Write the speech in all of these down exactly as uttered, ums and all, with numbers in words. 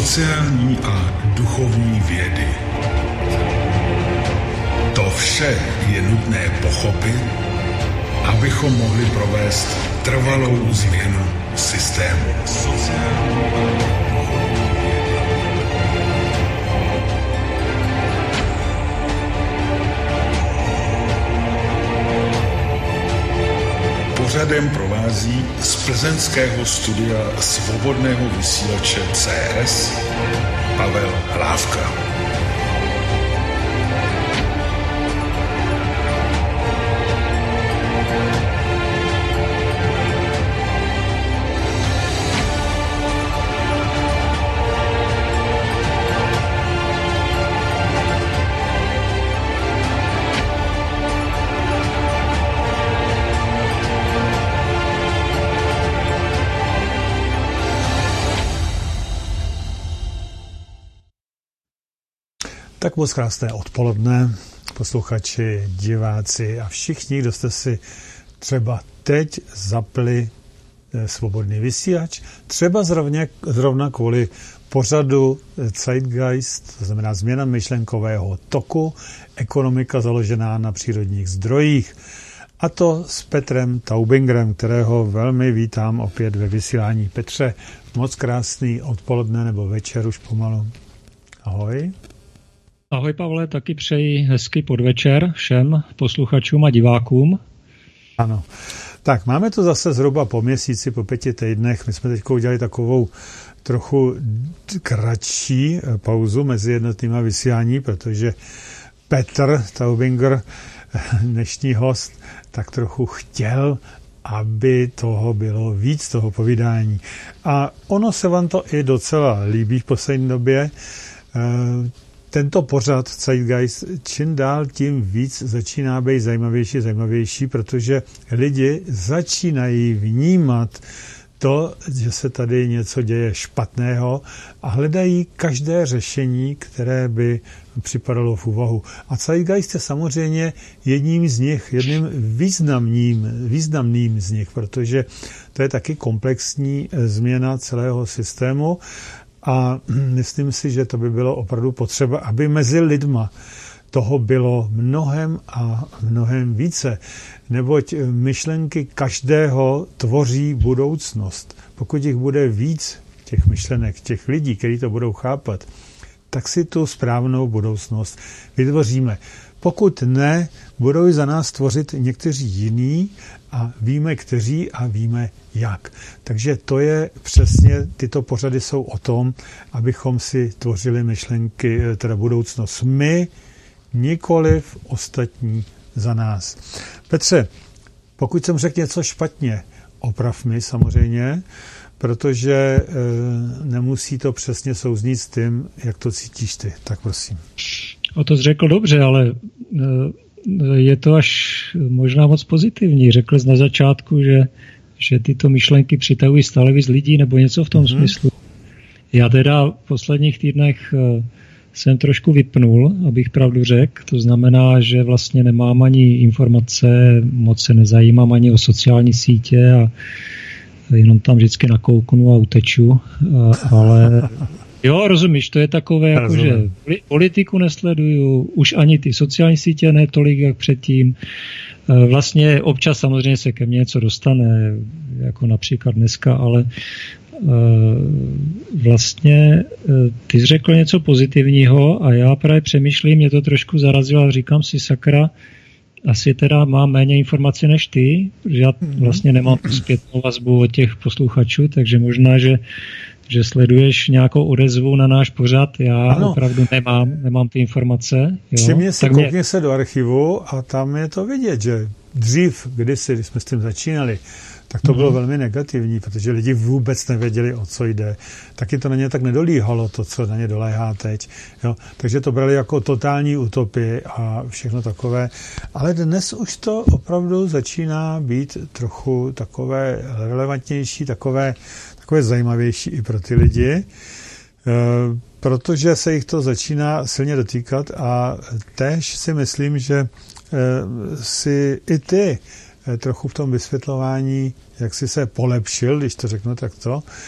sociální a duchovní vědy. To vše je nutné pochopit, abychom mohli provést trvalou změnu systému. Pořadem provází z plzeňského studia Svobodného vysílače C S Pavel Hlávka. Tak moc krásné odpoledne, posluchači, diváci a všichni, kdo jste si třeba teď zapli Svobodný vysílač, třeba zrovna, zrovna kvůli pořadu Zeitgeist, to znamená změna myšlenkového toku, ekonomika založená na přírodních zdrojích. A to s Petrem Taubingerem, kterého velmi vítám opět ve vysílání. Petře, moc krásný odpoledne nebo večer už pomalu. Ahoj. Ahoj Pavle, taky přeji hezký podvečer všem posluchačům a divákům. Ano, tak máme to zase zhruba po měsíci, po pěti týdnech. My jsme teď udělali takovou trochu kratší pauzu mezi jednotnýma vysílání, protože Petr Taubinger, dnešní host, tak trochu chtěl, aby toho bylo víc, toho povídání. A ono se vám to i docela líbí v poslední době. Tento pořad Zeitgeist čím dál tím víc začíná být zajímavější, zajímavější, protože lidi začínají vnímat to, že se tady něco děje špatného a hledají každé řešení, které by připadalo v úvahu. A Zeitgeist je samozřejmě jedním z nich, jedním významným, významným z nich, protože to je taky komplexní změna celého systému. A myslím si, že to by bylo opravdu potřeba, aby mezi lidma toho bylo mnohem a mnohem více. Neboť myšlenky každého tvoří budoucnost. Pokud jich bude víc, těch myšlenek, těch lidí, kteří to budou chápat, tak si tu správnou budoucnost vytvoříme. Pokud ne, budou za nás tvořit někteří jiní a víme kteří a víme jak. Takže to je přesně, tyto pořady jsou o tom, abychom si tvořili myšlenky, teda budoucnost my, nikoliv ostatní za nás. Petře, pokud jsem řekl něco špatně, oprav mi samozřejmě, protože e, nemusí to přesně souznít s tím, jak to cítíš ty. Tak prosím. O to jsi řekl dobře, ale je to až možná moc pozitivní. Řekl jsi na začátku, že, že tyto myšlenky přitahují stále víc lidí nebo něco v tom mm-hmm. smyslu. Já teda v posledních týdnech jsem trošku vypnul, abych pravdu řekl. To znamená, že vlastně nemám ani informace, moc se nezajímám ani o sociální sítě a jenom tam vždycky nakouknu a uteču, ale jo, rozumíš, to je takové, jako, že politiku nesleduju, už ani ty sociální sítě ne tolik, jak předtím. Vlastně občas samozřejmě se ke mně něco dostane, jako například dneska, ale vlastně ty jsi řekl něco pozitivního a já právě přemýšlím, mě to trošku zarazilo a říkám si, sakra, asi teda mám méně informací než ty, že já vlastně nemám zpětnou vazbu od těch posluchačů, takže možná, že že sleduješ nějakou odezvu na náš pořad, já ano. opravdu nemám, nemám ty informace. Všimně si, koukně mě... se do archivu a tam je to vidět, že dřív, kdysi, když jsme s tím začínali, tak to mm. bylo velmi negativní, protože lidi vůbec nevěděli, o co jde. Taky to na ně tak nedolíhalo, to, co na ně doléhá teď. Jo? Takže to brali jako totální utopii a všechno takové. Ale dnes už to opravdu začíná být trochu takové relevantnější, takové takové zajímavější i pro ty lidi, protože se jich to začíná silně dotýkat a též si myslím, že si i ty trochu v tom vysvětlování, jak si se polepšil, když to řeknu takto,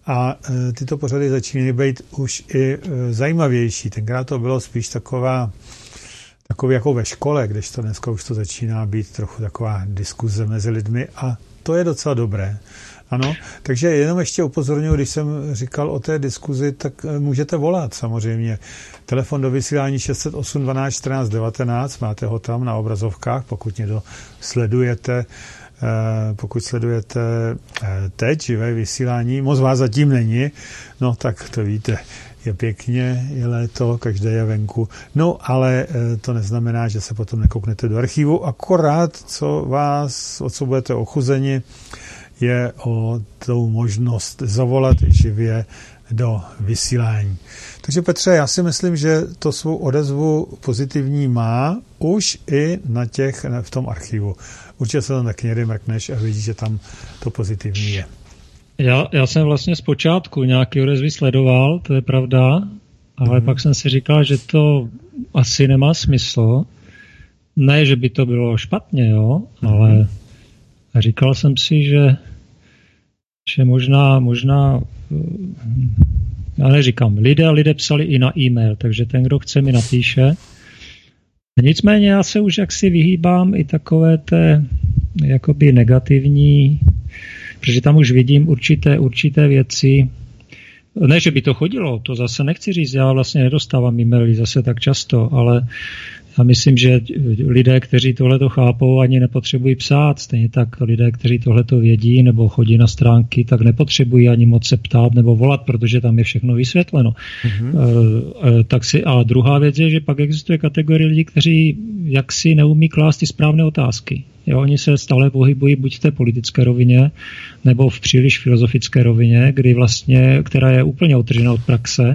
a e, tyto pořady začínají být už i e, zajímavější. Tenkrát to bylo spíš taková, takový jako ve škole, kdežto dneska už to začíná být trochu taková diskuze mezi lidmi a to je docela dobré. Ano, takže jenom ještě upozorňuji, když jsem říkal o té diskuzi, tak můžete volat samozřejmě. Telefon do vysílání šest set osm dvanáct čtrnáct devatenáct, máte ho tam na obrazovkách, pokud někdo sledujete, pokud sledujete teď živé vysílání, moc vás zatím není, no tak to víte, je pěkně, je léto, každé je venku. No, ale to neznamená, že se potom nekouknete do archivu, akorát, co vás, o co budete ochuzeni, je o tou možnost zavolat živě do vysílání. Takže Petře, já si myslím, že to svou odezvu pozitivní má už i na těch, v tom archivu. Určitě se tam tak někdy mrkneš a vidíš, že tam to pozitivní je. Já, já jsem vlastně zpočátku nějaký odezvy sledoval, to je pravda, ale mm. pak jsem si říkal, že to asi nemá smysl. Ne, že by to bylo špatně, jo, mm. ale říkal jsem si, že že možná, možná, já neříkám, lidé a lidé psali i na e-mail, takže ten, kdo chce, mi napíše. Nicméně já se už jaksi vyhýbám i takové té jakoby negativní, protože tam už vidím určité, určité věci. Ne, že by to chodilo, to zase nechci říct, já vlastně nedostávám e-maily zase tak často, ale já myslím, že lidé, kteří tohleto chápou, ani nepotřebují psát. Stejně tak lidé, kteří tohleto vědí nebo chodí na stránky, tak nepotřebují ani moc se ptát nebo volat, protože tam je všechno vysvětleno. Mm-hmm. E, tak si, a druhá věc je, že pak existuje kategorie lidí, kteří jaksi neumí klást ty správné otázky. Jo, oni se stále pohybují buď v té politické rovině, nebo v příliš filozofické rovině, kdy vlastně, která je úplně odtržená od praxe.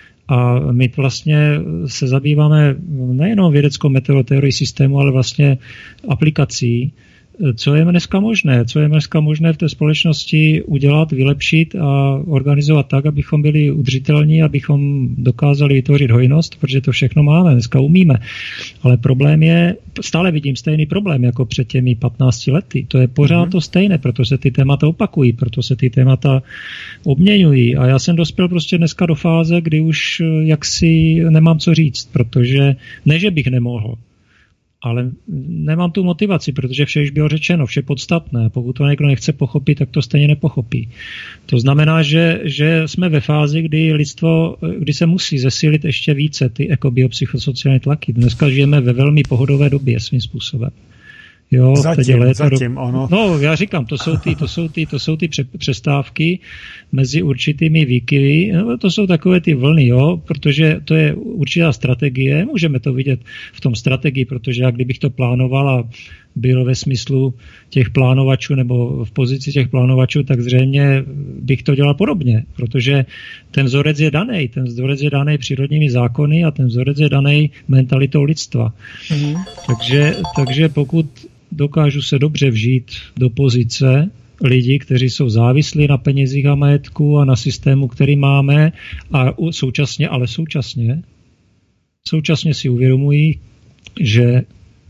A my vlastně se zabýváme nejenom vědeckou meteoroteorií systému, ale vlastně aplikací, co je dneska možné, co je dneska možné v té společnosti udělat, vylepšit a organizovat tak, abychom byli udržitelní, abychom dokázali vytvořit hojnost, protože to všechno máme, dneska umíme. Ale problém je, stále vidím stejný problém jako před těmi patnácti lety. To je pořád mm-hmm. to stejné, proto se ty témata opakují, proto se ty témata obměňují. A já jsem dospěl prostě dneska do fáze, kdy už jaksi nemám co říct, protože ne, že bych nemohl, ale nemám tu motivaci, protože vše už bylo řečeno, vše podstatné. Pokud to někdo nechce pochopit, tak to stejně nepochopí. To znamená, že, že jsme ve fázi, kdy lidstvo, kdy se musí zesílit ještě více ty ekobiopsychosociální tlaky. Dneska žijeme ve velmi pohodové době svým způsobem. Jo, zatím, zatím, do... ono. No, já říkám, to jsou ty, to jsou ty, to jsou ty přestávky mezi určitými výkyvy, no, to jsou takové ty vlny, jo, protože to je určitá strategie, můžeme to vidět v tom strategii, protože já kdybych to plánoval a byl ve smyslu těch plánovačů nebo v pozici těch plánovačů, tak zřejmě bych to dělal podobně, protože ten vzorec je daný, ten vzorec je daný přírodními zákony a ten vzorec je daný mentalitou lidstva. Mm. Takže, takže pokud dokážu se dobře vžít do pozice lidí, kteří jsou závislí na penězích a majetku a na systému, který máme a současně, ale současně současně si uvědomují, že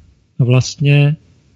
vlastně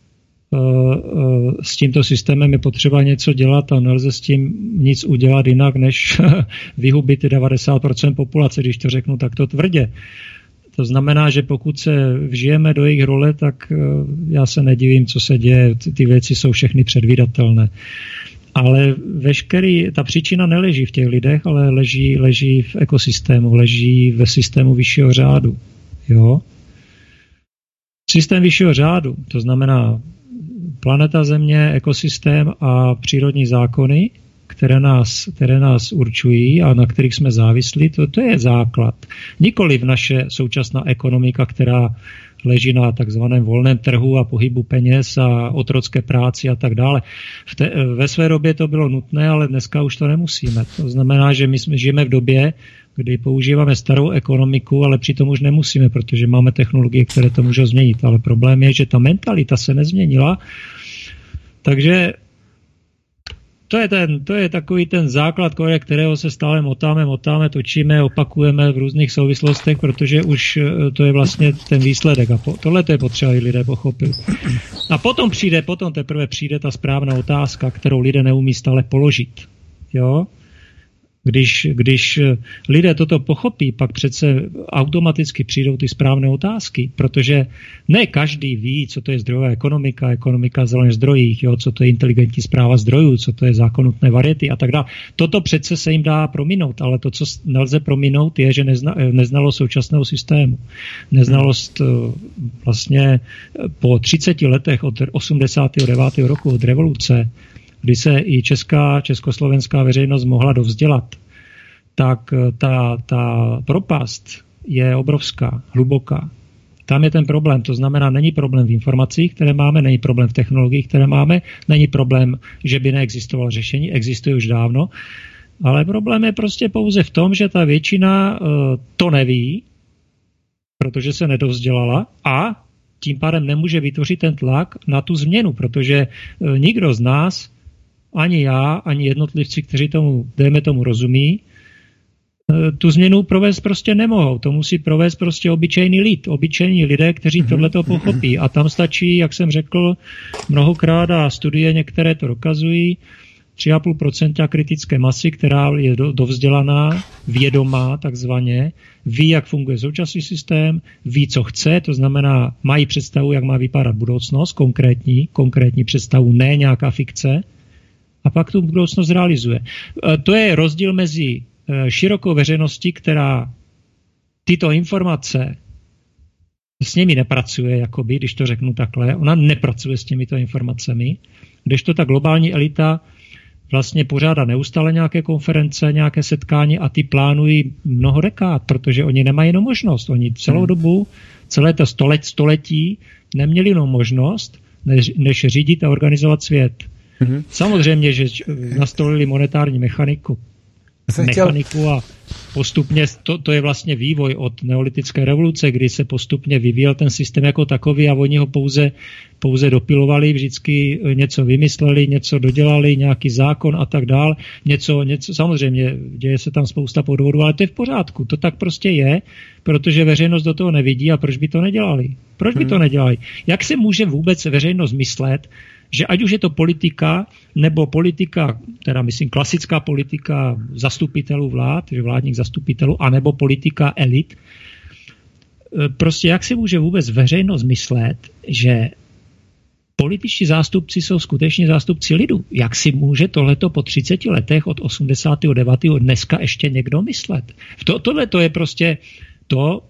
s tímto systémem je potřeba něco dělat a nelze s tím nic udělat jinak, než vyhubit devadesát procent populace, když to řeknu takto tvrdě. To znamená, že pokud se vžijeme do jejich role, tak já se nedivím, co se děje. Ty věci jsou všechny předvídatelné. Ale veškerý, ta příčina neleží v těch lidech, ale leží, leží v ekosystému, leží ve systému vyššího řádu. Jo? Systém vyššího řádu, to znamená planeta Země, ekosystém a přírodní zákony, které nás, které nás určují a na kterých jsme závislí, to, to je základ. Nikoliv naše současná ekonomika, která leží na takzvaném volném trhu a pohybu peněz a otrocké práci a tak dále. V te, ve své době to bylo nutné, ale dneska už to nemusíme. To znamená, že my jsme, žijeme v době, kdy používáme starou ekonomiku, ale přitom už nemusíme, protože máme technologie, které to můžou změnit. Ale problém je, že ta mentalita se nezměnila, takže to je, ten, to je takový ten základ, kterého se stále motáme, motáme, točíme, opakujeme v různých souvislostech, protože už to je vlastně ten výsledek. A po, tohle to je potřeba, lidé pochopit. A potom přijde, potom teprve přijde ta správná otázka, kterou lidé neumí stále položit. Jo? Když, když lidé toto pochopí, pak přece automaticky přijdou ty správné otázky, protože ne každý ví, co to je zdrojová ekonomika, ekonomika zelených zdrojích, jo, co to je inteligentní správa zdrojů, co to je zákon nutné variety a tak dále. Toto přece se jim dá prominout, ale to, co nelze prominout, je, že nezna, neznalost současného systému. Neznalost vlastně po třiceti letech od osmdesátého devátého roku, od revoluce, kdy se i česká, československá veřejnost mohla dovzdělat, tak ta, ta propast je obrovská, hluboká. Tam je ten problém, to znamená, není problém v informacích, které máme, není problém v technologiích, které máme, není problém, že by neexistovalo řešení, existuje už dávno, ale problém je prostě pouze v tom, že ta většina to neví, protože se nedovzdělala a tím pádem nemůže vytvořit ten tlak na tu změnu, protože nikdo z nás, ani já, ani jednotlivci, kteří tomu, dejme tomu, rozumí, tu změnu provést prostě nemohou. To musí provést prostě obyčejný lid, obyčejní lidé, kteří tohleto pochopí. A tam stačí, jak jsem řekl, mnohokrát a studie některé to dokazují, tři a půl procenta kritické masy, která je dovzdělaná, vědomá takzvaně, ví, jak funguje současný systém, ví, co chce, to znamená, mají představu, jak má vypadat budoucnost, konkrétní, konkrétní představu, ne nějaká fikce, a pak tu budoucnost realizuje. To je rozdíl mezi širokou veřejností, která tyto informace s nimi nepracuje, jakoby, když to řeknu takhle, ona nepracuje s těmito informacemi, kdežto ta globální elita vlastně pořádá neustále nějaké konference, nějaké setkání a ty plánují mnoho dekád, protože oni nemají jenom možnost. Oni celou hmm. dobu, celé to stolet, století neměli jenom možnost, než, než řídit a organizovat svět. Hmm. Samozřejmě, že nastolili monetární mechaniku, mechaniku a postupně, to, to je vlastně vývoj od neolitické revoluce, kdy se postupně vyvíjel ten systém jako takový a oni ho pouze, pouze dopilovali, vždycky něco vymysleli, něco dodělali, nějaký zákon a tak dál, něco, něco, samozřejmě děje se tam spousta podvodů, ale to je v pořádku, to tak prostě je, protože veřejnost do toho nevidí a proč by to nedělali? Proč by to nedělali? Jak se může vůbec veřejnost myslet, že ať už je to politika, nebo politika, teda myslím klasická politika zastupitelů vlád, že vládních zastupitelů, anebo politika elit, prostě jak si může vůbec veřejnost myslet, že političtí zástupci jsou skutečně zástupci lidu? Jak si může tohleto po třiceti letech od osmdesátého devátého dneska ještě někdo myslet? To, tohle to je prostě to,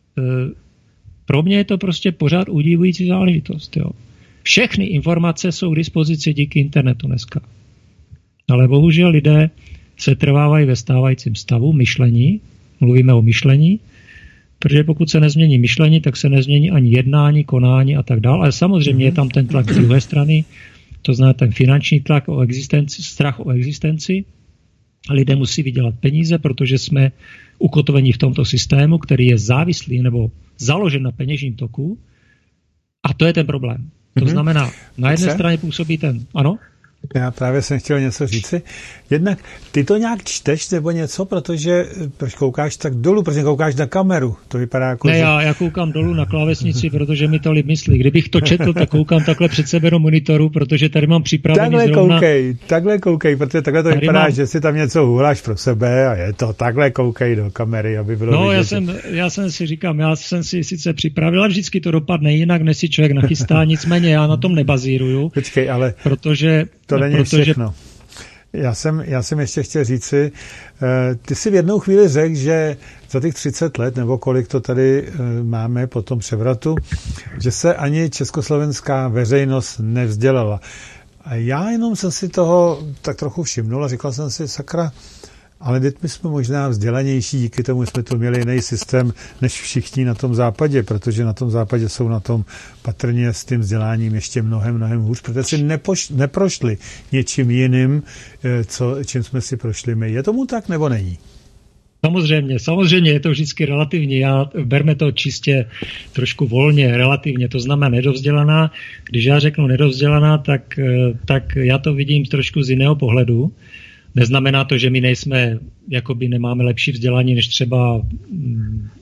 pro mě je to prostě pořád udivující záležitost, jo. Všechny informace jsou k dispozici díky internetu dneska. Ale bohužel lidé se trvávají ve stávajícím stavu myšlení, mluvíme o myšlení, protože pokud se nezmění myšlení, tak se nezmění ani jednání, konání a tak dále. Ale samozřejmě je tam ten tlak z druhé strany, to znamená ten finanční tlak o existenci, strach o existenci. Lidé musí vydělat peníze, protože jsme ukotveni v tomto systému, který je závislý nebo založen na peněžním toku. A to je ten problém. To znamená, na jedné straně působí ten, ano? Já právě jsem chtěl něco říci. Jednak ty to nějak čteš nebo něco, protože proč koukáš tak dolů, protože koukáš na kameru. To vypadá jako... Ne, že... já, já koukám dolů na klávesnici, protože mi to líp myslí. Kdybych to četl, tak koukám takhle před sebe do monitoru, protože tady mám připravený takhle zrovna... koukej, takhle koukej, protože takhle to tady vypadá, mám... že si tam něco hůláš pro sebe a je to takhle koukej do kamery, aby bylo No, vidět. já jsem, já jsem si říkám, já jsem si sice připravil, ale vždycky to dopadne jinak, než si člověk nachystá, nicméně já na tom nebazíruju. Počkej, ale protože, to není protože... všechno. Já jsem, já jsem ještě chtěl říci, ty si v jednou chvíli řekl, že za těch třicet let, nebo kolik to tady máme po tom převratu, že se ani československá veřejnost nevzdělala. A já jenom jsem si toho tak trochu všimnul a říkal jsem si, sakra, ale teď my jsme možná vzdělanější, díky tomu jsme tu měli jiný systém než všichni na tom západě, protože na tom západě jsou na tom patrně s tím vzděláním ještě mnohem, mnohem hůř, protože si nepoš, neprošli něčím jiným, co, čím jsme si prošli my. Je tomu tak, nebo není? Samozřejmě, samozřejmě je to vždycky relativně. Já berme to čistě trošku volně, relativně, to znamená nedovzdělaná. Když já řeknu nedovzdělaná, tak, tak já to vidím trošku z jiného pohledu. Neznamená to, že my nejsme, jakoby nemáme lepší vzdělání než třeba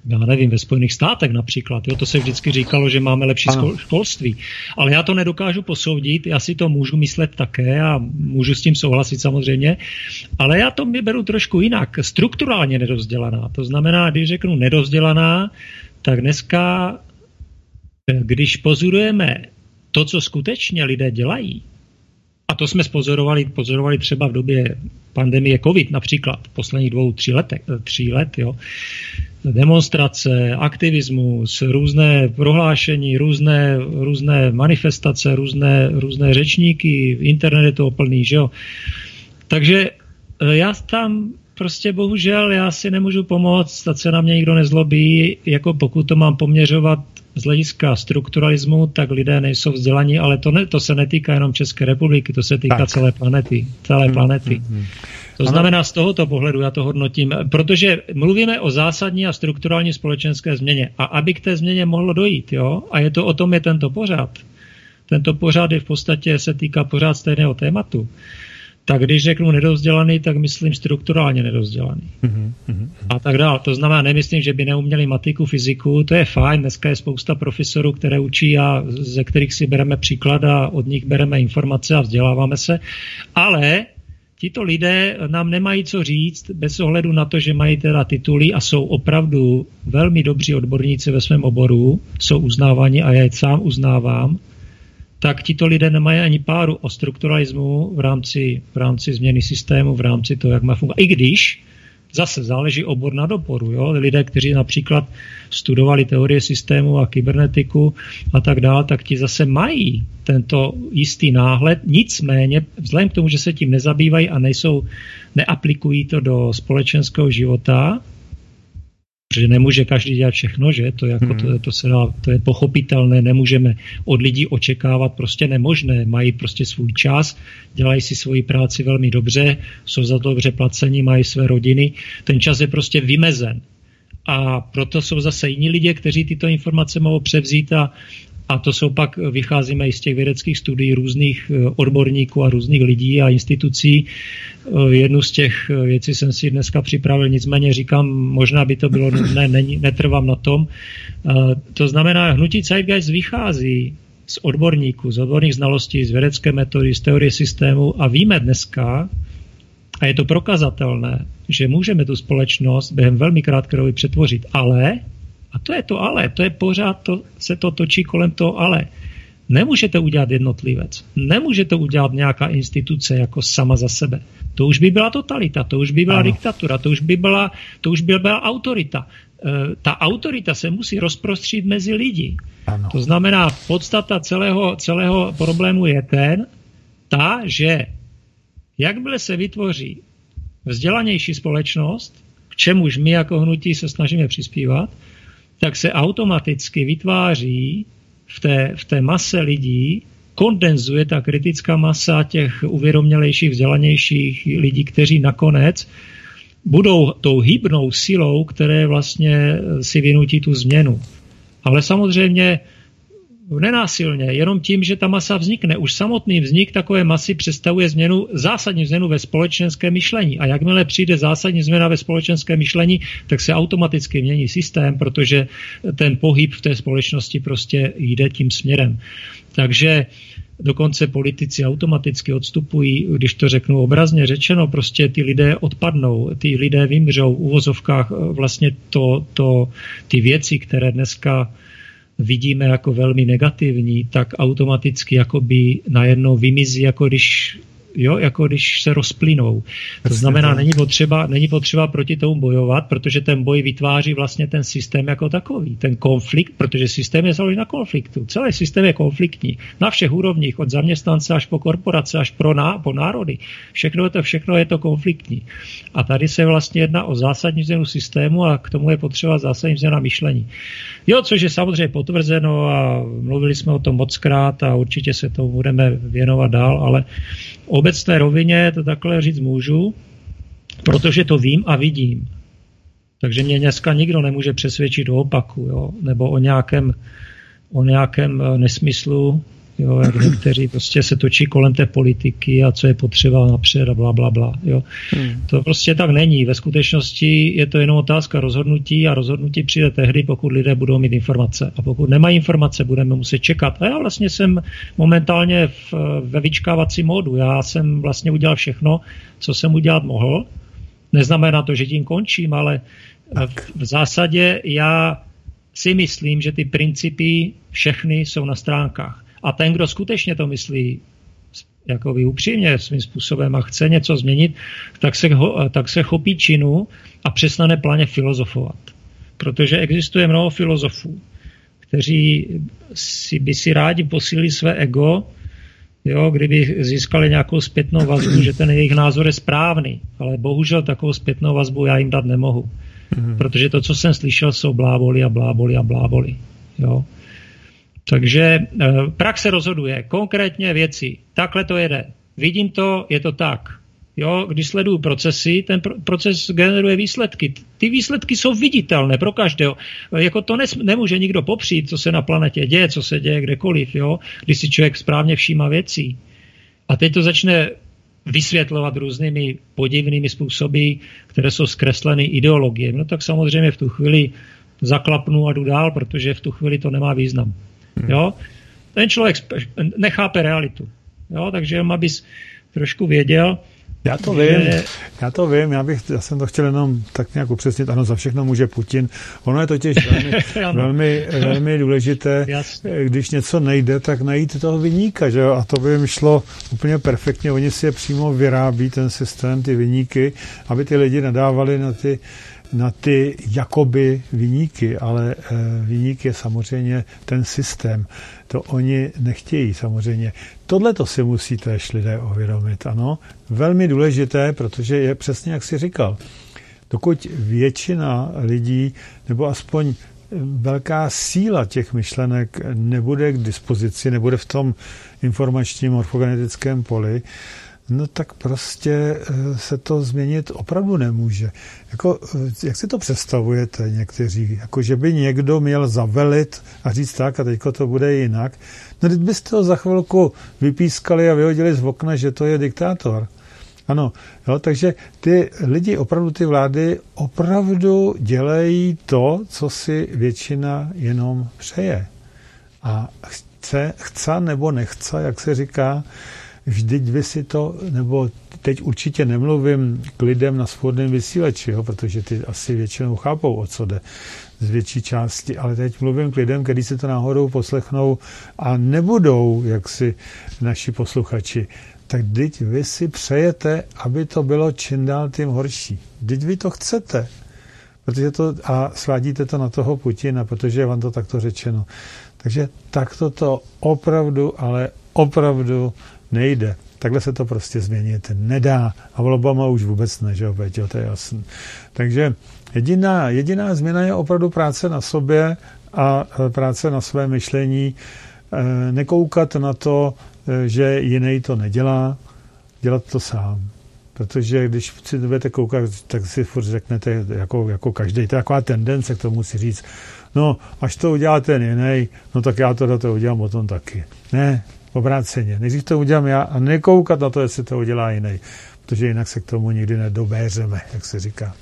já nevím, ve Spojených státech například. Jo, to se vždycky říkalo, že máme lepší ano. školství. Ale já to nedokážu posoudit, já si to můžu myslet také a můžu s tím souhlasit samozřejmě, ale já to mi beru trošku jinak. Strukturálně nedozdělaná. To znamená, když řeknu nedozdělaná, tak dneska, když pozorujeme to, co skutečně lidé dělají, a to jsme pozorovali, pozorovali třeba v době pandemie COVID například, v posledních dvou, tři, letech, tři let, jo. Demonstrace, aktivismus, různé prohlášení, různé, různé manifestace, různé, různé řečníky, internet je to plný, že jo. Takže já tam prostě bohužel, já si nemůžu pomoct, ať se na mě nikdo nezlobí, jako pokud to mám poměřovat z hlediska strukturalismu, tak lidé nejsou vzdělaní, ale to, ne, to se netýká jenom České republiky, to se týká tak. celé planety. Celé planety. Hmm, hmm. To znamená, z tohoto pohledu já to hodnotím, protože mluvíme o zásadní a strukturální společenské změně. A aby k té změně mohlo dojít, jo, a je to o tom je tento pořad. Tento pořad je v podstatě se týká pořád stejného tématu. Tak když řeknu nedovzdělaný, tak myslím strukturálně nedovzdělaný. Mm-hmm, mm-hmm. A tak dále. To znamená, nemyslím, že by neuměli matiku, fyziku, to je fajn, dneska je spousta profesorů, které učí a ze kterých si bereme příklad a od nich bereme informace a vzděláváme se, ale tito lidé nám nemají co říct bez ohledu na to, že mají teda tituly a jsou opravdu velmi dobří odborníci ve svém oboru, jsou uznáváni a já je sám uznávám, tak tito lidé nemají ani páru o strukturalismu v rámci, v rámci změny systému, v rámci toho, jak má fungovat. I když zase záleží obor na doporu. Jo? Lidé, kteří například studovali teorie systému a kybernetiku a tak dále, tak ti zase mají tento jistý náhled. Nicméně, vzhledem k tomu, že se tím nezabývají a nejsou, neaplikují to do společenského života, protože nemůže každý dělat všechno, že? To, jako, hmm. to, to, se dá, to je pochopitelné, nemůžeme od lidí očekávat, prostě nemožné. Mají prostě svůj čas, dělají si svoji práci velmi dobře, jsou za to dobře placení, mají své rodiny. Ten čas je prostě vymezen. A proto jsou zase jiní lidé, kteří tyto informace mohou převzít a, a to jsou pak, vycházíme i z těch vědeckých studií různých odborníků a různých lidí a institucí. Jednu z těch věcí jsem si dneska připravil, nicméně říkám, možná by to bylo nutné, netrvám na tom. To znamená, hnutí Zeitgeist vychází z odborníků, z odborných znalostí, z vědecké metody, z teorie systému a víme dneska, a je to prokazatelné, že můžeme tu společnost během velmi krátké doby přetvořit, ale, a to je to ale, to je pořád, to, se to točí kolem toho ale. Nemůže to udělat jednotlivec, nemůže to udělat nějaká instituce jako sama za sebe. To už by byla totalita, to už by byla ano. diktatura, to už by byla, to už by byla autorita. E, ta autorita se musí rozprostřít mezi lidi. Ano. To znamená, podstata celého, celého problému je ten, ta, že jakmile se vytvoří vzdělanější společnost, k čemuž my jako hnutí se snažíme přispívat, tak se automaticky vytváří v té, v té mase lidí, kondenzuje ta kritická masa těch uvědomělejších, vzdělanějších lidí, kteří nakonec budou tou hybnou silou, které vlastně si vynutí tu změnu. Ale samozřejmě nenásilně, jenom tím, že ta masa vznikne. Už samotný vznik takové masy představuje změnu, zásadní změnu ve společenské myšlení. A jakmile přijde zásadní změna ve společenské myšlení, tak se automaticky mění systém, protože ten pohyb v té společnosti prostě jde tím směrem. Takže dokonce politici automaticky odstupují, když to řeknu obrazně řečeno, prostě ty lidé odpadnou, ty lidé vymřou v uvozovkách vlastně to, to, ty věci, které dneska vidíme jako velmi negativní, tak automaticky jakoby najednou vymizí, jako když, jo, jako když se rozplynou. To znamená, není potřeba, není potřeba proti tomu bojovat, protože ten boj vytváří vlastně ten systém jako takový. Ten konflikt, protože systém je založený na konfliktu. Celý systém je konfliktní. Na všech úrovních, od zaměstnance až po korporace, až pro ná, po národy. Všechno je to, všechno je to konfliktní. A tady se vlastně jedná o zásadní změnu systému a k tomu je potřeba zásadní změna myšlení. Jo, což je samozřejmě potvrzeno a mluvili jsme o tom mockrát a určitě se tomu budeme věnovat dál, ale v obecné rovině to takhle říct můžu, protože to vím a vidím. Takže mě dneska nikdo nemůže přesvědčit o opaku, jo, nebo o nějakém, o nějakém nesmyslu, Jo, jak někteří prostě se točí kolem té politiky a co je potřeba napřed a bla, bla, bla. Jo. Hmm. To prostě tak není. Ve skutečnosti je to jenom otázka rozhodnutí a rozhodnutí přijde tehdy, pokud lidé budou mít informace. A pokud nemají informace, budeme muset čekat. A já vlastně jsem momentálně v, ve vyčkávacím módu. Já jsem vlastně udělal všechno, co jsem udělat mohl. Neznamená to, že tím končím, ale v, v zásadě já si myslím, že ty principy všechny jsou na stránkách. A ten, kdo skutečně to myslí jako by upřímně svým způsobem a chce něco změnit, tak se, ho, tak se chopí činu a přestane planě filozofovat. Protože existuje mnoho filozofů, kteří si, by si rádi posílili své ego, jo, kdyby získali nějakou zpětnou vazbu, že ten jejich názor je správný. Ale bohužel takovou zpětnou vazbu já jim dát nemohu. Mm. Protože to, co jsem slyšel, jsou bláboli a bláboli a bláboli. Jo. Takže praxe rozhoduje. Konkrétně věci. Takhle to jede. Vidím to, je to tak. Jo, když sleduju procesy, ten proces generuje výsledky. Ty výsledky jsou viditelné pro každého. Jako to nes, nemůže nikdo popřít, co se na planetě děje, co se děje kdekoliv, jo, když si člověk správně všímá věcí. A teď to začne vysvětlovat různými podivnými způsoby, které jsou zkresleny ideologiemi. No tak samozřejmě v tu chvíli zaklapnu a jdu dál, protože v tu chvíli to nemá význam. Jo? Ten člověk nechápe realitu. Jo? Takže abys trošku věděl. Já to vím, že... já to vím, já, bych, já jsem to chtěl jenom tak nějak upřesnit, ano, za všechno může Putin. Ono je totiž velmi, velmi, velmi důležité, jasně. Když něco nejde, tak najít toho viníka, že jo? A to by jim šlo úplně perfektně, oni si je přímo vyrábí, ten systém, ty viníky, aby ty lidi nadávali na ty na ty jakoby viníky, ale e, viník je samozřejmě ten systém. To oni nechtějí samozřejmě. Tohle to si musí též lidé uvědomit, ano. Velmi důležité, protože je přesně, jak jsi říkal, dokud většina lidí, nebo aspoň velká síla těch myšlenek nebude k dispozici, nebude v tom informačním morfogenetickém poli, no tak prostě se to změnit opravdu nemůže. Jako, jak si to představujete někteří? Jako, že by někdo měl zavelit a říct tak a teďko to bude jinak. No, teď byste ho za chvilku vypískali a vyhodili z okna, že to je diktátor. Ano, jo, takže ty lidi, opravdu ty vlády, opravdu dělají to, co si většina jenom přeje. A chce, chce nebo nechce, jak se říká, vždyť vy si to, nebo teď určitě nemluvím k lidem na svobodném vysílači, jo, protože ty asi většinou chápou, o co jde z větší části, ale teď mluvím k lidem, kteří si to náhodou poslechnou a nebudou jaksi naši posluchači. Tak teď vy si přejete, aby to bylo čím dál tím horší. Teď vy to chcete. Protože to, a svádíte to na toho Putina, protože je vám to takto řečeno. Takže takto to opravdu, ale opravdu nejde. Takhle se to prostě změnit nedá. A Obama už vůbec ne, že jo, Peťo, to je jasný. Takže jediná, jediná změna je opravdu práce na sobě a práce na své myšlení. Nekoukat na to, že jiný to nedělá, dělat to sám. Protože když si budete koukat, tak si furt řeknete, jako, jako každý, to je taková tendence k tomu si říct, no, až to udělá ten jiný, no tak já to, to udělám o tom taky. Ne, obráceně. Nejdřív to udělám já a nekoukat na to, jestli to udělá jiný, protože jinak se k tomu nikdy nedobéřeme, jak se říká.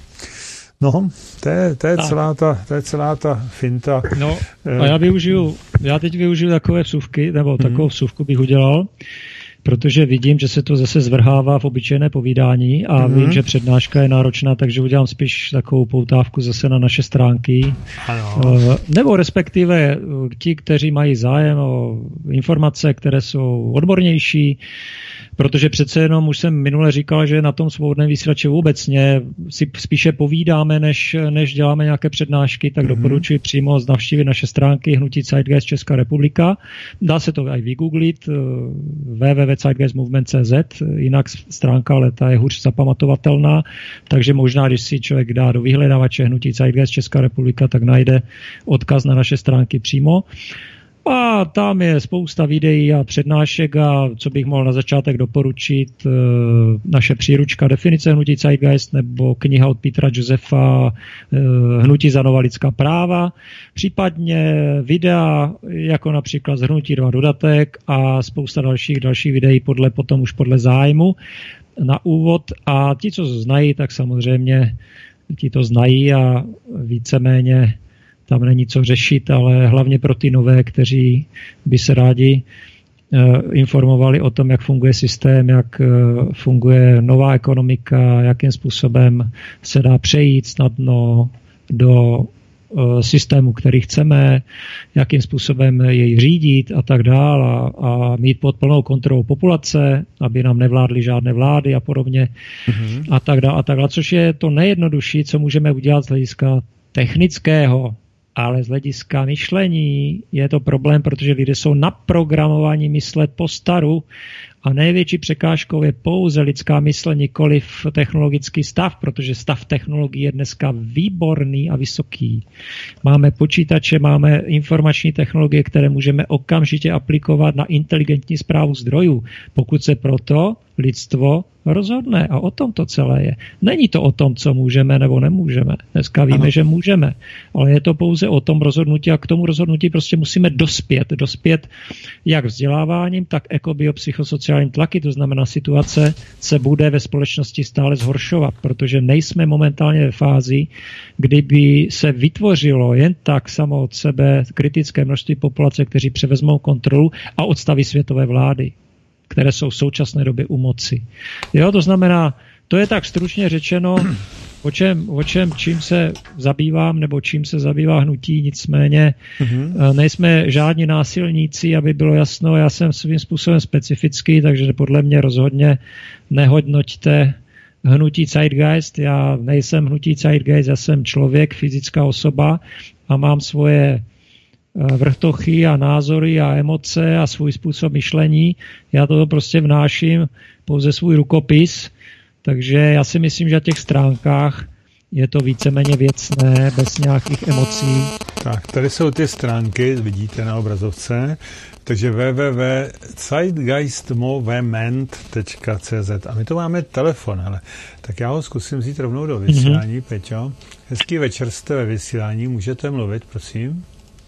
No, to je, to je, celá, ta, to je celá ta finta. No, a já využiju, já teď využiju takové vsuvky, nebo mm-hmm. takovou vsuvku bych udělal, protože vidím, že se to zase zvrhává v obyčejné povídání a mm-hmm. vím, že přednáška je náročná, takže udělám spíš takovou poutávku zase na naše stránky. Ano. Nebo respektive ti, kteří mají zájem o informace, které jsou odbornější, protože přece jenom už jsem minule říkal, že na tom svobodném vysílači obecně si spíše povídáme, než, než děláme nějaké přednášky, tak mm-hmm. doporučuji přímo navštívit naše stránky Hnutí Zeitgeist Česká republika. Dá se to i vygooglit w w w tečka zeitgeist movement tečka c z, jinak stránka, ale ta je hůř zapamatovatelná, takže možná, když si člověk dá do vyhledávače Hnutí Zeitgeist Česká republika, tak najde odkaz na naše stránky přímo. A A tam je spousta videí a přednášek a co bych mohl na začátek doporučit, naše příručka Definice hnutí Zeitgeist nebo kniha od Petra Josefa Hnutí za nová lidská práva, případně videa jako například Hnutí dva dodatek a spousta dalších dalších videí podle, potom už podle zájmu na úvod. A ti, co znají, tak samozřejmě ti to znají a víceméně tam není co řešit, ale hlavně pro ty nové, kteří by se rádi informovali o tom, jak funguje systém, jak funguje nová ekonomika, jakým způsobem se dá přejít snadno do systému, který chceme, jakým způsobem jej řídit a tak dál a, a mít pod plnou kontrolou populace, aby nám nevládly žádné vlády a podobně mm-hmm. a tak dál a tak dál, což je to nejjednodušší, co můžeme udělat z hlediska technického, ale z hlediska myšlení je to problém, protože lidé jsou naprogramovaní myslet po staru a největší překážkou je pouze lidská mysl, nikoliv technologický stav, protože stav technologií je dneska výborný a vysoký. Máme počítače, máme informační technologie, které můžeme okamžitě aplikovat na inteligentní správu zdrojů, pokud se proto lidstvo rozhodne. A o tom to celé je. Není to o tom, co můžeme nebo nemůžeme. Dneska víme, ano. že můžeme, ale je to pouze o tom rozhodnutí a k tomu rozhodnutí prostě musíme dospět. Dospět jak vzděláváním, tak ekobiopsychosociálním tlaky, to znamená situace se bude ve společnosti stále zhoršovat, protože nejsme momentálně ve fázi, kdyby se vytvořilo jen tak samo od sebe kritické množství populace, kteří převezmou kontrolu a odstaví světové vlády, které jsou v současné době u moci. Jo, to znamená, to je tak stručně řečeno, o čem, o čem čím se zabývám, nebo čím se zabývá hnutí, nicméně mm-hmm. nejsme žádní násilníci, aby bylo jasno, já jsem svým způsobem specifický, takže podle mě rozhodně nehodnoťte hnutí Zeitgeist, já nejsem hnutí Zeitgeist, já jsem člověk, fyzická osoba a mám svoje vrtochy a názory a emoce a svůj způsob myšlení. Já to prostě vnáším pouze svůj rukopis, takže já si myslím, že na těch stránkách je to víceméně věcné, bez nějakých emocí. Tak, tady jsou ty stránky, vidíte na obrazovce, takže w w w tečka zeitgeist movement tečka c z a my tu máme telefon, ale tak já ho zkusím vzít rovnou do vysílání, mm-hmm. Peťo. Hezký večer, jste ve vysílání, můžete mluvit, prosím?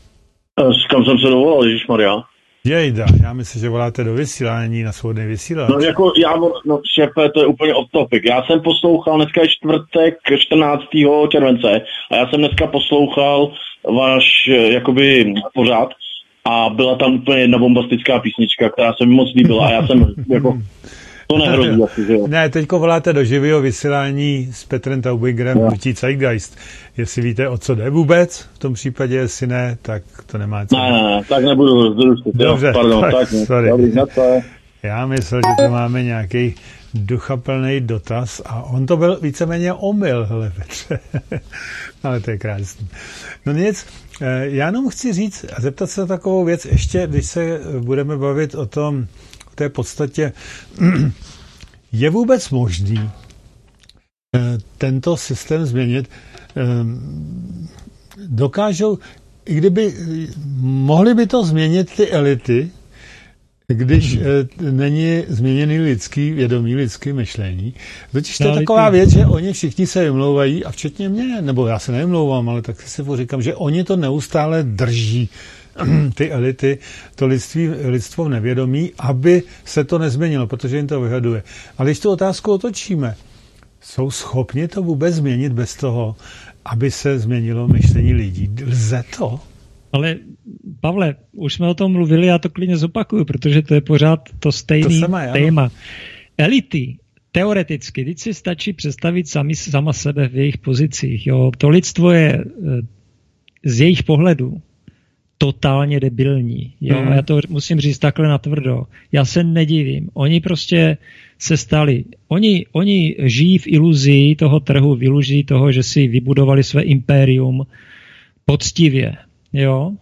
S kam jsem se dovolal, ježišmarja? Jejda, já myslím, že voláte do vysílání na svobodný vysílač. No jako já, no šéfe, to je úplně off topic. Já jsem poslouchal, dneska je čtvrtek čtrnáctého července a já jsem dneska poslouchal váš jakoby pořad a byla tam úplně jedna bombastická písnička, která se mi moc líbila a já jsem jako... To nehrozí asi, že jo. Ne, teďko voláte do živého vysílání s Petrem Taubigerem, hnutí Zeitgeist. Jestli víte, o co jde vůbec, v tom případě, jestli ne, tak to nemá co. Ne, ne, ne, tak nebudu zrušit. Dobře, pardon, tak, tak sorry. Dobrý, já myslel, že tu máme nějaký duchaplný dotaz a on to byl víceméně omyl, hele Petře. Ale to je krásný. No nic, já jenom chci říct a zeptat se na takovou věc, ještě když se budeme bavit o tom, v té podstatě, je vůbec možný tento systém změnit? Dokážou, i kdyby, mohly by to změnit ty elity, když není změněný lidský vědomí, lidský myšlení. Totiž to je taková věc, že oni všichni se vymlouvají, a včetně mě, nebo já se nevymlouvám, ale tak si říkám, že oni to neustále drží, ty elity, to lidství, lidstvo v nevědomí, aby se to nezměnilo, protože jim to vyhaduje. Ale když tu otázku otočíme, jsou schopni to vůbec změnit bez toho, aby se změnilo myšlení lidí? Lze to? Ale Pavle, už jsme o tom mluvili, já to klidně zopakuju, protože to je pořád to stejný to téma. Elity, teoreticky, teď si stačí představit sami, sama sebe v jejich pozicích. Jo. To lidstvo je z jejich pohledu totálně debilní. Jo? Mm. Já to musím říct takhle natvrdo. Já se nedivím. Oni prostě se stali. Oni, oni žijí v iluzii toho trhu, v iluzii toho, že si vybudovali své impérium poctivě. Jo?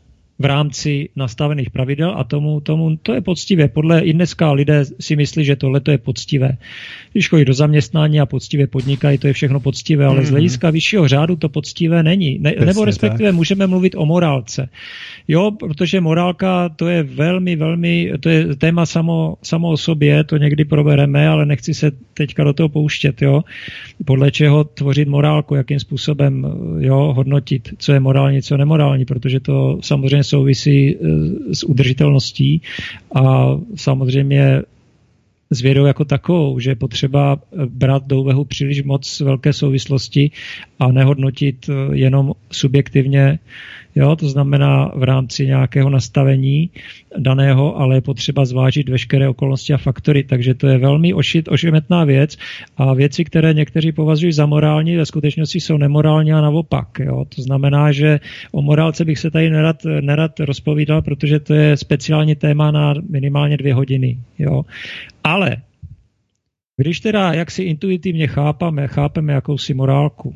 v rámci nastavených pravidel a tomu, tomu to je poctivé. Podle i dneska lidé si myslí, že tohle to je poctivé. Když chodí do zaměstnání a poctivě podnikají, to je všechno poctivé, ale mm-hmm. z hlediska vyššího řádu to poctivé není. Ne, nebo respektive tak. Můžeme mluvit o morálce. Jo, protože morálka to je velmi, velmi, to je téma samo, samo o sobě, to někdy probereme, ale nechci se teďka do toho pouštět, jo. Podle čeho tvořit morálku, jakým způsobem, jo, hodnotit, co je morální, co nemorální, protože to samozřejmě souvisí s udržitelností a samozřejmě s vědou jako takovou, že je potřeba brát do úvahu příliš moc velké souvislosti a nehodnotit jenom subjektivně, jo, to znamená v rámci nějakého nastavení daného, ale je potřeba zvážit veškeré okolnosti a faktory, takže to je velmi ošit, ošemetná věc a věci, které někteří považují za morální, ve skutečnosti jsou nemorální a naopak, jo, to znamená, že o morálce bych se tady nerad, nerad rozpovídal, protože to je speciální téma na minimálně dvě hodiny, jo, ale když teda, jak si intuitivně chápeme, chápeme jakousi morálku,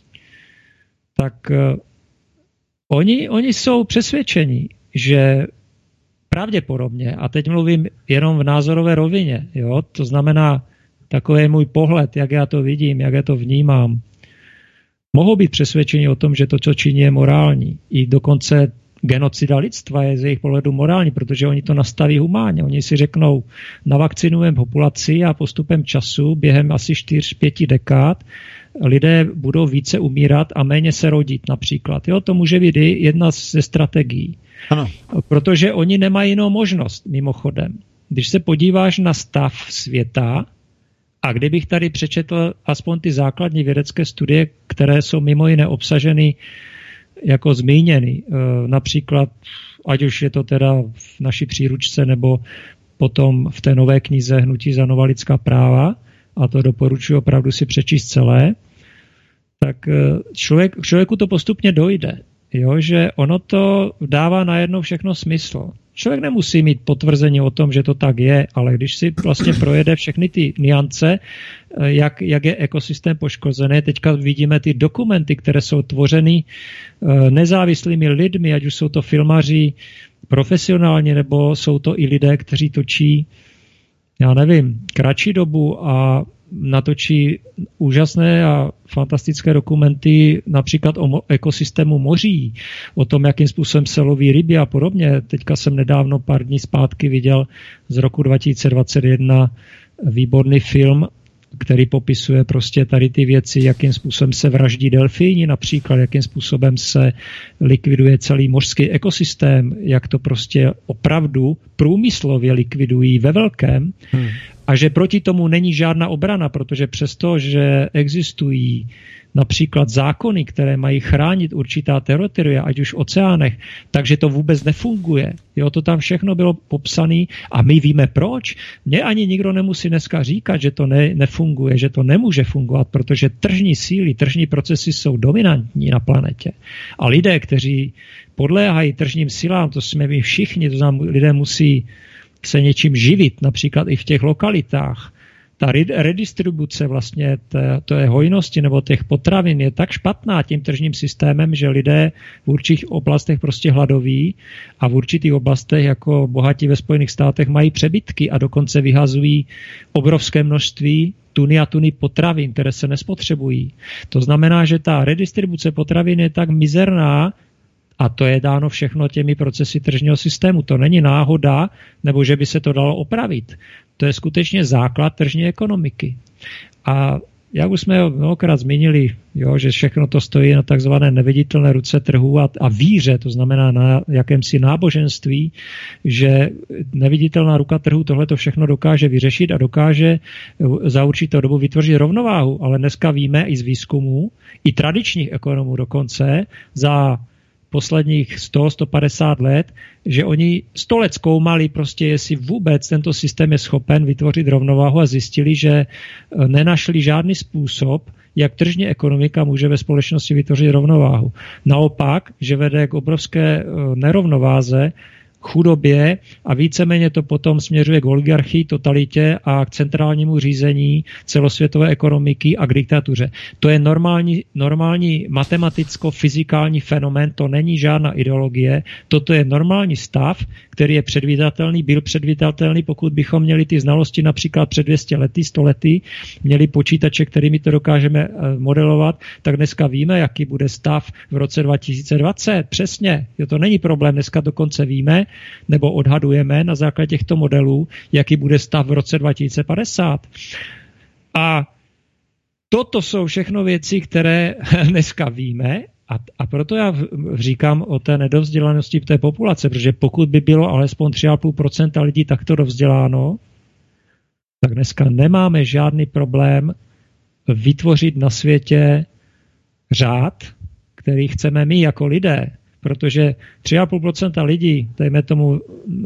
tak Oni, oni jsou přesvědčeni, že pravděpodobně, a teď mluvím jenom v názorové rovině, jo, to znamená takový je můj pohled, jak já to vidím, jak já to vnímám, mohou být přesvědčeni o tom, že to, co činí, je morální. I dokonce genocida lidstva je z jejich pohledu morální, protože oni to nastaví humánně. Oni si řeknou, navakcinujeme populaci a postupem času během asi čtyř pěti dekád lidé budou více umírat a méně se rodit například. Jo, to může být jedna ze strategií. Ano. Protože oni nemají jinou možnost, mimochodem. Když se podíváš na stav světa, a kdybych tady přečetl aspoň ty základní vědecké studie, které jsou mimo jiné obsaženy jako zmíněny, například, ať už je to teda v naší příručce, nebo potom v té nové knize Hnutí za nová lidská práva, a to doporučuji opravdu si přečíst celé, tak člověk, člověku to postupně dojde, jo, že ono to dává najednou všechno smysl. Člověk nemusí mít potvrzení o tom, že to tak je, ale když si vlastně projede všechny ty niance, jak, jak je ekosystém poškozený, teďka vidíme ty dokumenty, které jsou tvořeny nezávislými lidmi, ať už jsou to filmaři profesionálně, nebo jsou to i lidé, kteří točí, já nevím, kratší dobu a natočí úžasné a fantastické dokumenty například o ekosystému moří, o tom, jakým způsobem se loví ryby a podobně. Teďka jsem nedávno pár dní zpátky viděl z roku dva tisíce dvacet jedna výborný film, který popisuje prostě tady ty věci, jakým způsobem se vraždí delfíni, například jakým způsobem se likviduje celý mořský ekosystém, jak to prostě opravdu průmyslově likvidují ve velkém hmm. a že proti tomu není žádná obrana, protože přesto, že existují například zákony, které mají chránit určitá teritoria, ať už v oceánech, takže to vůbec nefunguje. Jo, to tam všechno bylo popsané a my víme proč. Mně ani nikdo nemusí dneska říkat, že to ne, nefunguje, že to nemůže fungovat, protože tržní síly, tržní procesy jsou dominantní na planetě. A lidé, kteří podléhají tržním silám, to jsme my všichni, to znamená, lidé musí se něčím živit, například i v těch lokalitách. Ta redistribuce vlastně té, té hojnosti nebo těch potravin je tak špatná tím tržním systémem, že lidé v určitých oblastech prostě hladoví a v určitých oblastech jako bohatí ve Spojených státech mají přebytky a dokonce vyhazují obrovské množství tuny a tuny potravin, které se nespotřebují. To znamená, že ta redistribuce potravin je tak mizerná, a to je dáno všechno těmi procesy tržního systému. To není náhoda, nebo že by se to dalo opravit. To je skutečně základ tržní ekonomiky. A jak už jsme mnohokrát zmínili, jo, že všechno to stojí na takzvané neviditelné ruce trhu a, a víře, to znamená na jakémsi náboženství, že neviditelná ruka trhu tohle to všechno dokáže vyřešit a dokáže za určitou dobu vytvořit rovnováhu. Ale dneska víme i z výzkumů, i tradičních ekonomů dokonce, za posledních sto až sto padesát let, že oni sto let zkoumali prostě, jestli vůbec tento systém je schopen vytvořit rovnováhu a zjistili, že nenašli žádný způsob, jak tržní ekonomika může ve společnosti vytvořit rovnováhu. Naopak, že vede k obrovské nerovnováze chudobě a víceméně to potom směřuje k oligarchii, totalitě a k centrálnímu řízení celosvětové ekonomiky a k diktatuře. To je normální, normální matematicko-fyzikální fenomén, to není žádná ideologie, toto je normální stav, který je předvídatelný, byl předvídatelný, pokud bychom měli ty znalosti například před dvě stě lety, sto lety, měli počítače, kterými to dokážeme modelovat, tak dneska víme, jaký bude stav v roce dva tisíce dvacet. Přesně, jo, to není problém, dneska dokonce víme, nebo odhadujeme na základě těchto modelů, jaký bude stav v roce dva tisíce padesát. A toto jsou všechno věci, které dneska víme, a, a proto já v, říkám o té nedovzdělanosti v té populace, protože pokud by bylo alespoň tři a půl procenta lidí takto dovzděláno, tak dneska nemáme žádný problém vytvořit na světě řád, který chceme my jako lidé, protože tři a půl procenta lidí, dejme tomu,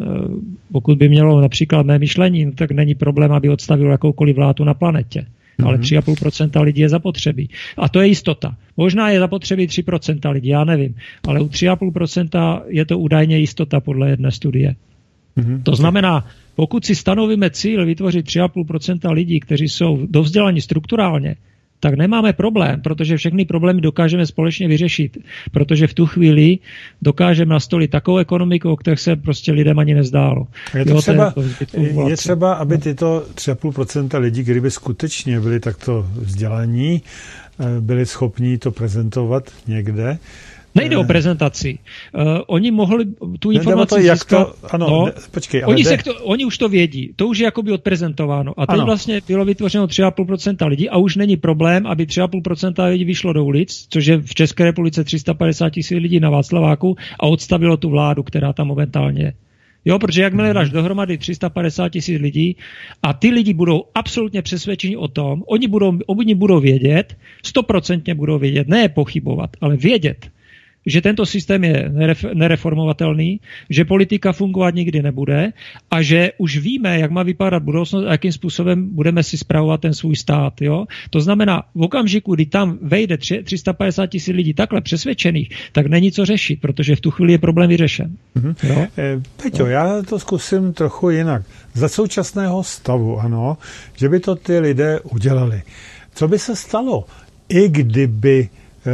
pokud by mělo například mé myšlení, tak není problém, aby odstavilo jakoukoliv vládu na planetě. Ale tři a půl procenta lidí je zapotřebí. A to je jistota. Možná je zapotřebí tři procenta lidí, já nevím. Ale u tři a půl procenta je to údajně jistota podle jedné studie. Mm-hmm. To znamená, pokud si stanovíme cíl vytvořit tři a půl procenta lidí, kteří jsou dovzdělaní strukturálně, tak nemáme problém, protože všechny problémy dokážeme společně vyřešit. Protože v tu chvíli dokážeme nastolit takovou ekonomiku, o které se prostě lidem ani nezdálo. Je, to třeba, je třeba, aby tyto tři a půl procenta lidí, kdyby skutečně byli takto vzdělaní, byli schopni to prezentovat někde. Nejde o prezentaci. Uh, oni mohli tu informaci to, jak získat... To, ano, no, ne, počkej, ale oni, de... se to, oni už to vědí. To už je jakoby odprezentováno. A teď ano. vlastně bylo vytvořeno tři a půl procenta lidí a už není problém, aby tři a půl procenta lidí vyšlo do ulic, což je v České republice tři sta padesát tisíc lidí na Václaváku a odstavilo tu vládu, která tam momentálně je. Jo, protože jakmile dáš dohromady tři sta padesát tisíc lidí a ty lidi budou absolutně přesvědčeni o tom, oni budou, oni budou vědět, stoprocentně budou vědět, ne pochybovat, ale vědět, že tento systém je nereformovatelný, že politika fungovat nikdy nebude a že už víme, jak má vypadat budoucnost a jakým způsobem budeme si spravovat ten svůj stát. Jo? To znamená, v okamžiku, kdy tam vejde tři sta padesát tisíc lidí takhle přesvědčených, tak není co řešit, protože v tu chvíli je problém vyřešen. Mm-hmm. Jo? E, Peťo, jo? Já to zkusím trochu jinak. Za současného stavu, ano, že by to ty lidé udělali. Co by se stalo, i kdyby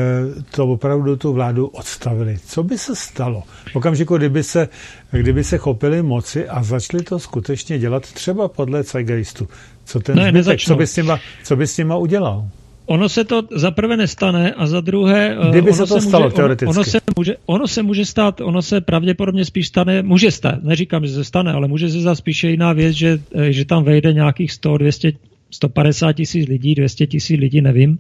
to opravdu tu vládu odstavili? Co by se stalo? V okamžiku, kdyby se, kdyby se chopili moci a začali to skutečně dělat třeba podle Zeitgeistu. Co ten ne, zbytek, co by, s nima, co by s nima udělal? Ono se to za prvé nestane a za druhé... Kdyby ono se to se stalo, může, teoreticky. Ono, ono, se může, ono se může stát, ono se pravděpodobně spíš stane, může stát, neříkám, že se stane, ale může se stát spíše jiná věc, že, že tam vejde nějakých sto, dvě stě, sto padesát tisíc lidí, dvě stě tisíc lidí, nevím,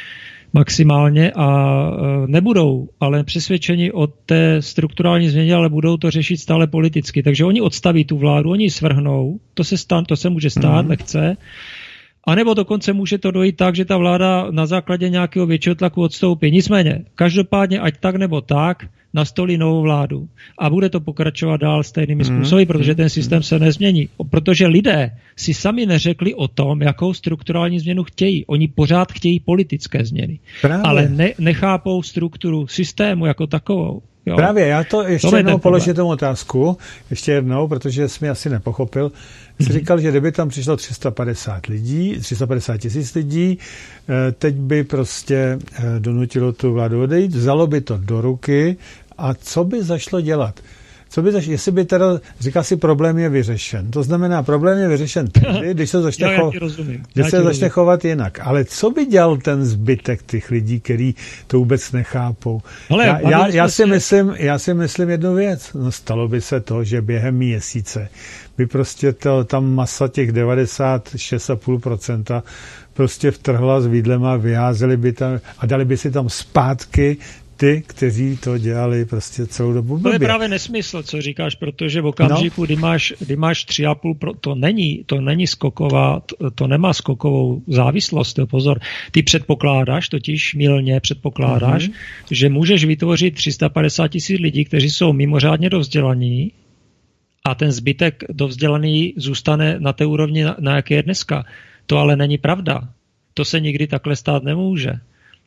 maximálně a nebudou ale přesvědčeni o té strukturální změně, ale budou to řešit stále politicky. Takže oni odstaví tu vládu, oni ji svrhnou, to se, stán, to se může stát, mm-hmm. lehce. A nebo dokonce může to dojít tak, že ta vláda na základě nějakého většího tlaku odstoupí. Nicméně, každopádně, ať tak nebo tak, nastolí novou vládu. A bude to pokračovat dál stejnými způsoby, protože ten systém se nezmění. Protože lidé si sami neřekli o tom, jakou strukturální změnu chtějí. Oni pořád chtějí politické změny. Právě. Ale ne, nechápou strukturu systému jako takovou. Jo. Právě, já to ještě to jednou položím tomu otázku, ještě jednou, protože jsi mi asi nepochopil. Jsi říkal, že kdyby tam přišlo tři sta padesát lidí, tři sta padesát tisíc lidí, teď by prostě donutilo tu vládu odejít, vzalo by to do ruky a co by zašlo dělat? Co by zašlo, jestli by teda, říká si, problém je vyřešen. To znamená, problém je vyřešen tehdy, když se začne, cho, když se začne chovat jinak. Ale co by dělal ten zbytek těch lidí, kteří to vůbec nechápou? Ale já, já, já, si myslím, já si myslím jednu věc. No, stalo by se to, že během měsíce by prostě to, tam masa těch devadesát šest celá pět procenta prostě vtrhla s výdlema, vyházeli by tam a dali by si tam zpátky ty, kteří to dělali prostě celou dobu blbě. To je právě nesmysl, co říkáš, protože v okamžiku, no. kdy máš, kdy máš tři a půl, to není, to není skoková, to, to nemá skokovou závislost, to pozor. Ty předpokládáš, totiž mylně předpokládáš, mm-hmm. že můžeš vytvořit tři sta padesát tisíc lidí, kteří jsou mimořádně dovzdělaní a ten zbytek dovzdělaný zůstane na té úrovni, na, na jaké je dneska. To ale není pravda. To se nikdy takhle stát nemůže.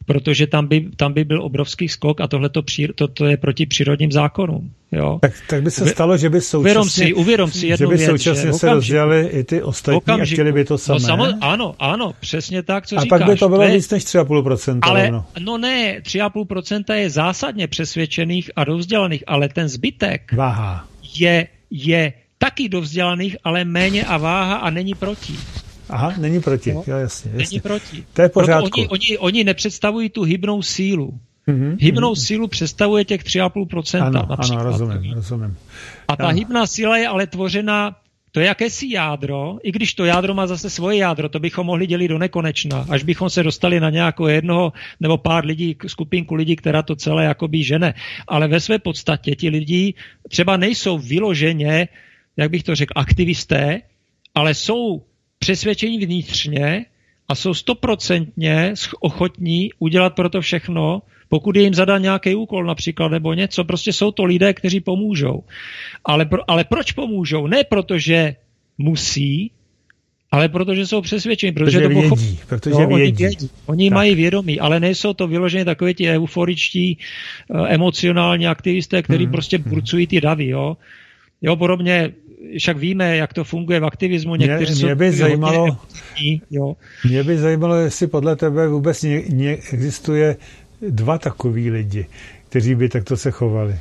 protože tam by, tam by byl obrovský skok a tohle to, to, to je proti přírodním zákonům. Jo? Tak, tak by se stalo, že by současně, uvědom si, uvědom si jednu že by věc, současně že se rozdělili i ty ostatní okamžiku. A chtěli by to samé. No, samo, ano, ano, přesně tak, co a říkáš. A pak by to bylo víc než tři a půl procenta. Ale, no. no ne, tři a půl procenta je zásadně přesvědčených a dovzdělaných, ale ten zbytek váha. Je, je taky dovzdělaných, ale méně a váha a není proti. Aha, není proti, no, jo, jasně, jasně. Není proti. To je pořádku. Oni, oni, oni nepředstavují tu hybnou sílu. Mm-hmm, hybnou mm-hmm. sílu představuje těch tři a půl procenta. Ano, například. ano, rozumím, rozumím. A ta ano. hybná síla je ale tvořena, to je jakési jádro, i když to jádro má zase svoje jádro, to bychom mohli dělit do nekonečna, až bychom se dostali na nějakého jednoho nebo pár lidí, skupinku lidí, která to celé jakoby žene. Ale ve své podstatě ti lidi třeba nejsou vyloženě, jak bych to řekl, aktivisté, ale jsou přesvědčení vnitřně a jsou stoprocentně ochotní udělat pro to všechno, pokud je jim zadá nějaký úkol například nebo něco, prostě jsou to lidé, kteří pomůžou. Ale, pro, ale proč pomůžou? Ne proto, že musí, ale protože jsou přesvědčení. Protože, protože to pochop... vědí. Protože no, vědí. Oni, vědí. oni mají vědomí, ale nejsou to vyloženě takový ti euforičtí, emocionální aktivisté, kteří hmm. prostě burcují ty davy. Jo? Jo, podobně však víme, jak to funguje v aktivismu. Někteří mě, mě by jsou zajímalo, hodně, jo. Mě by zajímalo, jestli podle tebe vůbec ně, ně, existuje dva takový lidi, kteří by takto se chovali.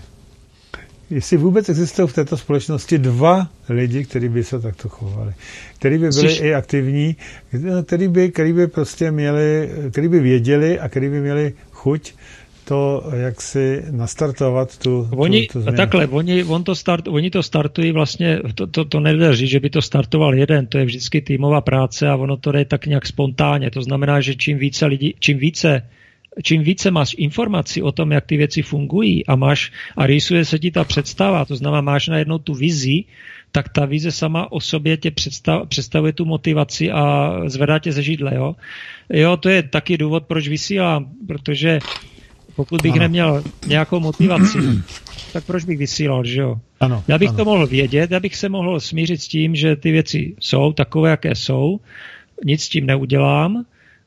Jestli vůbec existují v této společnosti dva lidi, kteří by se takto chovali. Kteří by byli Jsi... i aktivní, kteří by, který by prostě měli, kteří by věděli a kteří by měli chuť to, jak si nastartovat tu, oni, tu, tu změnu. Takhle, oni, on to start, oni to startují vlastně, to, to, to nedá říct, že by to startoval jeden, to je vždycky týmová práce a ono to jde tak nějak spontánně. To znamená, že čím více lidí, čím více Čím více máš informací o tom, jak ty věci fungují a máš a rýsuje se ti ta představa, to znamená, máš najednou tu vizi, tak ta vize sama o sobě tě představ, představuje tu motivaci a zvedá tě ze židle. Jo? jo, to je taky důvod, proč vysílám, protože pokud bych ano. neměl nějakou motivaci, tak proč bych vysílal, že jo? Ano, já bych ano. to mohl vědět, já bych se mohl smířit s tím, že ty věci jsou takové, jaké jsou, nic s tím neudělám,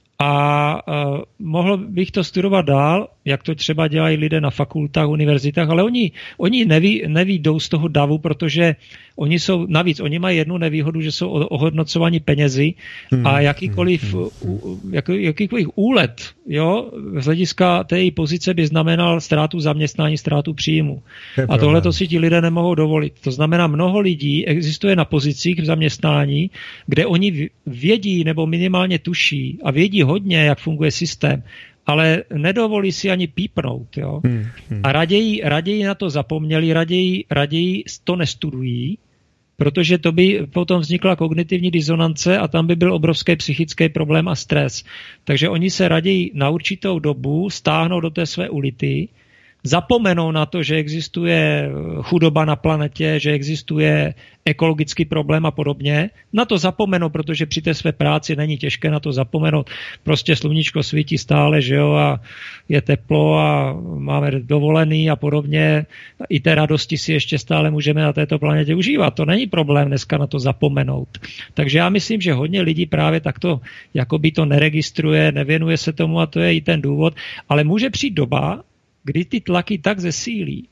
a uh, mohl bych to studovat dál, jak to třeba dělají lidé na fakultách, univerzitách, ale oni, oni neví, nevídou z toho davu, protože oni jsou, navíc, oni mají jednu nevýhodu, že jsou ohodnocovaní penězi a jakýkoliv, hmm, hmm, hmm. Jak, jakýkoliv úlet, jo, z hlediska té její pozice by znamenal ztrátu zaměstnání, ztrátu příjmu. A tohle to si ti lidé nemohou dovolit. To znamená, mnoho lidí existuje na pozicích v zaměstnání, kde oni vědí nebo minimálně tuší a vědí hodně, jak funguje systém, ale nedovolí si ani pípnout. Jo? Hmm, hmm. A raději, raději na to zapomněli, raději, raději to nestudují, protože to by potom vznikla kognitivní disonance a tam by byl obrovský psychický problém a stres. Takže oni se raději na určitou dobu stáhnou do té své ulity, zapomenou na to, že existuje chudoba na planetě, že existuje ekologický problém a podobně. Na to zapomenou, protože při té své práci není těžké na to zapomenout. Prostě sluníčko svítí stále, že jo, a je teplo a máme dovolený a podobně. I té radosti si ještě stále můžeme na této planetě užívat. To není problém dneska na to zapomenout. Takže já myslím, že hodně lidí právě takto jakoby to neregistruje, nevěnuje se tomu a to je i ten důvod. Ale může přijít doba, kdy ty tlaky tak zesílí,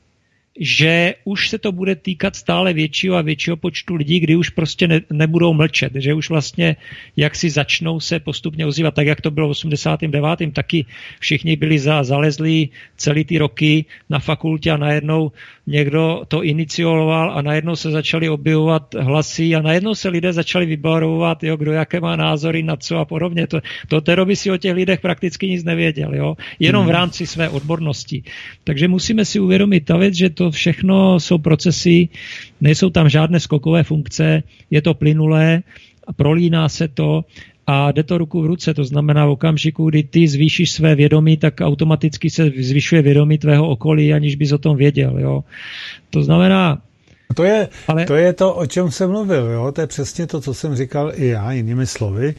že už se to bude týkat stále většího a většího počtu lidí, kdy už prostě ne, nebudou mlčet, že už vlastně jak si začnou se postupně ozývat, tak jak to bylo v osmdesátém devátém taky všichni byli za, zalezlí celý ty roky na fakultě a najednou někdo to inicioval a najednou se začaly objevovat hlasy a najednou se lidé začali vybarovat, jo, kdo jaké má názory na co a podobně. To, to té doby si o těch lidech prakticky nic nevěděl, jo? Jenom v rámci své odbornosti. Takže musíme si uvědomit ta věc, že to všechno jsou procesy, nejsou tam žádné skokové funkce, je to plynulé, prolíná se to a jde to ruku v ruce. To znamená v okamžiku, kdy ty zvýšíš své vědomí, tak automaticky se zvyšuje vědomí tvého okolí, aniž bys o tom věděl. Jo? To znamená... To je, ale... to je to, o čem jsem mluvil, jo? To je přesně to, co jsem říkal i já, jinými slovy.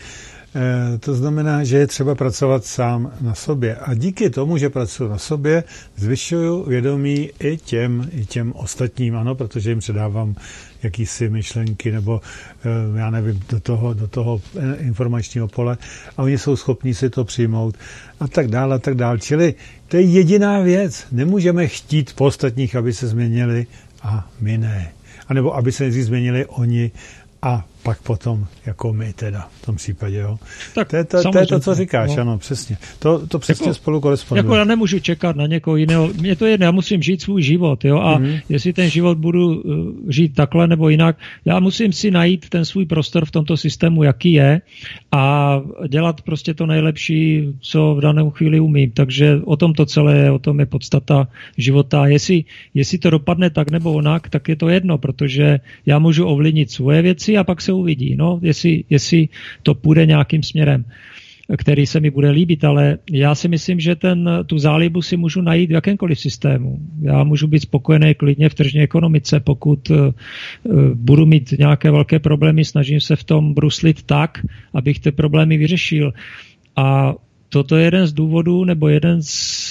E, to znamená, že je třeba pracovat sám na sobě. A díky tomu, že pracuji na sobě, zvyšuju vědomí i těm, i těm ostatním, ano, protože jim předávám jakýsi myšlenky nebo, e, já nevím, do toho, do toho informačního pole a oni jsou schopni si to přijmout a tak dále, a tak dále. Čili to je jediná věc. Nemůžeme chtít po ostatních, aby se změnili a my ne. A nebo aby se nejdřív změnili oni a pak potom jako my teda v tom případě, jo. Tak, to, je to, to je to, co říkáš, no. Ano, přesně. To, to přesně jako, spolu koresponduje. Jako já nemůžu čekat na někoho jiného. Mně to je jedno, já musím žít svůj život, jo. A mm-hmm. jestli ten život budu žít takhle nebo jinak, já musím si najít ten svůj prostor v tomto systému, jaký je a dělat prostě to nejlepší, co v danou chvíli umím. Takže o tom to celé je, o tom je podstata života. Jestli, jestli to dopadne tak nebo onak, tak je to jedno, protože já můžu ovlivnit svoje věci a pak se uvidí, no, jestli, jestli to půjde nějakým směrem, který se mi bude líbit, ale já si myslím, že ten, tu zálibu si můžu najít v jakémkoliv systému. Já můžu být spokojený klidně v tržní ekonomice, pokud uh, budu mít nějaké velké problémy, snažím se v tom bruslit tak, abych ty problémy vyřešil. A toto je jeden z důvodů, nebo jeden z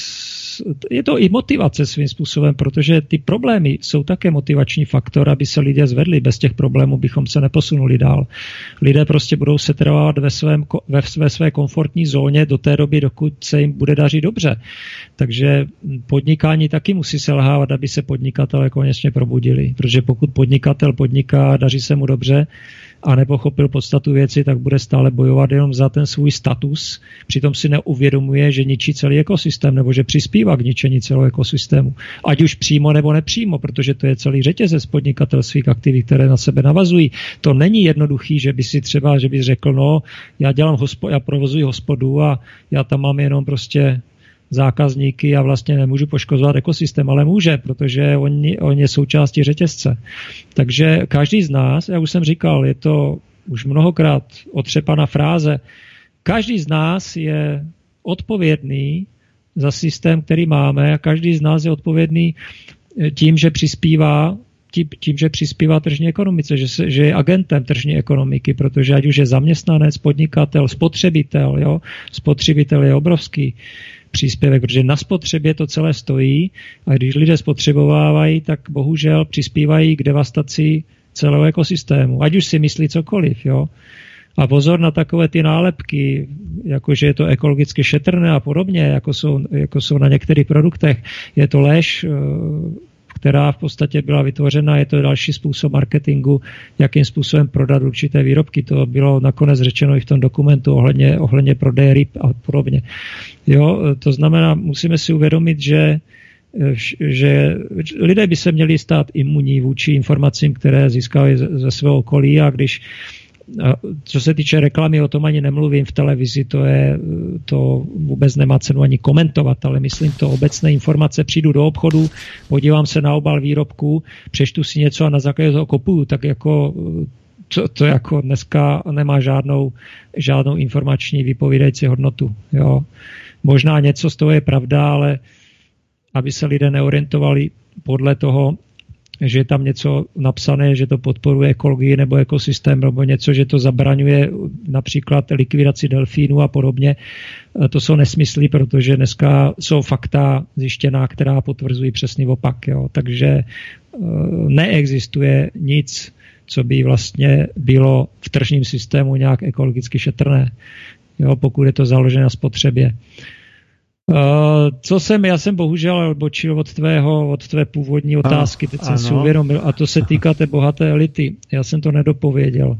je to i motivace svým způsobem, protože ty problémy jsou také motivační faktor, aby se lidé zvedli. Bez těch problémů bychom se neposunuli dál. Lidé prostě budou se trvat ve, svém, ve, ve své komfortní zóně do té doby, dokud se jim bude dařit dobře. Takže podnikání taky musí selhávat, aby se podnikatelé konečně probudili. Protože pokud podnikatel podniká, daří se mu dobře, a nepochopil podstatu věci, tak bude stále bojovat jenom za ten svůj status. Přitom si neuvědomuje, že ničí celý ekosystém, nebo že přispívá k ničení celého ekosystému. Ať už přímo nebo nepřímo, protože to je celý řetězec podnikatelských aktivit, které na sebe navazují. To není jednoduchý, že by si třeba, že bys řekl, no, já dělám hospo, já provozuji hospodu a já tam mám jenom prostě zákazníky a vlastně nemůžu poškozovat ekosystém, ale může, protože oni, oni je součástí řetězce. Takže každý z nás, já už jsem říkal, je to už mnohokrát otřepaná fráze, každý z nás je odpovědný za systém, který máme a každý z nás je odpovědný tím, že přispívá tím, tím že přispívá tržní ekonomice, že, se, že je agentem tržní ekonomiky, protože ať už je zaměstnanec, podnikatel, spotřebitel, jo, spotřebitel je obrovský příspěvek, protože na spotřebě to celé stojí a když lidé spotřebovávají, tak bohužel přispívají k devastaci celého ekosystému. Ať už si myslí cokoliv, jo. A pozor na takové ty nálepky, jakože je to ekologicky šetrné a podobně, jako jsou, jako jsou na některých produktech. Je to lež, která v podstatě byla vytvořena, je to další způsob marketingu, jakým způsobem prodat určité výrobky. To bylo nakonec řečeno i v tom dokumentu ohledně, ohledně prodeje ryb a podobně. Jo, to znamená, musíme si uvědomit, že, že lidé by se měli stát imunní vůči informacím, které získali ze svého okolí a když co se týče reklamy, o tom ani nemluvím v televizi, to je, to vůbec nemá cenu ani komentovat, ale myslím to obecné informace, přijdu do obchodu, podívám se na obal výrobku, přečtu si něco a na základě toho kopuju, tak jako to, to jako dneska nemá žádnou, žádnou informační vypovídající hodnotu. Jo. Možná něco z toho je pravda, ale aby se lidé neorientovali podle toho, že je tam něco napsané, že to podporuje ekologii nebo ekosystém, nebo něco, že to zabraňuje například likvidaci delfínů a podobně. To jsou nesmysly, protože dneska jsou fakta zjištěná, která potvrzují přesný opak. Jo. Takže neexistuje nic, co by vlastně bylo v tržním systému nějak ekologicky šetrné, jo, pokud je to založené na spotřebě. Uh, co jsem, já jsem bohužel odbočil od tvého, od tvé původní otázky, teď jsem si uvědomil, a to se týká té bohaté elity. Já jsem to nedopověděl.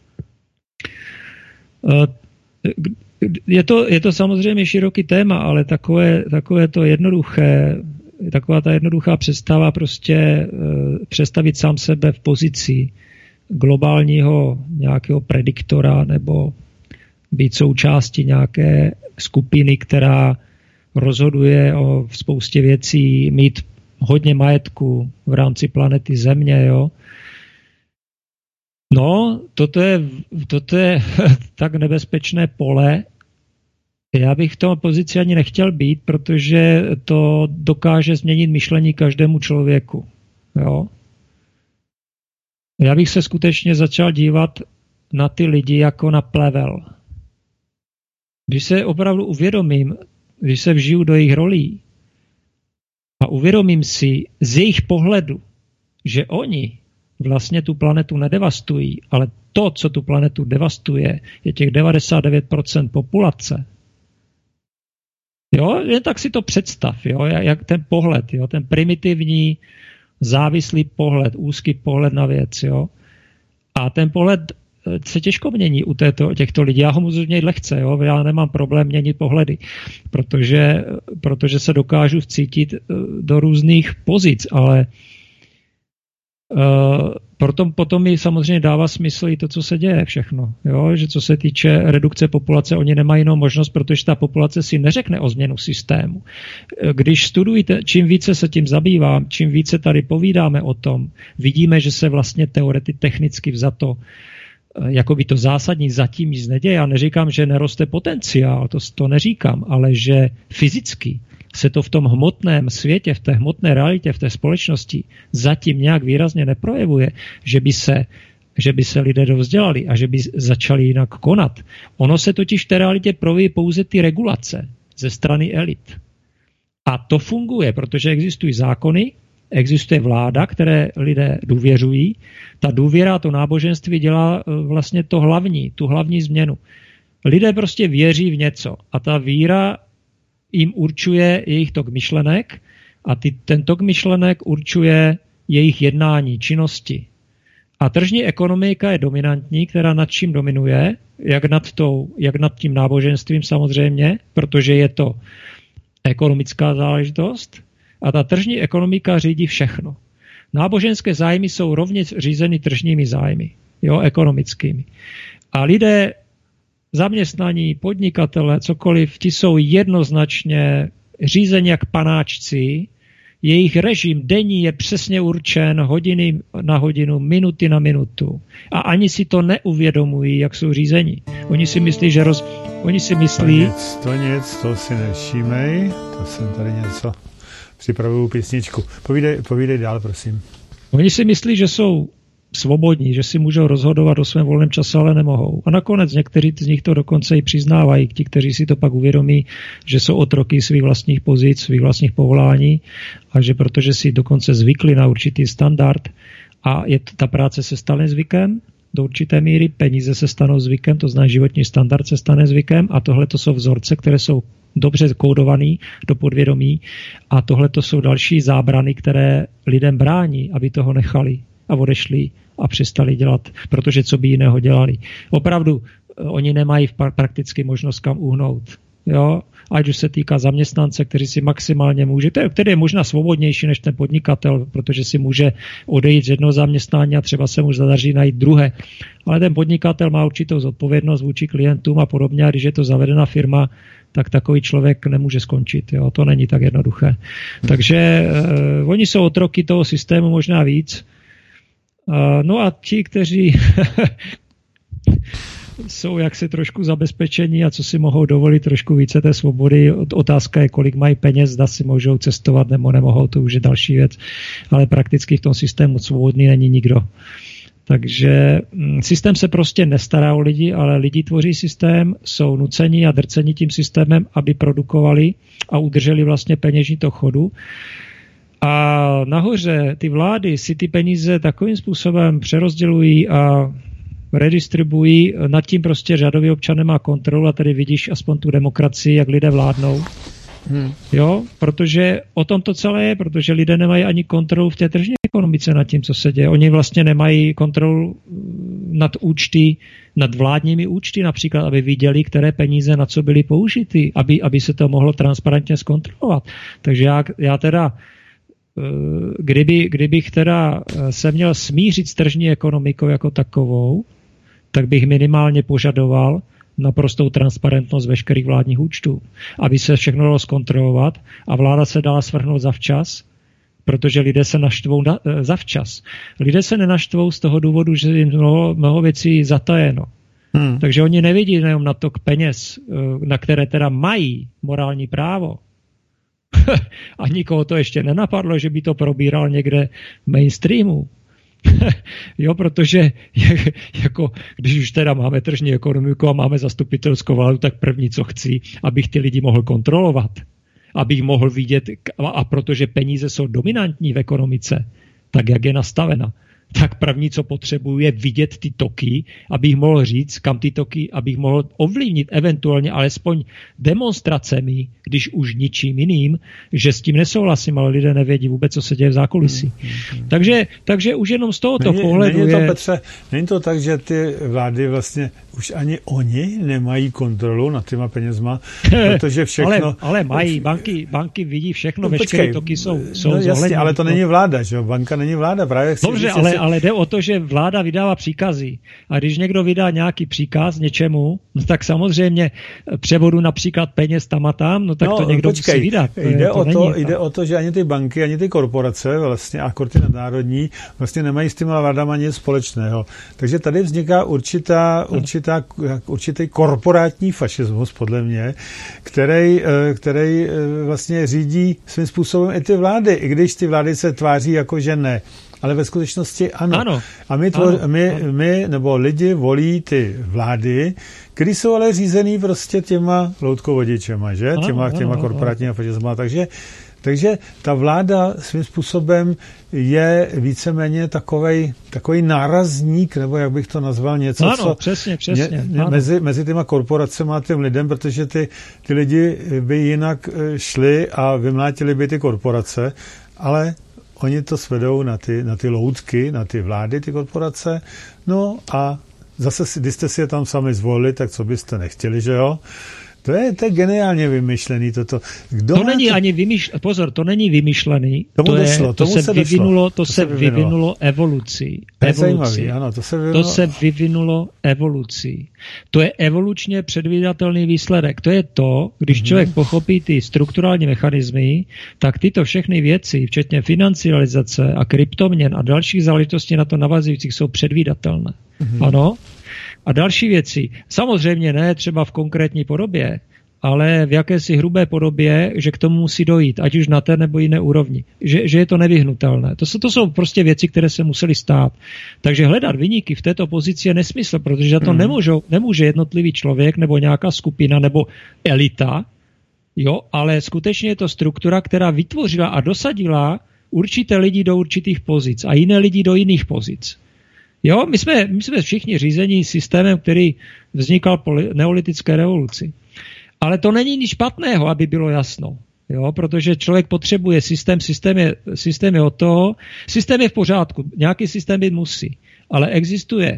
Uh, je to, je to samozřejmě široký téma, ale takové, takové to jednoduché, taková ta jednoduchá představa prostě uh, představit sám sebe v pozici globálního nějakého prediktora nebo být součástí nějaké skupiny, která rozhoduje o spoustě věcí, mít hodně majetku v rámci planety Země, jo. No, toto je, toto je tak nebezpečné pole. Já bych v tom pozici ani nechtěl být, protože to dokáže změnit myšlení každému člověku, jo. Já bych se skutečně začal dívat na ty lidi jako na plevel. Když se opravdu uvědomím, když se vžiju do jejich rolí a uvědomím si z jejich pohledu, že oni vlastně tu planetu nedevastují, ale to, co tu planetu devastuje, je těch devadesát devět procent populace. Jo, jen tak si to představ, jo, jak ten pohled, jo, ten primitivní, závislý pohled, úzký pohled na věc, jo. A ten pohled se těžko mění u této, těchto lidí. Já ho můžu měnit lehce, jo? Já nemám problém měnit pohledy, protože, protože se dokážu vcítit do různých pozic, ale uh, potom, potom mi samozřejmě dává smysl i to, co se děje všechno. Jo? Že co se týče redukce populace, oni nemají jinou možnost, protože ta populace si neřekne o změnu systému. Když studujete, čím více se tím zabývám, čím více tady povídáme o tom, vidíme, že se vlastně teoreticky technicky vzato jakoby to zásadní zatím nic neděje. Já neříkám, že neroste potenciál, to, to neříkám, ale že fyzicky se to v tom hmotném světě, v té hmotné realitě, v té společnosti zatím nějak výrazně neprojevuje, že by se, že by se lidé dovzdělali a že by začali jinak konat. Ono se totiž v té realitě projeví pouze ty regulace ze strany elit. A to funguje, protože existují zákony, existuje vláda, které lidé důvěřují. Ta důvěra, to náboženství dělá vlastně to hlavní, tu hlavní změnu. Lidé prostě věří v něco a ta víra jim určuje jejich tok myšlenek a ty, ten tok myšlenek určuje jejich jednání, činnosti. A tržní ekonomika je dominantní, která nad čím dominuje, jak nad, tou, jak nad tím náboženstvím samozřejmě, protože je to ekonomická záležitost. A ta tržní ekonomika řídí všechno. Náboženské zájmy jsou rovněž řízeny tržními zájmy, jo, ekonomickými. A lidé, zaměstnaní, podnikatelé, cokoliv, ti jsou jednoznačně řízeni jak panáčci, jejich režim denní je přesně určen hodiny na hodinu, minuty na minutu. A ani si to neuvědomují, jak jsou řízeni. Oni si myslí, že roz... Oni si myslí... To nic, to nic, to si nevšímej, to jsem tady něco... Připravuju písničku. Povídej, povídej dál, prosím. Oni si myslí, že jsou svobodní, že si můžou rozhodovat o svém volném čase, ale nemohou. A nakonec někteří z nich to dokonce i přiznávají. Ti, kteří si to pak uvědomí, že jsou otroky svých vlastních pozic, svých vlastních povolání a že protože si dokonce zvykli na určitý standard a je ta práce se stane zvykem, do určité míry peníze se stanou zvykem, to znamená životní standard se stane zvykem a tohle to jsou vzorce, které jsou dobře kódovaný do podvědomí a tohle to jsou další zábrany, které lidem brání, aby toho nechali a odešli a přestali dělat, protože co by jiného dělali. Opravdu, oni nemají prakticky možnost kam uhnout. Jo? Ať už se týká zaměstnance, který si maximálně může, který je možná svobodnější než ten podnikatel, protože si může odejít z jednoho zaměstnání a třeba se mu zadaří najít druhé. Ale ten podnikatel má určitou zodpovědnost vůči klientům a podobně, a když je to zavedená firma, tak takový člověk nemůže skončit. Jo? To není tak jednoduché. Hmm. Takže eh, oni jsou otroky toho systému možná víc. Uh, no a ti, kteří jsou jaksi trošku zabezpečení a co si mohou dovolit trošku více té svobody. Otázka je, kolik mají peněz, zda si můžou cestovat nebo nemohou, to už je další věc. Ale prakticky v tom systému svobodný není nikdo. Takže systém se prostě nestará o lidi, ale lidi tvoří systém, jsou nuceni a drceni tím systémem, aby produkovali a udrželi vlastně peněžní tok chodu. A nahoře ty vlády si ty peníze takovým způsobem přerozdělují a redistribuují, nad tím prostě řadový občan nemá kontrolu a tady vidíš aspoň tu demokracii, jak lidé vládnou. Hmm. Jo, protože o tom to celé je, protože lidé nemají ani kontrolu v té tržní ekonomice nad tím, co se děje. Oni vlastně nemají kontrolu nad účty, nad vládními účty například, aby viděli, které peníze na co byly použity, aby, aby se to mohlo transparentně zkontrolovat. Takže já, já teda Kdyby, kdybych teda se měl smířit s tržní ekonomikou jako takovou, tak bych minimálně požadoval naprostou transparentnost veškerých vládních účtů, aby se všechno dalo zkontrolovat a vláda se dala svrhnout zavčas, protože lidé se naštvou na, zavčas. Lidé se nenaštvou z toho důvodu, že jim mnoho, mnoho věcí zatajeno. Hmm. Takže oni nevidí jenom na tok peněz, na které teda mají morální právo, a nikoho to ještě nenapadlo, že by to probíral někde v mainstreamu. Jo, protože jako, když už teda máme tržní ekonomiku a máme zastupitelskou vládu, tak první, co chci, abych ty lidi mohl kontrolovat. Abych mohl vidět, a protože peníze jsou dominantní v ekonomice, tak jak je nastavena, tak první, co potřebuji, je vidět ty toky, abych mohl říct, kam ty toky, abych mohl ovlivnit eventuálně alespoň demonstracemi, když už ničím jiným, že s tím nesouhlasím, ale lidé nevědí vůbec, co se děje v zákulisí. Hmm, hmm. Takže, takže už jenom z tohoto není, pohledu není to, je... Petře, není to tak, že ty vlády vlastně už ani oni nemají kontrolu nad těma penězma, protože všechno... ale, ale mají, banky, banky vidí všechno, no, veškeré počkej, toky jsou, jsou no, jasně, ale to no. není vláda, že jo? Banka není vláda, právě. Dobře, ale, si... ale jde o to, že vláda vydává příkazy. A když někdo vydá nějaký příkaz něčemu, no tak samozřejmě převodu například peněz tam a tam, no tak no, to někdo počkej, musí vydat. To jde, je, to o to, není, jde o to, že ani ty banky, ani ty korporace vlastně a ty nadnárodní vlastně nemají s těma vládama nic společného. Takže tady vzniká určitá, určitá, určitý korporátní fašismus, podle mě, který, který vlastně řídí svým způsobem i ty vlády, i když ty vlády se tváří jako, že ne. Ale ve skutečnosti ano. ano. A my, tvo, ano, my, ano. my, nebo lidi volí ty vlády, které jsou ale řízený prostě těma loutkovodičema, že? Ano, těma, těma korporátníma fašismama. Takže, takže ta vláda svým způsobem je víceméně takovej, takovej nárazník, nebo jak bych to nazval, něco, ano, co přesně, přesně, mě, mezi, mezi těma korporacemi a těm lidem, protože ty, ty lidi by jinak šli a vymlátili by ty korporace, ale oni to svedou na ty, na ty loutky, na ty vlády, ty korporace. No a zase, když jste si je tam sami zvolili, tak co byste nechtěli, že jo? To je, to je geniálně vymyšlený toto. Kdo to není to... ani vymyšlený, pozor, to není vymyšlený. Tomu to, došlo, je, to tomu se, se vyvinulo, došlo. to, to se vyvinulo, vyvinulo evolucí. To je evolucí. zajímavý, ano, to se vyvinulo. To se vyvinulo evolucí. To je evolučně předvídatelný výsledek. To je to, když mm-hmm. člověk pochopí ty strukturální mechanismy, tak tyto všechny věci, včetně financializace a kryptoměn a dalších záležitostí na to navazujících, jsou předvídatelné. Mm-hmm. Ano? A další věci, samozřejmě ne třeba v konkrétní podobě, ale v jakési hrubé podobě, že k tomu musí dojít, ať už na té nebo jiné úrovni. Že, že je to nevyhnutelné. To jsou, to jsou prostě věci, které se musely stát. Takže hledat viníky v této pozici je nesmysl, protože za to mm. nemůžou, nemůže jednotlivý člověk nebo nějaká skupina nebo elita, jo, ale skutečně je to struktura, která vytvořila a dosadila určité lidi do určitých pozic a jiné lidi do jiných pozic. Jo, my jsme, my jsme všichni řízení systémem, který vznikal po neolitické revoluci. Ale to není nic špatného, aby bylo jasno. Jo, protože člověk potřebuje systém, systém je, systém je od toho, systém je v pořádku, nějaký systém být musí, ale existuje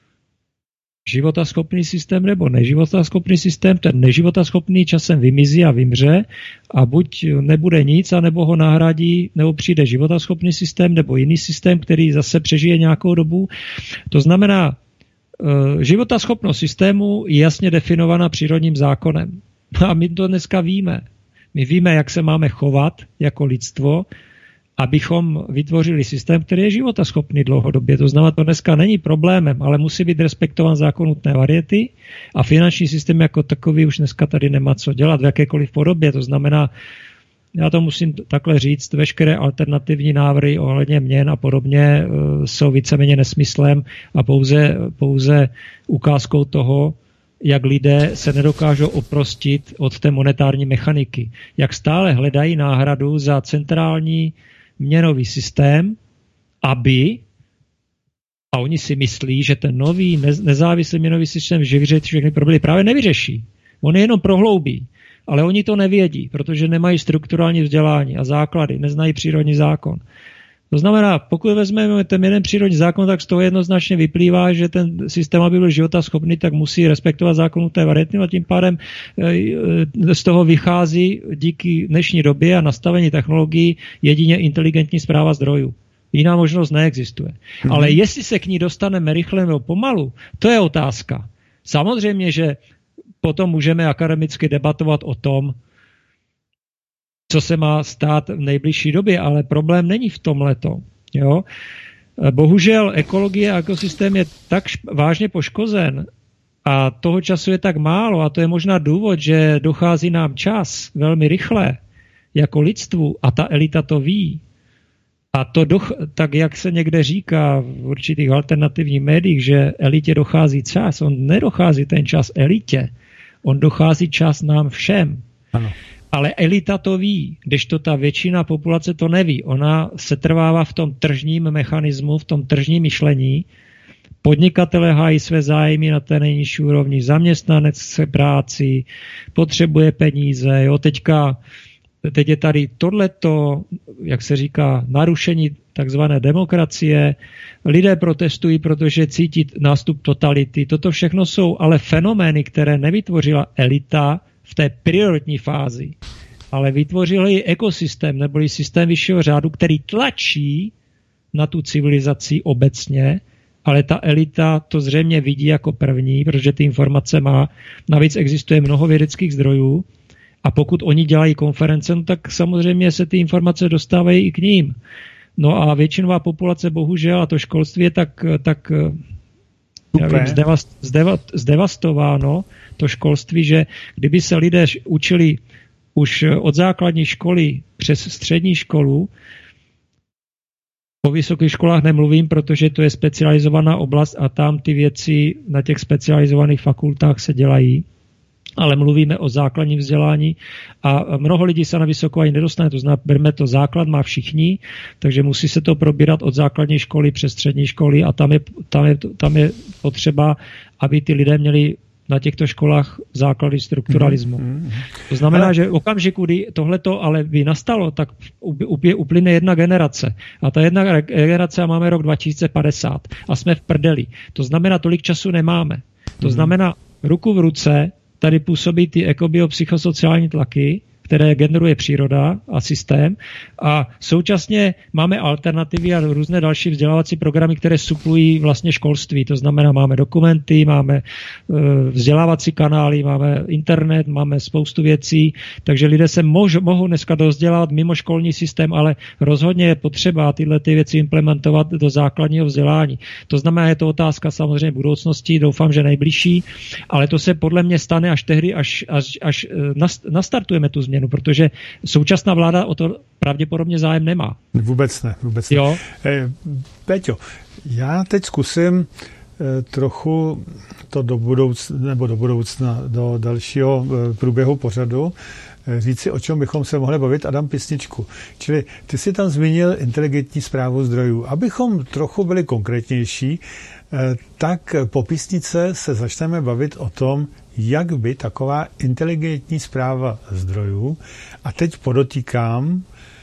životaschopný systém nebo neživotaschopný systém, ten neživotaschopný časem vymizí a vymře a buď nebude nic, anebo ho nahradí, nebo přijde životaschopný systém, nebo jiný systém, který zase přežije nějakou dobu. To znamená, životaschopnost systému je jasně definovaná přírodním zákonem. A my to dneska víme. My víme, jak se máme chovat jako lidstvo, abychom vytvořili systém, který je životaschopný dlouhodobě. To znamená, to dneska není problémem, ale musí být respektován zákon nutné variety a finanční systém jako takový už dneska tady nemá co dělat v jakékoliv podobě. To znamená, já to musím takhle říct, veškeré alternativní návrhy ohledně měn a podobně jsou víceméně nesmyslem a pouze, pouze ukázkou toho, jak lidé se nedokážou oprostit od té monetární mechaniky. Jak stále hledají náhradu za centrální měnový systém, aby, a oni si myslí, že ten nový nezávislý měnový systém že vyřeší všechny problémy, právě nevyřeší. On je jenom prohloubí. Ale oni to nevědí, protože nemají strukturální vzdělání a základy, neznají přírodní zákon. To znamená, pokud vezmeme ten jeden přírodní zákon, tak z toho jednoznačně vyplývá, že ten systém, aby byl životaschopný, tak musí respektovat zákon té variety a tím pádem z toho vychází díky dnešní době a nastavení technologií jedině inteligentní správa zdrojů. Jiná možnost neexistuje. Mm-hmm. Ale jestli se k ní dostaneme rychle nebo pomalu, to je otázka. Samozřejmě, že potom můžeme akademicky debatovat o tom, co se má stát v nejbližší době, ale problém není v tomhleto. Jo? Bohužel ekologie a ekosystém je tak vážně poškozen a toho času je tak málo a to je možná důvod, že dochází nám čas velmi rychle jako lidstvu a ta elita to ví A to, doch, tak jak se někde říká v určitých alternativních médiích, že elitě dochází čas, on nedochází ten čas elitě, on dochází čas nám všem. Ano. Ale elita to ví, kdežto ta většina populace to neví. Ona se trvává v tom tržním mechanismu, v tom tržním myšlení. Podnikatelé hájí své zájmy na té nejnižší úrovni, zaměstnanec chce práci, potřebuje peníze. Jo, teďka, teď je tady tohleto, jak se říká, narušení takzvané demokracie. Lidé protestují, protože cítí nástup totality. Toto všechno jsou ale fenomény, které nevytvořila elita v té prioritní fázi, ale vytvořil ji ekosystém, neboli systém vyššího řádu, který tlačí na tu civilizaci obecně, ale ta elita to zřejmě vidí jako první, protože ty informace má. Navíc existuje mnoho vědeckých zdrojů a pokud oni dělají konference, no tak samozřejmě se ty informace dostávají i k ním. No a většinová populace bohužel, a to školství je tak, tak já vím, zdevast, zdevast, zdevastováno, to školství, že kdyby se lidé učili už od základní školy přes střední školu, o vysokých školách nemluvím, protože to je specializovaná oblast a tam ty věci na těch specializovaných fakultách se dělají, ale mluvíme o základním vzdělání a mnoho lidí se na vysokou ani nedostane, to znamená, berme to základ, má všichni, takže musí se to probírat od základní školy přes střední školy a tam je, tam je, tam je potřeba, aby ty lidé měli na těchto školách základy strukturalismu. Mm, mm. To znamená, ale... že v okamžiku, kdy tohleto ale by nastalo, tak uplyne jedna generace. A ta jedna generace, a máme rok dva tisíce padesát a jsme v prdeli. To znamená, tolik času nemáme. To mm. znamená, ruku v ruce tady působí ty ekobiopsychosociální tlaky, které generuje příroda a systém a současně máme alternativy a různé další vzdělávací programy, které suplují vlastně školství. To znamená, máme dokumenty, máme vzdělávací kanály, máme internet, máme spoustu věcí, takže lidé se mož, mohou dneska dozdělat mimo školní systém, ale rozhodně je potřeba tyhle ty věci implementovat do základního vzdělání. To znamená, je to otázka samozřejmě budoucnosti, doufám, že nejbližší, ale to se podle mě stane až tehdy, až, až, až nastartujeme tu změnu, protože současná vláda o to pravděpodobně zájem nemá. Vůbec ne, vůbec ne. Jo? Eh, Péťo, já teď zkusím eh, trochu to do budoucna, nebo do budoucna, do dalšího eh, průběhu pořadu, eh, říci, o čem bychom se mohli bavit, a dám písničku. Čili ty jsi tam zmínil inteligentní správu zdrojů. Abychom trochu byli konkrétnější, eh, tak po písnice se začneme bavit o tom, jak by taková inteligentní správa zdrojů, a teď podotýkám,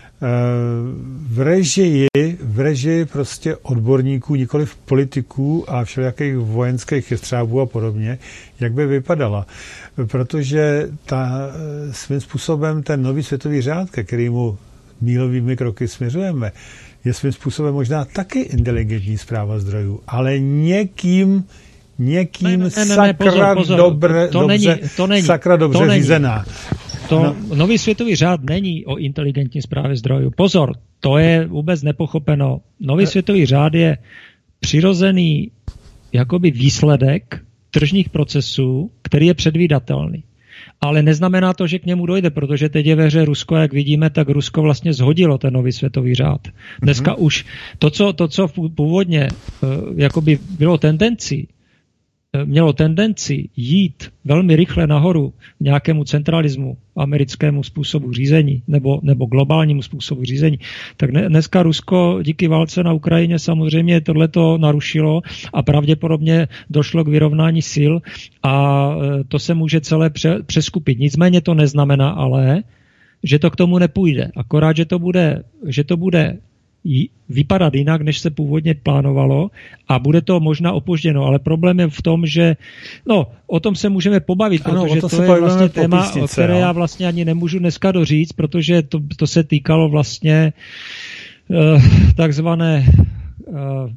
v režii, v režii prostě odborníků, nikoliv politiků a všelijakých vojenských jestřábů a podobně, jak by vypadala. Protože ta, svým způsobem ten nový světový řád, ke kterému mílovými kroky směřujeme, je svým způsobem možná taky inteligentní správa zdrojů, ale někým někým ne, ne, ne, sakra, pozor, pozor. Dobře, to dobře, není, to není, sakra dobře to řízená. To no. Nový světový řád není o inteligentní správě zdrojů. Pozor, to je vůbec nepochopeno. Nový ne. světový řád je přirozený jakoby výsledek tržních procesů, který je předvídatelný. Ale neznamená to, že k němu dojde, protože teď je ve hře Rusko, jak vidíme, tak Rusko vlastně zhodilo ten nový světový řád. Dneska mm-hmm. už to, co, to, co původně uh, jakoby bylo tendencí, mělo tendenci jít velmi rychle nahoru nějakému centralismu, americkému způsobu řízení nebo, nebo globálnímu způsobu řízení, tak dneska Rusko díky válce na Ukrajině samozřejmě tohleto narušilo a pravděpodobně došlo k vyrovnání sil a to se může celé pře, přeskupit. Nicméně to neznamená ale, že to k tomu nepůjde. Akorát, že to bude, že to bude vypadat jinak, než se původně plánovalo a bude to možná opožděno, ale problém je v tom, že no, o tom se můžeme pobavit, ano, protože to, to je vlastně téma, písnice, které no. já vlastně ani nemůžu dneska doříct, protože to, to se týkalo vlastně uh, takzvané uh,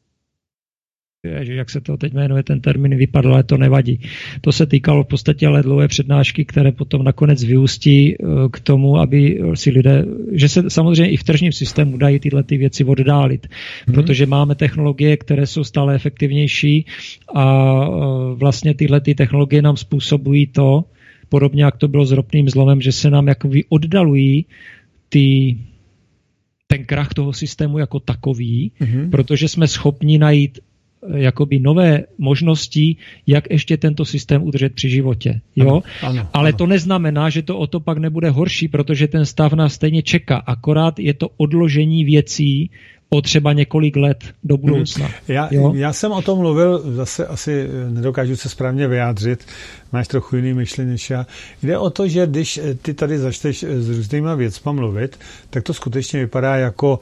jak se to teď jmenuje, ten termín vypadl, ale to nevadí. To se týkalo v podstatě ale dlouhé přednášky, které potom nakonec vyústí k tomu, aby si lidé, že se samozřejmě i v tržním systému dají tyhle ty věci oddálit, mm-hmm. protože máme technologie, které jsou stále efektivnější a vlastně tyhle ty technologie nám způsobují to, podobně jak to bylo s ropným zlomem, že se nám jakoby oddalují ty ten krach toho systému jako takový, mm-hmm. protože jsme schopni najít jakoby nové možnosti, jak ještě tento systém udržet při životě. Jo? Ano, ano, Ale ano. to neznamená, že to o to pak nebude horší, protože ten stav nás stejně čeká. Akorát je to odložení věcí o třeba několik let do budoucna. Hmm. Já, já jsem o tom mluvil, zase asi nedokážu se správně vyjádřit, máš trochu jiný myšlení než já. Jde o to, že když ty tady začneš s různýma věcma mluvit, tak to skutečně vypadá jako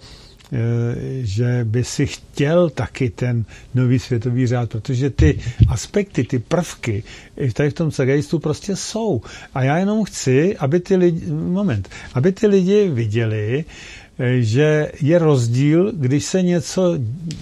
že by si chtěl taky ten nový světový řád, protože ty aspekty, ty prvky tady v tom Zeitgeistu prostě jsou. A já jenom chci, aby ty lidi, moment, aby ty lidi viděli, že je rozdíl, když se něco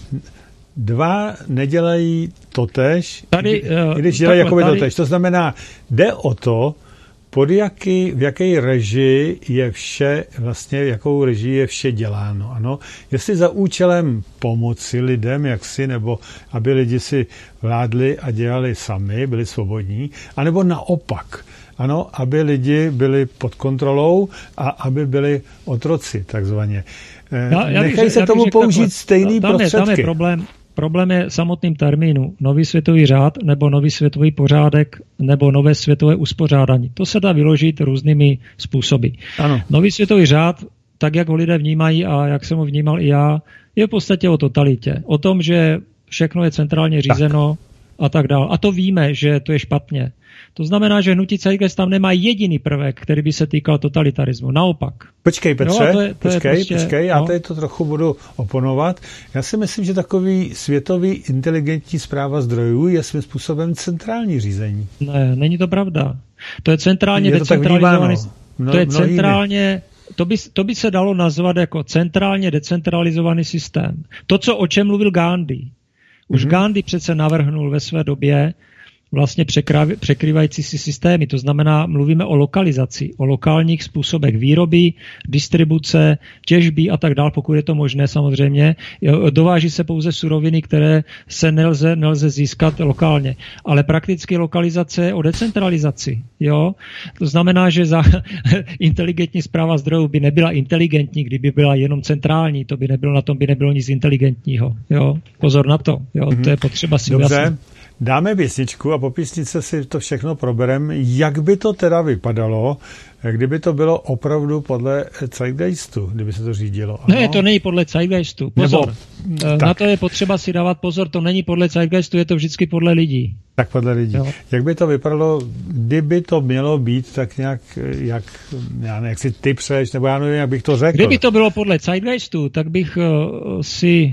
dva nedělají totéž, tady, uh, když dělají jakoby tady... totéž. To znamená, jde o to, pod jaký, v jaké režii je vše, vlastně jakou režii je vše děláno. Ano? Jestli za účelem pomoci lidem, jaksi, nebo aby lidi si vládli a dělali sami, byli svobodní, anebo naopak. Ano, aby lidi byli pod kontrolou a aby byli otroci, takzvaně. Já, já Nechají bych, se tomu použít takhle, stejný tam prostředky. Je, tam je problém. Problém je samotným termínu nový světový řád nebo nový světový pořádek nebo nové světové uspořádání. To se dá vyložit různými způsoby. Ano. Nový světový řád, tak jak ho lidé vnímají a jak jsem ho vnímal i já, je v podstatě o totalitě. O tom, že všechno je centrálně řízeno tak. a tak dále. A to víme, že to je špatně. To znamená, že hnutí Zeitgeist tam nemá jediný prvek, který by se týkal totalitarismu. Naopak. Počkej, Petře, jo, to je, to počkej, prostě, počkej, já no. tady to trochu budu oponovat. Já si myslím, že takový světový inteligentní správa zdrojů je svým způsobem centrální řízení. Ne, není to pravda. To je centrálně je to decentralizovaný. Mno, to je centrálně, to by, to by se dalo nazvat jako centrálně decentralizovaný systém. To, co o čem mluvil Gandhi. Už mm-hmm. Gandhi přece navrhnul ve své době vlastně překrývající si systémy. To znamená, mluvíme o lokalizaci, o lokálních způsobech výroby, distribuce, těžby a tak dále, pokud je to možné samozřejmě. Dováží se pouze suroviny, které se nelze, nelze získat lokálně. Ale prakticky lokalizace je o decentralizaci. Jo? To znamená, že za inteligentní správa zdrojů by nebyla inteligentní, kdyby byla jenom centrální. To by nebylo, na tom by nebylo nic inteligentního. Jo? Pozor na to. Jo? Mm-hmm. To je potřeba si ujasnit. Dáme písničku a po písničce si to všechno probereme. Jak by to teda vypadalo, kdyby to bylo opravdu podle Zeitgeistu, kdyby se to řídilo? Ano? Ne, to není podle Zeitgeistu. Pozor. Nebo, na to je potřeba si dávat pozor. To není podle Zeitgeistu, je to vždycky podle lidí. Tak podle lidí. Jo. Jak by to vypadalo, kdyby to mělo být tak nějak, jak, já nevím, jak si ty přeješ, nebo já nevím, jak bych to řekl. Kdyby to bylo podle Zeitgeistu, tak bych uh, si...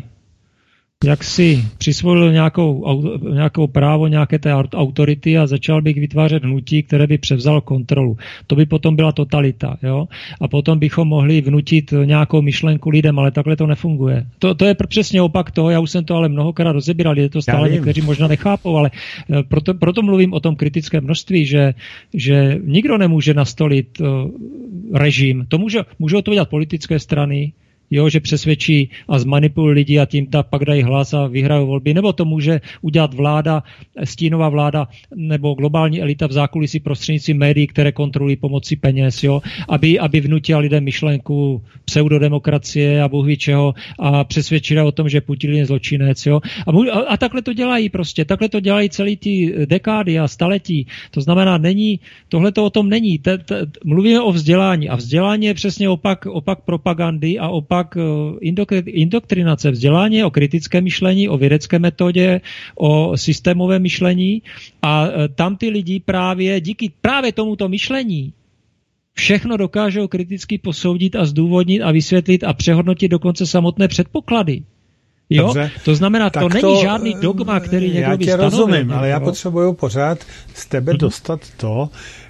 jak si přisvojil nějakou, nějakou právo, nějaké té autority a začal bych vytvářet hnutí, které by převzalo kontrolu. To by potom byla totalita. Jo? A potom bychom mohli vnutit nějakou myšlenku lidem, ale takhle to nefunguje. To, to je přesně opak toho, já už jsem to ale mnohokrát rozebíral, je to stále někteří možná nechápou, ale proto, proto mluvím o tom kritickém množství, že, že nikdo nemůže nastolit uh, režim. To může, můžou to dělat politické strany, jo, že přesvědčí a zmanipulují lidi a tím tak pak dají hlas a vyhrajou volby, nebo to může udělat vláda, stínová vláda nebo globální elita v zákulisí prostřednictvím médií, které kontrolují pomocí peněz, jo, aby, aby vnutila lidem myšlenku pseudodemokracie a bůh ví čeho a přesvědčili o tom, že Putin je zločinec, jo. A, a, a takhle to dělají prostě, takhle to dělají celý ty dekády a staletí. To znamená, není, tohle to o tom není. T, t, mluvíme o vzdělání a vzdělání je přesně opak, opak propagandy a opak pak indoktrinace, vzdělání o kritické myšlení, o vědecké metodě, o systémové myšlení a tam ty lidi právě díky právě tomuto myšlení všechno dokážou kriticky posoudit a zdůvodnit a vysvětlit a přehodnotit dokonce samotné předpoklady. Jo? Dobře, to znamená, to není to, žádný dogma, který někdo by stanovil. Já tě rozumím, ale já potřebuju pořád z tebe mm-hmm. dostat to,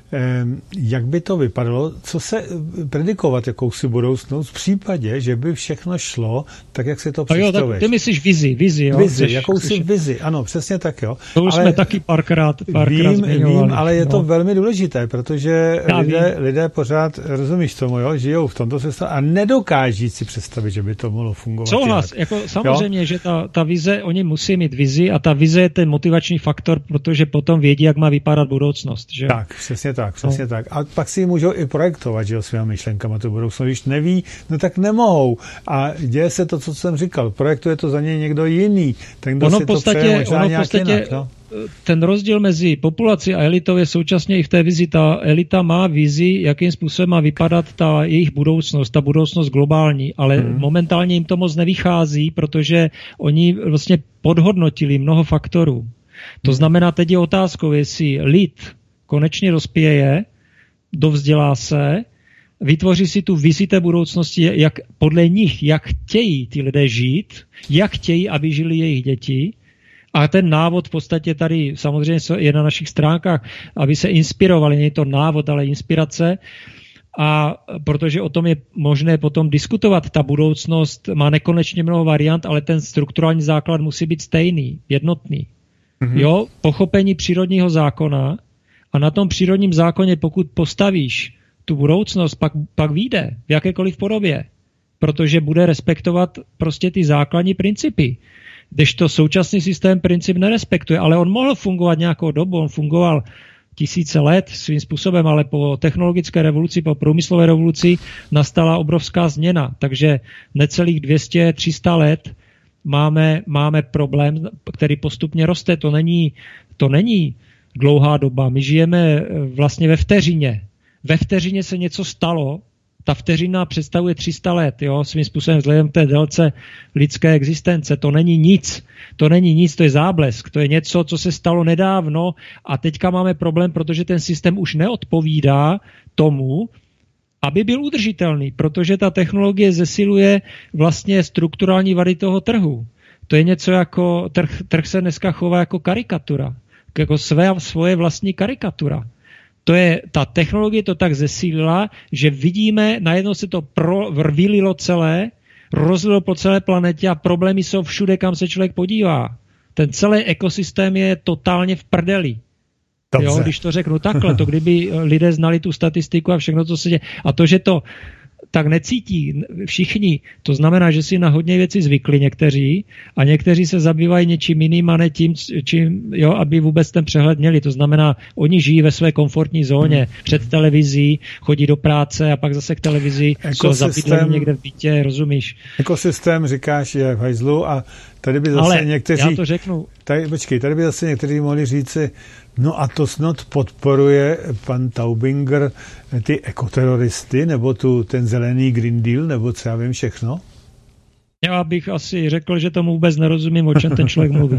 jak by to vypadalo, co se predikovat jakousi budoucnost v případě, že by všechno šlo tak, jak si to představuješ. Jo, tak ty myslíš vizi, vizi, jo? Vizi, jakousi chceš... vizi, ano, přesně tak, jo. To už ale jsme taky párkrát, párkrát vím, zmiňovali. Vím, ale je no. to velmi důležité, protože lidé, lidé pořád, rozumíš tomu, jo, žijou v tomto systému a nedokáží si představit, že by to mohlo fungovat. Souhlas, jako samozřejmě, jo? Že ta, ta vize, oni musí mít vizi a ta vize je ten motivační faktor, protože potom vědí, jak má vypadat budoucnost. Že? Tak, přesně Přesně tak, přesně no. tak. A pak si ji můžou i projektovat, že jo, svýma myšlenkama tu budoucnost. Když neví, no tak nemohou. A děje se to, co jsem říkal. Projektuje to za ně někdo jiný. Ten, kdo ono si podstatě, to přeje možná ono nějak podstatě, jinak. No? Ten rozdíl mezi populací a elitou je současně i v té vizi. Ta elita má vizi, jakým způsobem má vypadat ta jejich budoucnost, ta budoucnost globální, ale hmm. momentálně jim to moc nevychází, protože oni vlastně podhodnotili mnoho faktorů. To znamená, teď je otázkou, jestli lid konečně rozpěje, dovzdělá se, vytvoří si tu vizi té budoucnosti, jak podle nich, jak chtějí ty lidé žít, jak chtějí, aby žili jejich děti. A ten návod v podstatě tady samozřejmě je na našich stránkách, aby se inspirovali, není to návod, ale inspirace. A protože o tom je možné potom diskutovat, ta budoucnost má nekonečně mnoho variant, ale ten strukturální základ musí být stejný, jednotný. Mm-hmm. Jo, pochopení přírodního zákona a na tom přírodním zákoně, pokud postavíš tu budoucnost, pak, pak vyjde v jakékoliv podobě, protože bude respektovat prostě ty základní principy. Kdežto současný systém princip nerespektuje, ale on mohl fungovat nějakou dobu, on fungoval tisíce let svým způsobem, ale po technologické revoluci, po průmyslové revoluci nastala obrovská změna, takže necelých dvě stě tři sta let máme, máme problém, který postupně roste. To není, to není dlouhá doba. My žijeme vlastně ve vteřině. Ve vteřině se něco stalo, ta vteřina představuje tři sta let, jo, svým způsobem vzhledem k té délce lidské existence. To není nic, to není nic, to je záblesk, to je něco, co se stalo nedávno a teďka máme problém, protože ten systém už neodpovídá tomu, aby byl udržitelný, protože ta technologie zesiluje vlastně strukturální vady toho trhu. To je něco jako, trh, trh se dneska chová jako karikatura, jako své, svoje vlastní karikatura. To je, ta technologie to tak zesílila, že vidíme, najednou se to vylilo celé, rozlilo po celé planetě a problémy jsou všude, kam se člověk podívá. Ten celý ekosystém je totálně v prdeli. Jo, když to řeknu takhle, to kdyby lidé znali tu statistiku a všechno, co se děje. A to, že to tak necítí všichni, to znamená, že si na hodně věci zvykli někteří a někteří se zabývají něčím jiným a ne tím, čím, jo, aby vůbec ten přehled měli. To znamená, oni žijí ve své komfortní zóně, hmm. před televizí, chodí do práce a pak zase k televizi, jsou zabydlení někde v bytě, rozumíš? Ekosystém, říkáš, je v hajzlu a tady by zase Ale někteří... já to řeknu. Tady, počkej, tady by zase někteří mohli říci, no a to snad podporuje pan Taubinger ty ekoteroristy, nebo tu, ten zelený Green Deal, nebo co já vím všechno? Já bych asi řekl, že tomu vůbec nerozumím, o čem ten člověk mluví.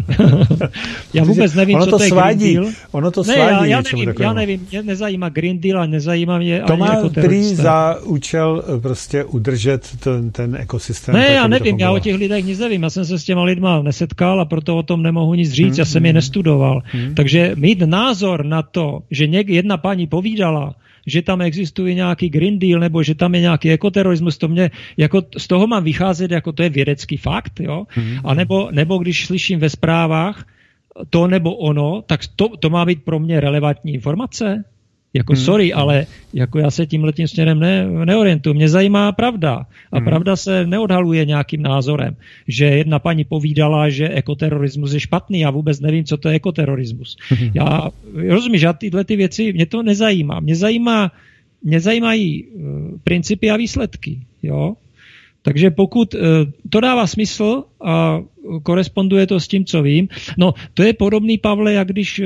Já vůbec nevím, ono co to to je svádí. Green Deal. Ono to ne, svádí já, já, něčemu nevím, takovému. já nevím, mě nezajímá Green Deal a nezajímá mě to ani má jako prý terorista. za účel prostě udržet ten, ten ekosystém. Ne, tak, já nevím, já fungovalo. o těch lidech nic nevím. Já jsem se s těma lidma nesetkal a proto o tom nemohu nic říct, hmm, já jsem je hmm. nestudoval. Hmm. Takže mít názor na to, že něk, jedna paní povídala, že tam existuje nějaký Green Deal nebo že tam je nějaký ekoterorismus, to mě, jako z toho mám vycházet, jako to je vědecký fakt, jo? Hmm. A nebo, nebo když slyším ve zprávách to nebo ono, tak to, to má být pro mě relevantní informace. Jako hmm. sorry, ale jako já se tímhletím směrem ne, neorientuju. Mě zajímá pravda. A hmm. pravda se neodhaluje nějakým názorem. Že jedna paní povídala, že ekoterorismus je špatný. Já vůbec nevím, co to je ekoterorismus. Hmm. Já, rozumíš, já tyhle ty věci, mě to nezajímá. Mě zajímá, mě zajímají uh, principy a výsledky. Jo? Takže pokud uh, to dává smysl a koresponduje to s tím, co vím. No, to je podobný, Pavle, jak když,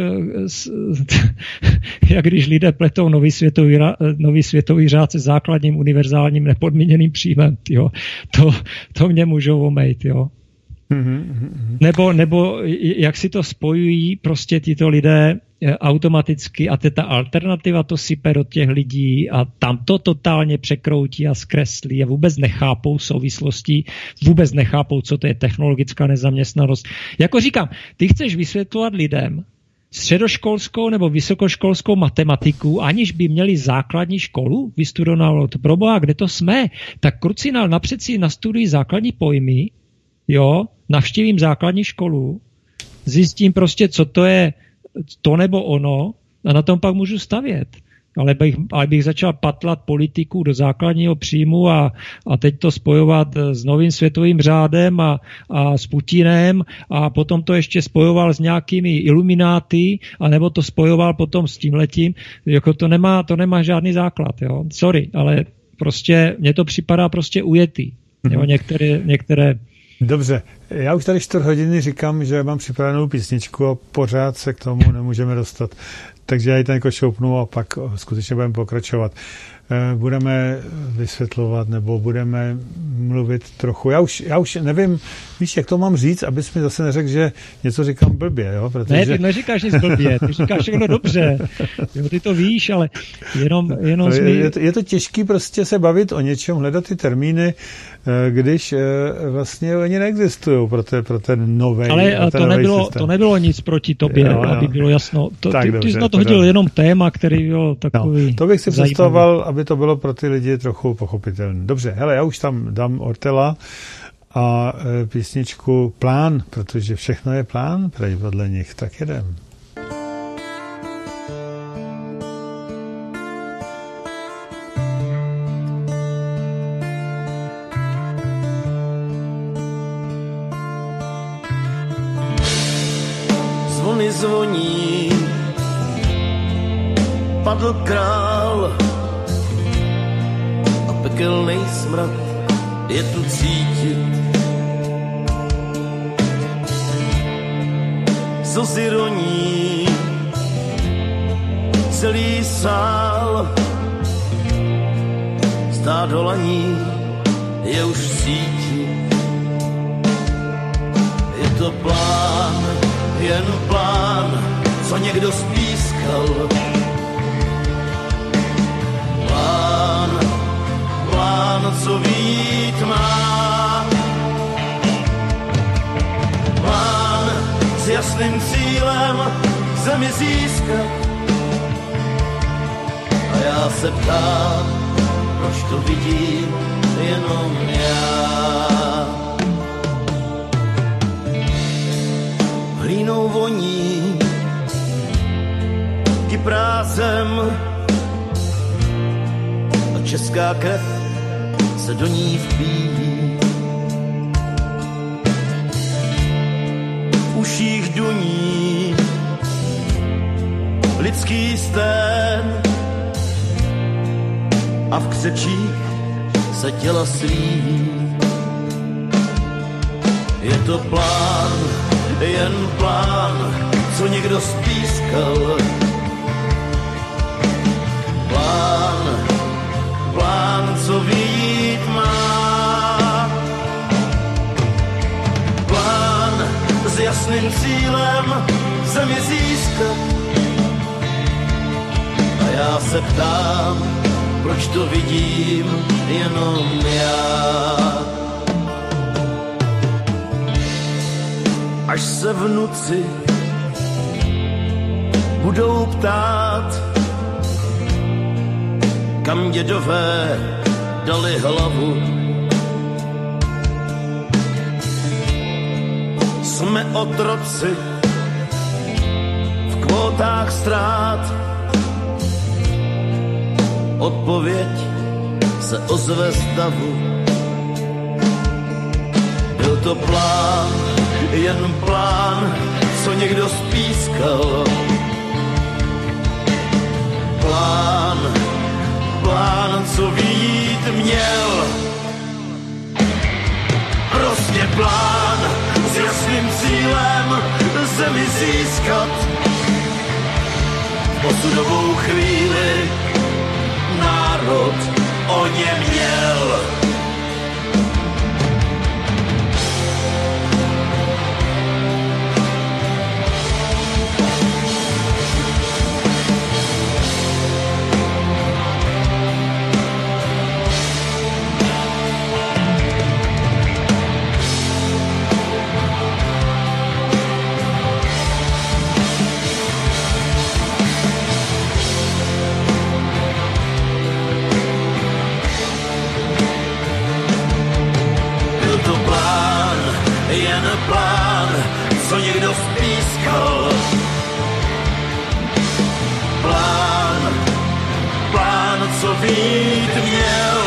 jak když lidé pletou nový světový, nový světový řád se základním univerzálním nepodmíněným příjmem. Jo. To, to mě můžou omejt, jo. Nebo, nebo jak si to spojují prostě tyto lidé automaticky a ta alternativa to sype do těch lidí a tam to totálně překroutí a zkreslí a vůbec nechápou souvislosti, vůbec nechápou, co to je technologická nezaměstnanost. Jako říkám, ty chceš vysvětlovat lidem středoškolskou nebo vysokoškolskou matematiku, aniž by měli základní školu vystudovanou. To proboha, kde to jsme? Tak krucinál, napřed si nastudují základní pojmy, jo, navštívím základní školu, zjistím prostě, co to je to nebo ono a na tom pak můžu stavět. ale bych, ale bych začal patlat politiku do základního příjmu a, a teď to spojovat s novým světovým řádem a, a s Putinem a potom to ještě spojoval s nějakými ilumináty, anebo to spojoval potom s tímhletím, jako to nemá, to nemá žádný základ, jo. Sorry, ale prostě mně to připadá prostě ujetý, jo, některé, některé. Dobře, já už tady čtvrt hodiny říkám, že mám připravenou písničku a pořád se k tomu nemůžeme dostat. Takže já ji tam jako šoupnu a pak skutečně budeme pokračovat. Budeme vysvětlovat nebo budeme mluvit trochu. Já už, já už nevím, víš, jak to mám říct, abys mi zase neřekl, že něco říkám blbě, jo? Protože... Ne, ty neříkáš nic blbě, ty říkáš všechno dobře. Jo, ty to víš, ale jenom... jenom je, mi... je, to, je to těžký prostě se bavit o něčem, hledat ty termíny, když vlastně oni neexistují pro, te, pro ten nový Ale ten to, nebylo, systém. to nebylo nic proti tobě, jo, jo. aby bylo jasno. To, tak, ty, dobře, ty jsi na to hodil jenom téma, který byl takový no, to bych si zajímavý. představoval, aby to bylo pro ty lidi trochu pochopitelné. Dobře, hele, já už tam dám Ortela a e, písničku Plán, protože všechno je plán prej podle nich, tak jedem. Zvony zvoní, padl král a pekelnej smrad je tu cítit. Slzy roní celý sál, stádo laní je už cítit. Je to plán, jen plán, co někdo spískal. Plán, plán, co vít má. Plán s jasným cílem zemi získat. A já se ptám, proč to vidím jenom já. Hlínou voní, kyprázem a česká krev se do ní vpíjí. V uších duní lidský stén a v křečích se těla slíjí. Je to plán, jen plán, co někdo spískal. Plán, plán, co vyjít má. Plán s jasným cílem zemi získat. A já se ptám, proč to vidím jenom já. Až se vnuci budou ptát, kam dědové dali hlavu. Jsme otroci v kvótách ztrát. Odpověď se ozve z davu. Byl to plán, jen plán, co někdo spískal. Plán, plán, co vyjít měl. Prostě plán s jasným cílem zemi získat. V osudovou chvíli národ o něm měl. mít měl.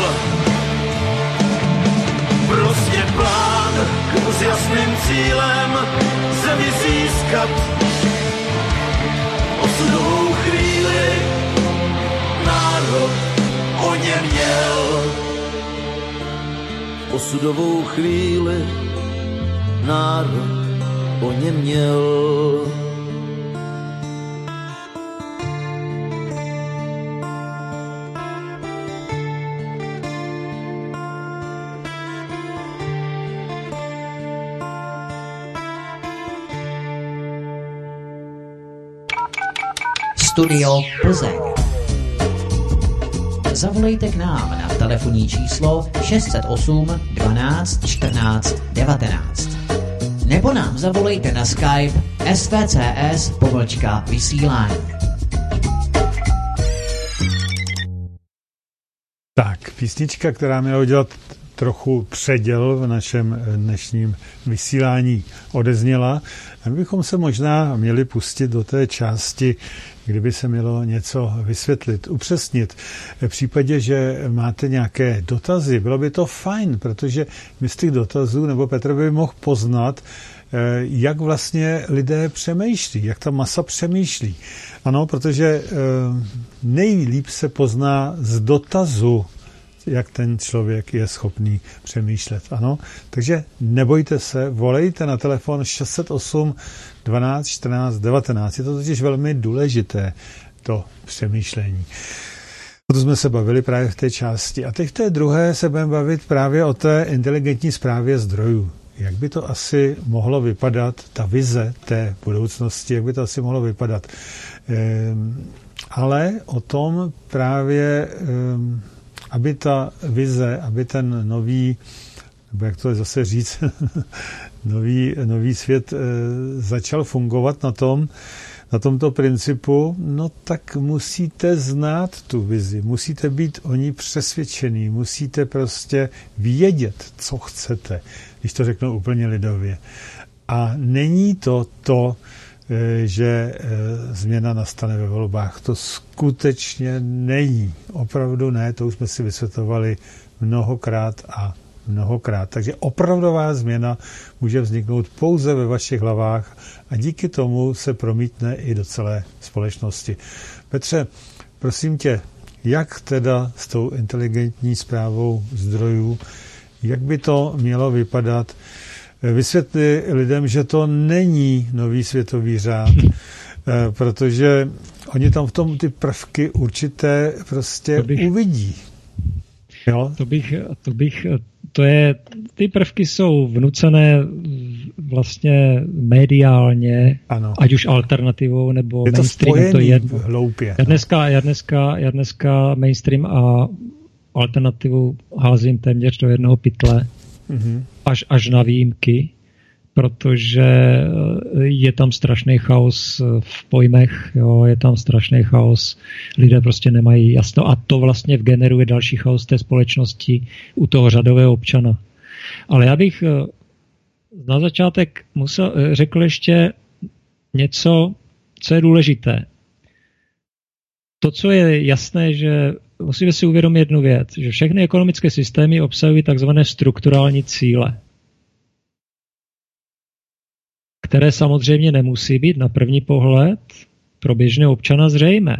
Prostě plán s jasným cílem zemi získat. Osudovou chvíli národ o ně měl. Osudovou chvíli národ o ně měl. Studio Plzeň. Zavolejte k nám na telefonní číslo šest set osm dvanáct čtrnáct devatenáct. Nebo nám zavolejte na Skype S V C S pomlčka vysílání. Tak, písnička, která měla udělat trochu předěl v našem dnešním vysílání, odezněla. A my bychom se možná měli pustit do té části, kdyby se mělo něco vysvětlit, upřesnit. V případě, že máte nějaké dotazy, bylo by to fajn, protože my z těch dotazů, nebo Petr by mohl poznat, jak vlastně lidé přemýšlí, jak ta masa přemýšlí. Ano, protože nejlíp se pozná z dotazu, jak ten člověk je schopný přemýšlet. Ano, takže nebojte se, volejte na telefon šest set osm dvanáct čtrnáct devatenáct. Je to totiž velmi důležité, to přemýšlení. O to jsme se bavili právě v té části. A teď v té druhé se budeme bavit právě o té inteligentní správě zdrojů. Jak by to asi mohlo vypadat, ta vize té budoucnosti, jak by to asi mohlo vypadat. Ehm, ale o tom právě, ehm, aby ta vize, aby ten nový, nebo jak to je zase říct, nový, nový svět e, začal fungovat na tom, na tomto principu, no tak musíte znát tu vizi, musíte být o ní přesvědčený, musíte prostě vědět, co chcete, když to řeknu úplně lidově. A není to to, že změna nastane ve volbách. To skutečně není. Opravdu ne, to už jsme si vysvětlovali mnohokrát a mnohokrát. Takže opravdová změna může vzniknout pouze ve vašich hlavách a díky tomu se promítne i do celé společnosti. Petře, prosím tě, jak teda s tou inteligentní správou zdrojů, jak by to mělo vypadat? Vysvětli lidem, že to není nový světový řád, protože oni tam v tom ty prvky určité prostě to bych, uvidí. Jo? To bych, to bych, to je, ty prvky jsou vnucené vlastně mediálně, ano. Ať už alternativou nebo je to mainstream. To je hloupě. Já dneska, já, dneska, já dneska mainstream a alternativu házím téměř do jednoho pytle. Mm-hmm. Až, až na výjimky, protože je tam strašný chaos v pojmech, jo, je tam strašný chaos, lidé prostě nemají jasno a to vlastně generuje další chaos té společnosti u toho řadového občana. Ale já bych na začátek musel, řekl ještě něco, co je důležité. To, co je jasné, že musíme si uvědomit jednu věc, že všechny ekonomické systémy obsahují takzvané strukturální cíle, které samozřejmě nemusí být na první pohled pro běžného občana zřejmé.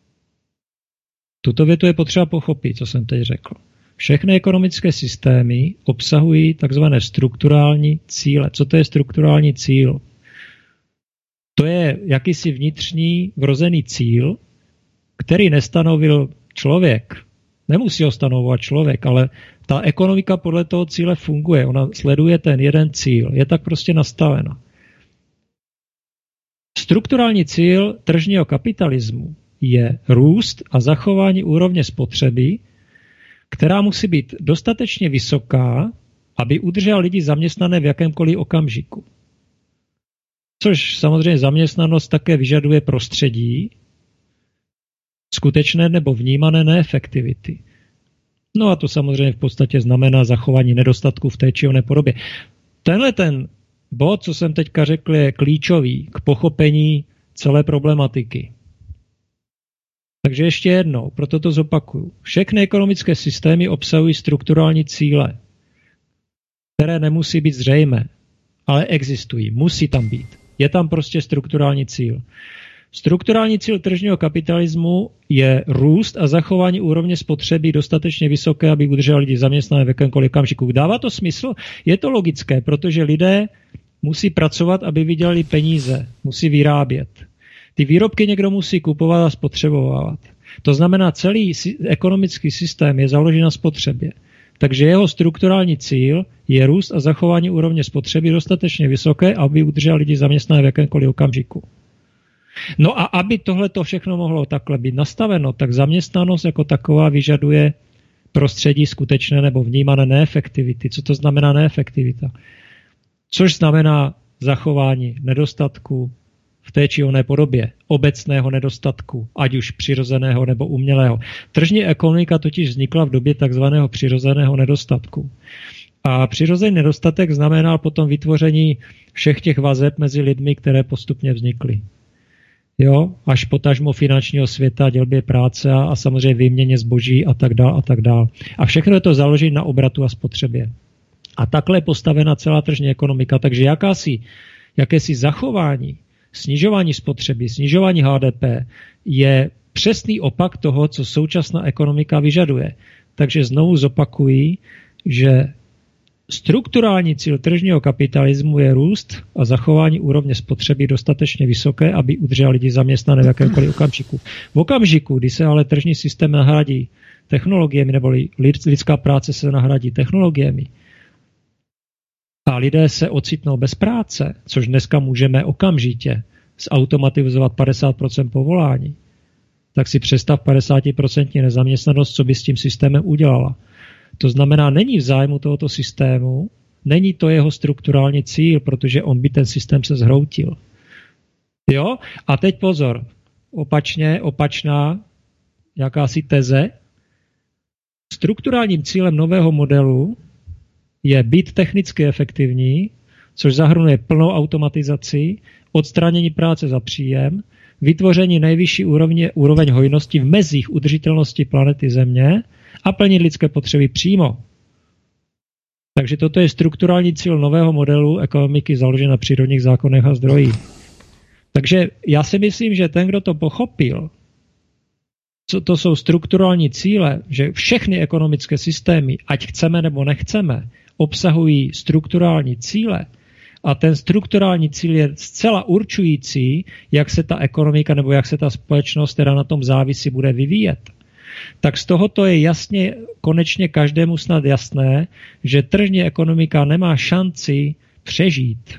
Tuto větu je potřeba pochopit, co jsem teď řekl. Všechny ekonomické systémy obsahují takzvané strukturální cíle. Co to je strukturální cíl? To je jakýsi vnitřní vrozený cíl, který nestanovil člověk. Nemusí ho stanovovat člověk, ale ta ekonomika podle toho cíle funguje. Ona sleduje ten jeden cíl. Je tak prostě nastavena. Strukturální cíl tržního kapitalismu je růst a zachování úrovně spotřeby, která musí být dostatečně vysoká, aby udržela lidi zaměstnané v jakémkoliv okamžiku. Což samozřejmě zaměstnanost také vyžaduje prostředí, skutečné nebo vnímané neefektivity. No a to samozřejmě v podstatě znamená zachování nedostatku v té či oné podobě. Tenhle ten bod, co jsem teďka řekl, je klíčový k pochopení celé problematiky. Takže ještě jednou, proto to zopakuju. Všechny ekonomické systémy obsahují strukturální cíle, které nemusí být zřejmé, ale existují, musí tam být. Je tam prostě strukturální cíl. Strukturální cíl tržního kapitalismu je růst a zachování úrovně spotřeby dostatečně vysoké, aby udrželi lidi zaměstnané v jakémkoliv okamžiku. Dává to smysl? Je to logické, protože lidé musí pracovat, aby vydělali peníze, musí vyrábět. Ty výrobky někdo musí kupovat a spotřebovávat. To znamená, celý ekonomický systém je založen na spotřebě. Takže jeho strukturální cíl je růst a zachování úrovně spotřeby dostatečně vysoké, aby udržel lidi zaměstnané v jakémkoliv okamžiku. No a aby tohleto všechno mohlo takhle být nastaveno, tak zaměstnanost jako taková vyžaduje prostředí skutečné nebo vnímané neefektivity. Co to znamená neefektivita? Což znamená zachování nedostatku v té či oné podobě, obecného nedostatku, ať už přirozeného nebo umělého. Tržní ekonomika totiž vznikla v době takzvaného přirozeného nedostatku. A přirozený nedostatek znamenal potom vytvoření všech těch vazeb mezi lidmi, které postupně vznikly. Jo, až potažmo finančního světa, dělbě práce a, a samozřejmě výměně zboží a tak dál a tak dál. A všechno je to založí na obratu a spotřebě. A takhle je postavena celá tržní ekonomika. Takže jakási, jakési zachování, snižování spotřeby, snižování H D P je přesný opak toho, co současná ekonomika vyžaduje. Takže znovu zopakuji, že strukturální cíl tržního kapitalismu je růst a zachování úrovně spotřeby dostatečně vysoké, aby udržel lidi zaměstnané v jakémkoliv okamžiku. V okamžiku, kdy se ale tržní systém nahradí technologiemi, nebo lidská práce se nahradí technologiemi, a lidé se ocitnou bez práce, což dneska můžeme okamžitě zautomatizovat padesát procent povolání, tak si představ padesát procent nezaměstnanost, co by s tím systémem udělala. To znamená, není v zájmu tohoto systému, není to jeho strukturální cíl, protože on by ten systém se zhroutil. Jo? A teď pozor, opačně, opačná jakási teze. Strukturálním cílem nového modelu je být technicky efektivní, což zahrnuje plnou automatizaci, odstranění práce za příjem, vytvoření nejvyšší úrovně, úroveň hojnosti v mezích udržitelnosti planety Země a plnit lidské potřeby přímo. Takže toto je strukturální cíl nového modelu ekonomiky založené na přírodních zákonech a zdrojích. Takže já si myslím, že ten, kdo to pochopil, co to jsou strukturální cíle, že všechny ekonomické systémy, ať chceme nebo nechceme, obsahují strukturální cíle a ten strukturální cíl je zcela určující, jak se ta ekonomika nebo jak se ta společnost, která na tom závisí, bude vyvíjet. Tak z tohoto je jasně, konečně každému snad jasné, že tržní ekonomika nemá šanci přežít.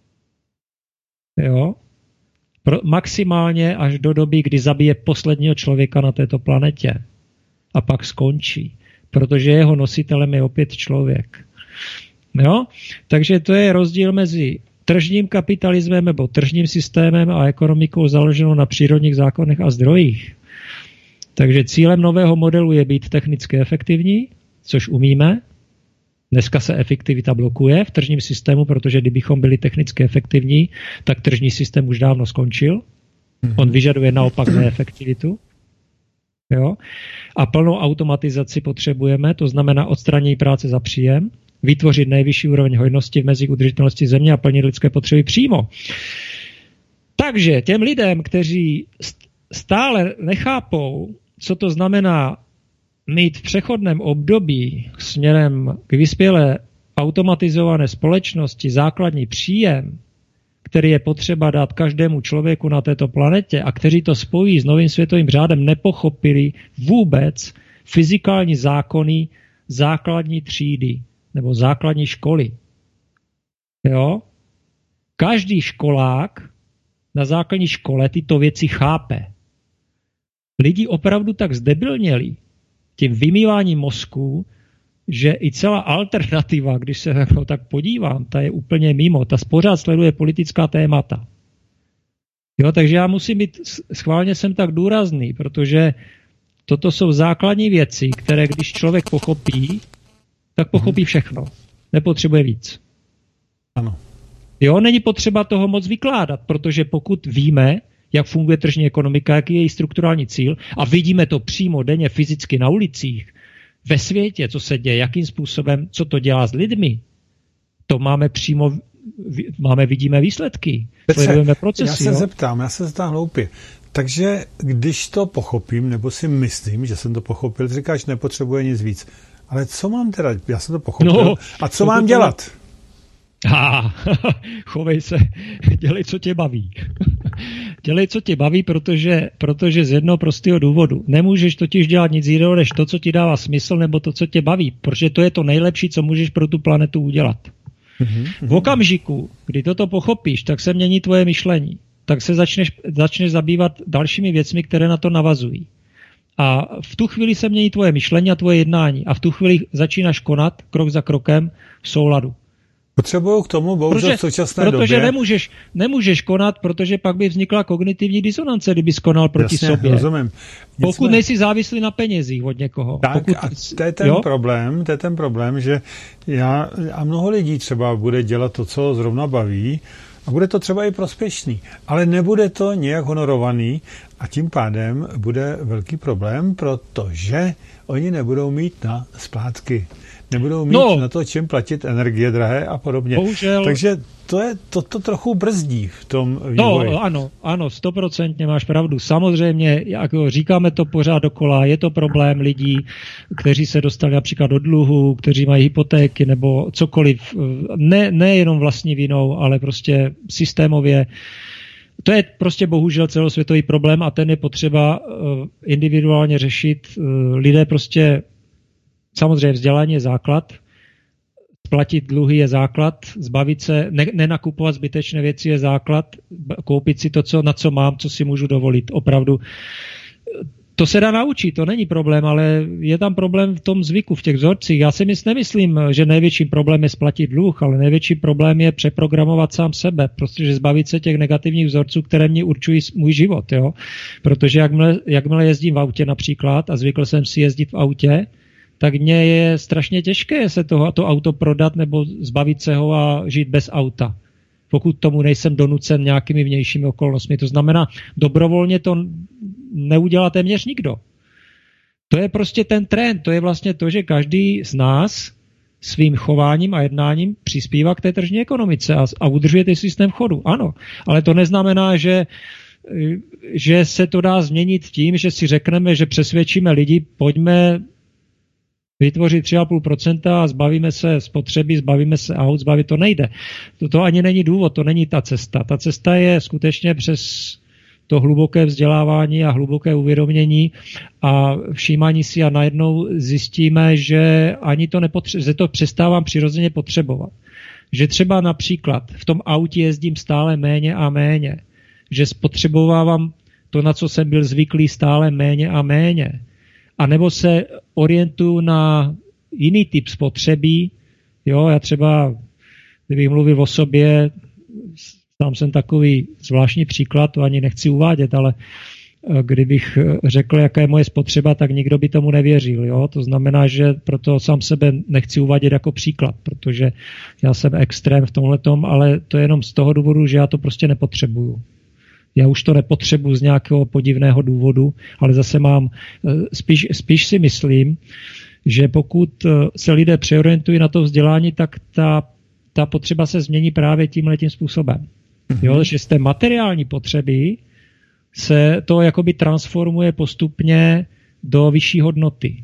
Jo? Pro, maximálně až do doby, kdy zabije posledního člověka na této planetě. A pak skončí. Protože jeho nositelem je opět člověk. Jo? Takže to je rozdíl mezi tržním kapitalismem nebo tržním systémem a ekonomikou založenou na přírodních zákonech a zdrojích. Takže cílem nového modelu je být technicky efektivní, což umíme. Dneska se efektivita blokuje v tržním systému, protože kdybychom byli technicky efektivní, tak tržní systém už dávno skončil. On vyžaduje naopak neefektivitu. Jo? A plnou automatizaci potřebujeme, to znamená odstranění práce za příjem, vytvořit nejvyšší úroveň hojnosti v mezích udržitelnosti země a plnit lidské potřeby přímo. Takže těm lidem, kteří stále nechápou, co to znamená mít v přechodném období směrem k vyspělé automatizované společnosti základní příjem, který je potřeba dát každému člověku na této planetě a kteří to spojí s novým světovým řádem, nepochopili vůbec fyzikální zákony základní třídy nebo základní školy. Jo? Každý školák na základní škole tyto věci chápe. Lidi opravdu tak zdebilněli tím vymýváním mozku, že i celá alternativa, když se tak podívám, ta je úplně mimo. Ta pořád sleduje politická témata. Jo, takže já musím být, schválně jsem tak důrazný, protože toto jsou základní věci, které když člověk pochopí, tak pochopí všechno. Nepotřebuje víc. Ano. Jo, není potřeba toho moc vykládat, protože pokud víme, jak funguje tržní ekonomika, jaký je její strukturální cíl a vidíme to přímo denně fyzicky na ulicích, ve světě, co se děje, jakým způsobem, co to dělá s lidmi, to máme přímo, máme, vidíme výsledky, sledujeme procesy. Já se jo? zeptám, já se zeptám hloupě. Takže když to pochopím, nebo si myslím, že jsem to pochopil, říkáš, nepotřebuje nic víc. Ale co mám teda? Já jsem to pochopil. No, a co mám dělat? Ha, chovej se, dělej, co tě baví. Dělej, co tě baví, protože, protože z jednoho prostého důvodu. Nemůžeš totiž dělat nic jiného, než to, co ti dává smysl, nebo to, co tě baví, protože to je to nejlepší, co můžeš pro tu planetu udělat. Mm-hmm. V okamžiku, kdy toto pochopíš, tak se mění tvoje myšlení. Tak se začneš, začneš zabývat dalšími věcmi, které na to navazují. A v tu chvíli se mění tvoje myšlení a tvoje jednání. A v tu chvíli začínáš konat krok za krokem v souladu. Potřebuju k tomu bohužel v současné protože době. Protože nemůžeš, nemůžeš konat, protože pak by vznikla kognitivní disonance, kdyby konal proti Jasně, sobě. Rozumím. Nicméně, pokud nejsi závislý na penězích od někoho. Tak pokud, a to je ten jo? problém, to je ten problém, že já a mnoho lidí třeba bude dělat to, co zrovna baví, a bude to třeba i prospěšný, ale nebude to nějak honorovaný a tím pádem bude velký problém, protože oni nebudou mít na splátky. Nebudou mít no, na to, čím platit energie drahé a podobně. Bohužel, Takže to je to, to trochu brzdí v tom vývoji. No ano, ano, stoprocentně máš pravdu. Samozřejmě, jako říkáme to pořád dokola, je to problém lidí, kteří se dostali například do dluhu, kteří mají hypotéky nebo cokoliv. Ne, nejenom vlastní vinou, ale prostě systémově. To je prostě bohužel celosvětový problém a ten je potřeba individuálně řešit. Lidé prostě samozřejmě vzdělání je základ, splatit dluhy je základ, zbavit se, ne, nenakupovat zbytečné věci je základ, koupit si to, co, na co mám, co si můžu dovolit. Opravdu. To se dá naučit, to není problém, ale je tam problém v tom zvyku, v těch vzorcích. Já si mysl, nemyslím, že největší problém je splatit dluh, ale největší problém je přeprogramovat sám sebe, protože zbavit se těch negativních vzorců, které mě určují můj život. Jo? Protože jakmile, jakmile jezdím v autě například a zvykl jsem si jezdit v autě, tak mně je strašně těžké se toho, to auto prodat nebo zbavit se ho a žít bez auta. Pokud tomu nejsem donucen nějakými vnějšími okolnostmi. To znamená, dobrovolně to neudělá téměř nikdo. To je prostě ten trend. To je vlastně to, že každý z nás svým chováním a jednáním přispívá k té tržní ekonomice a, a udržuje ten systém v chodu. Ano, ale to neznamená, že že se to dá změnit tím, že si řekneme, že přesvědčíme lidi, pojďme vytvořit tři celá pět procenta a zbavíme se spotřeby, zbavíme se aut, zbavit to nejde. To, to ani není důvod, to není ta cesta. Ta cesta je skutečně přes to hluboké vzdělávání a hluboké uvědomění a všímání si a najednou zjistíme, že ani to nepotře- že to přestávám přirozeně potřebovat. Že třeba například v tom autě jezdím stále méně a méně. Že spotřebovávám to, na co jsem byl zvyklý, stále méně a méně. A nebo se orientuju na jiný typ spotřeby. Jo, já třeba, kdybych mluvil o sobě, tam jsem takový zvláštní příklad, to ani nechci uvádět, ale kdybych řekl, jaká je moje spotřeba, tak nikdo by tomu nevěřil. Jo? To znamená, že proto sám sebe nechci uvádět jako příklad, protože já jsem extrém v tomhletom, ale to je jenom z toho důvodu, že já to prostě nepotřebuju. Já už to nepotřebuji z nějakého podivného důvodu, ale zase mám, spíš, spíš si myslím, že pokud se lidé přeorientují na to vzdělání, tak ta, ta potřeba se změní právě tímhletím způsobem. Mm-hmm. Jo, že z té materiální potřeby se to jakoby transformuje postupně do vyšší hodnoty.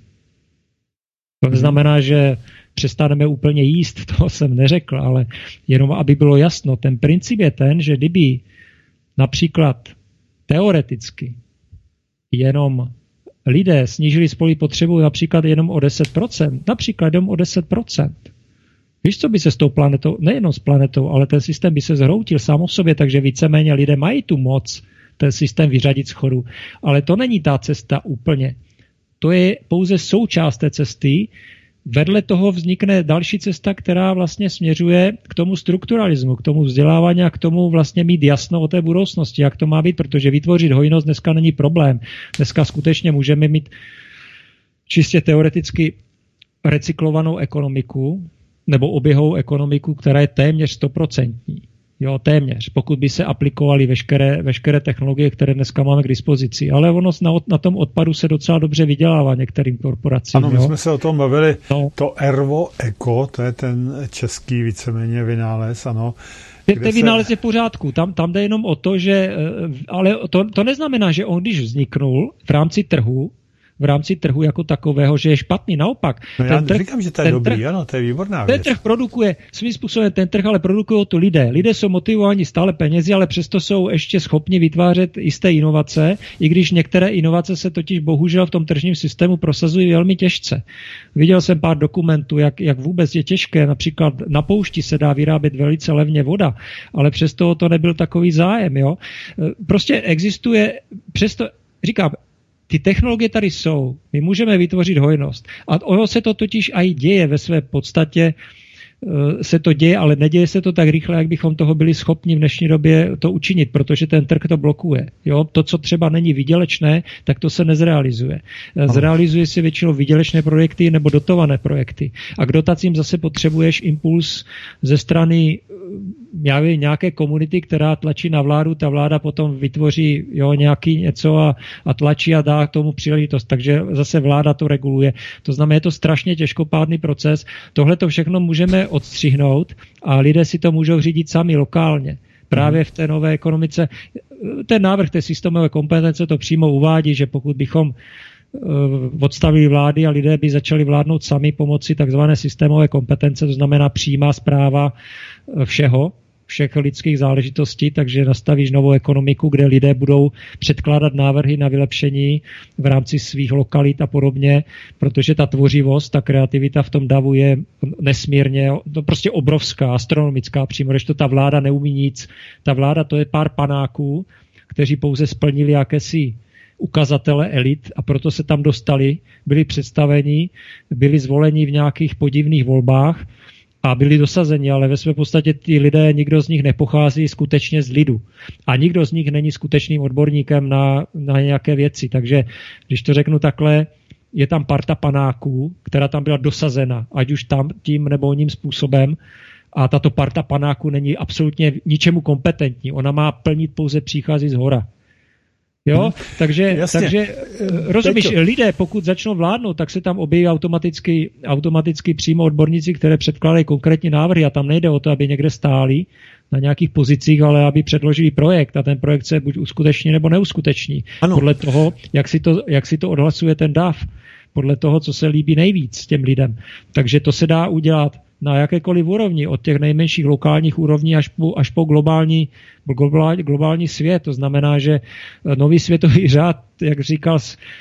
To mm-hmm. znamená, že přestaneme úplně jíst, to jsem neřekl, ale jenom aby bylo jasno, ten princip je ten, že kdyby například teoreticky jenom lidé snížili svoji potřebu například jenom o deset procent, například jenom o deset procent. Víš, co by se s tou planetou, nejenom s planetou, ale ten systém by se zhroutil sám o sobě, takže víceméně lidé mají tu moc ten systém vyřadit z chodu. Ale to není ta cesta úplně. To je pouze součást té cesty. Vedle toho vznikne další cesta, která vlastně směřuje k tomu strukturalismu, k tomu vzdělávání a k tomu vlastně mít jasno o té budoucnosti, jak to má být, protože vytvořit hojnost dneska není problém. Dneska skutečně můžeme mít čistě teoreticky recyklovanou ekonomiku nebo oběhovou ekonomiku, která je téměř stoprocentní. Jo, téměř, pokud by se aplikovaly veškeré, veškeré technologie, které dneska máme k dispozici. Ale ono na, na tom odpadu se docela dobře vydělává některým korporacím. Ano, my jo? jsme se o tom bavili. No. To Ervo Eco, to je ten český víceméně vynález, ano. Ten se... vynález je v pořádku. Tam, tam jde jenom o to, že... Ale to, to neznamená, že on, když vzniknul v rámci trhu, v rámci trhu jako takového, že je špatný. Naopak. No já trh, říkám, že to je dobrý, trh, ano, to je výborná věc. Ten trh produkuje, svým způsobem ten trh, ale produkují to lidé. Lidé jsou motivováni stále penězi, ale přesto jsou ještě schopni vytvářet jisté inovace, i když některé inovace se totiž bohužel v tom tržním systému prosazují velmi těžce. Viděl jsem pár dokumentů, jak, jak vůbec je těžké, například na poušti se dá vyrábět velice levně voda, ale přesto to nebyl takový zájem. Jo? Prostě existuje, přesto, říkám, ty technologie tady jsou, my můžeme vytvořit hojnost. A ono se to totiž i děje ve své podstatě, se to děje, ale neděje se to tak rychle, jak bychom toho byli schopni v dnešní době to učinit, protože ten trh to blokuje. Jo? To, co třeba není výdělečné, tak to se nezrealizuje. Zrealizuje se většinou výdělečné projekty nebo dotované projekty. A k dotacím zase potřebuješ impuls ze strany já vím, nějaké komunity, která tlačí na vládu, ta vláda potom vytvoří jo, nějaký něco a, a tlačí a dá k tomu příležitost. Takže zase vláda to reguluje. To znamená, je to strašně těžkopádný proces. Tohle to všechno můžeme odstřihnout a lidé si to můžou řídit sami lokálně. Právě v té nové ekonomice. Ten návrh té systémové kompetence to přímo uvádí, že pokud bychom odstavili vlády a lidé by začali vládnout sami pomocí takzvané systémové kompetence, to znamená přímá správa všeho, všech lidských záležitostí, takže nastavíš novou ekonomiku, kde lidé budou předkládat návrhy na vylepšení v rámci svých lokalit a podobně, protože ta tvořivost, ta kreativita v tom davu je nesmírně, to prostě obrovská, astronomická přímo, když to ta vláda neumí nic. Ta vláda to je pár panáků, kteří pouze splnili jakési ukazatele elit a proto se tam dostali, byli představeni, byli zvoleni v nějakých podivných volbách a byli dosazeni, ale ve své podstatě ty lidé, nikdo z nich nepochází skutečně z lidu. A nikdo z nich není skutečným odborníkem na, na nějaké věci. Takže když to řeknu takhle, je tam parta panáků, která tam byla dosazena, ať už tam tím nebo oním způsobem, a tato parta panáků není absolutně ničemu kompetentní. Ona má plnit pouze příkazy z hora. Jo, hmm. takže, takže rozumíš, Teďo. lidé, pokud začnou vládnout, tak se tam objeví automaticky, automaticky přímo odborníci, které předkládají konkrétní návrhy a tam nejde o to, aby někde stáli na nějakých pozicích, ale aby předložili projekt a ten projekt se buď uskuteční nebo neuskuteční. Ano. Podle toho, jak si, to, jak si to odhlasuje ten dav, podle toho, co se líbí nejvíc těm lidem. Takže to se dá udělat na jakékoliv úrovni, od těch nejmenších lokálních úrovní až po, až po globální, globální, globální svět. To znamená, že nový světový řád, jak říkal,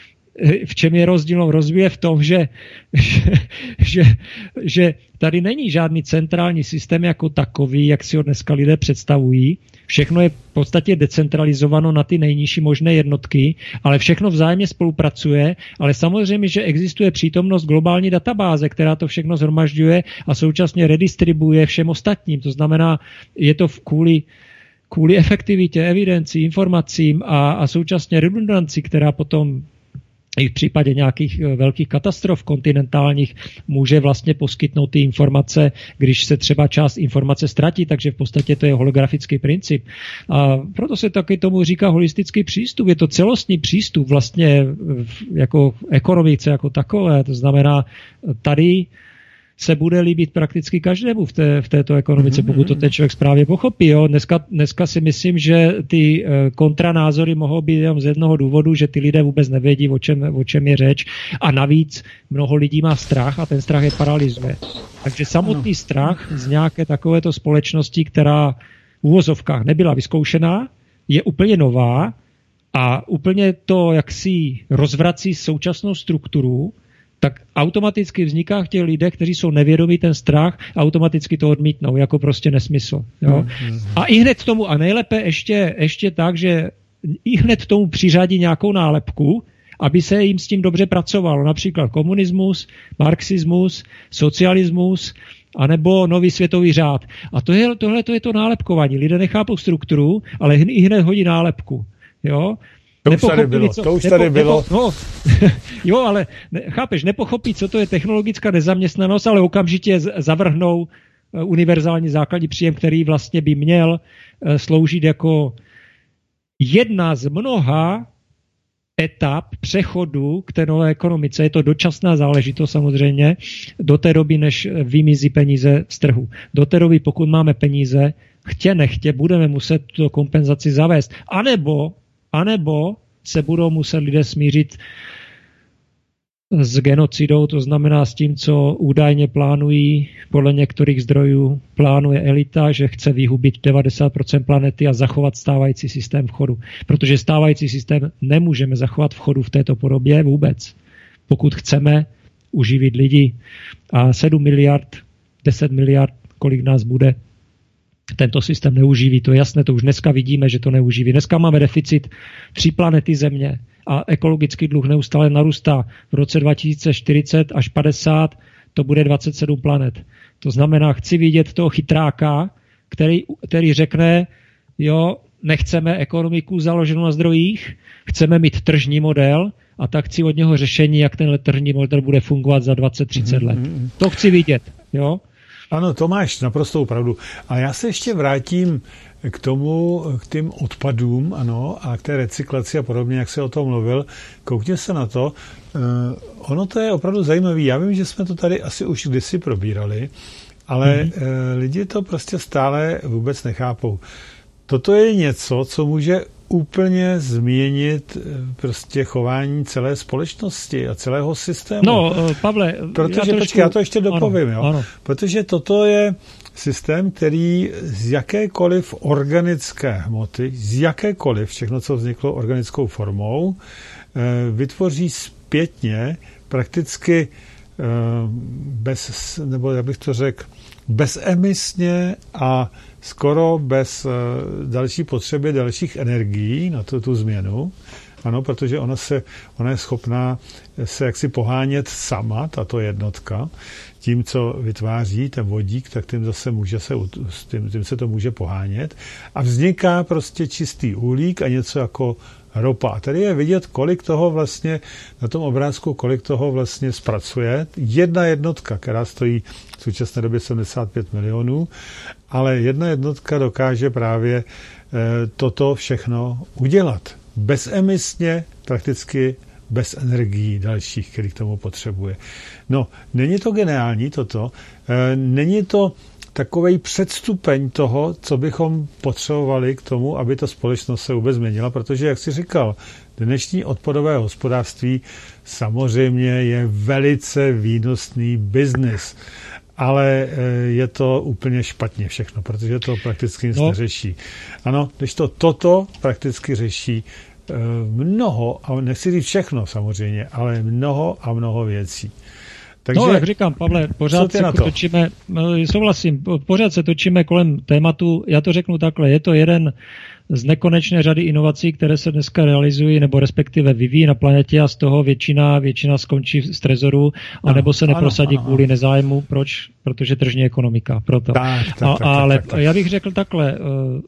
v čem je rozdíl? Rozdíl je v tom, že, že, že, že tady není žádný centrální systém jako takový, jak si ho dneska lidé představují. Všechno je v podstatě decentralizováno na ty nejnižší možné jednotky, ale všechno vzájemně spolupracuje, ale samozřejmě, že existuje přítomnost globální databáze, která to všechno zhromažďuje a současně redistribuje všem ostatním. To znamená, je to kvůli kvůli efektivitě, evidenci, informacím a, a současně redundanci, která potom i v případě nějakých velkých katastrof kontinentálních může vlastně poskytnout ty informace, když se třeba část informace ztratí, takže v podstatě to je holografický princip. A proto se taky tomu říká holistický přístup. Je to celostní přístup vlastně jako ekonomice jako takové. To znamená, tady se bude líbit prakticky každému v, té, v této ekonomice, pokud to ten člověk správně pochopí. Jo. Dneska, dneska si myslím, že ty kontranázory mohou být jenom z jednoho důvodu, že ty lidé vůbec nevědí, o čem, o čem je řeč a navíc mnoho lidí má strach a ten strach je paralyzuje. Takže samotný strach z nějaké takovéto společnosti, která v uvozovkách nebyla vyzkoušená, je úplně nová a úplně to, jak si rozvrací současnou strukturu, tak automaticky vzniká v těch lidech, kteří jsou nevědomí ten strach, automaticky to odmítnou jako prostě nesmysl. Jo? A i hned tomu, a nejlépe ještě, ještě tak, že i hned tomu přiřadí nějakou nálepku, aby se jim s tím dobře pracovalo. Například komunismus, marxismus, socialismus, anebo nový světový řád. A to je, tohle to je to nálepkování. Lidé nechápou strukturu, ale i hned hodí nálepku. Jo? To už tady bylo, co, to už nepo, tady bylo. Nepo, no, jo, ale ne, chápeš, nepochopí, co to je technologická nezaměstnanost, ale okamžitě zavrhnou univerzální základní příjem, který vlastně by měl sloužit jako jedna z mnoha etap přechodu k té nové ekonomice. Je to dočasná záležitost samozřejmě do té doby, než vymizí peníze z trhu. Do té doby, pokud máme peníze, chtě nechtě, budeme muset tu kompenzaci zavést. A nebo, a nebo se budou muset lidé smířit s genocidou, to znamená s tím, co údajně plánují, podle některých zdrojů plánuje elita, že chce vyhubit devadesát procent planety a zachovat stávající systém v chodu. Protože stávající systém nemůžeme zachovat v chodu v této podobě vůbec. Pokud chceme uživit lidi a sedm miliard, deset miliard, kolik nás bude, tento systém neuživí. To je jasné, to už dneska vidíme, že to neuživí. Dneska máme deficit tři planety Země a ekologický dluh neustále narůstá. V roce dva tisíce čtyřicet až padesát to bude dvacet sedm planet. To znamená, chci vidět toho chytráka, který, který řekne, jo, nechceme ekonomiku založenou na zdrojích, chceme mít tržní model a tak chci od něho řešení, jak ten tržní model bude fungovat za dvacet třicet let. To chci vidět, jo. Ano, to máš naprostou pravdu. A já se ještě vrátím k tomu, k těm odpadům, ano, a k té recyklaci a podobně, jak se o tom mluvil. Koukně se na to. Uh, ono to je opravdu zajímavé. Já vím, že jsme to tady asi už kdysi probírali, ale mm-hmm. uh, lidi to prostě stále vůbec nechápou. Toto je něco, co může úplně změnit prostě chování celé společnosti a celého systému. No, Pavle, protože, já, trošku... počkej, já to ještě dopovím, ano, jo. Ano. Protože toto je systém, který z jakékoliv organické hmoty, z jakékoliv, všechno, co vzniklo organickou formou, vytvoří zpětně prakticky bez, nebo jak bych to řekl, bezemisně a skoro bez další potřeby dalších energií na tu, tu změnu. Ano, protože ona, se, ona je schopná se jaksi pohánět sama, tato jednotka, tím, co vytváří ten vodík, tak tím zase může se, tím, tím se to může pohánět. A vzniká prostě čistý uhlík a něco jako ropa. A tady je vidět, kolik toho vlastně na tom obrázku, kolik toho vlastně zpracuje. Jedna jednotka, která stojí v současné době sedmdesát pět milionů, ale jedna jednotka dokáže právě e, toto všechno udělat. Bezemisně, prakticky bez energií dalších, který k tomu potřebuje. No, není to geniální toto, e, není to takovej předstupeň toho, co bychom potřebovali k tomu, aby ta společnost se vůbec změnila, protože, jak jsi říkal, dnešní odpadové hospodářství samozřejmě je velice výnosný biznis, ale je to úplně špatně všechno, protože to prakticky nic no. neřeší. Ano, když to toto prakticky řeší mnoho, a nechci říct všechno samozřejmě, ale mnoho a mnoho věcí. Takže, no, jak říkám, Pavle, pořád se točíme, souhlasím, pořád se točíme kolem tématu, já to řeknu takhle, je to jeden z nekonečné řady inovací, které se dneska realizují, nebo respektive vyvíjí na planetě a z toho většina, většina skončí z trezoru, anebo se neprosadí ano, ano, kvůli nezájmu. Proč? Protože tržní ekonomika. Proto. Tak, tak, a, tak, ale tak, tak. já bych řekl takhle,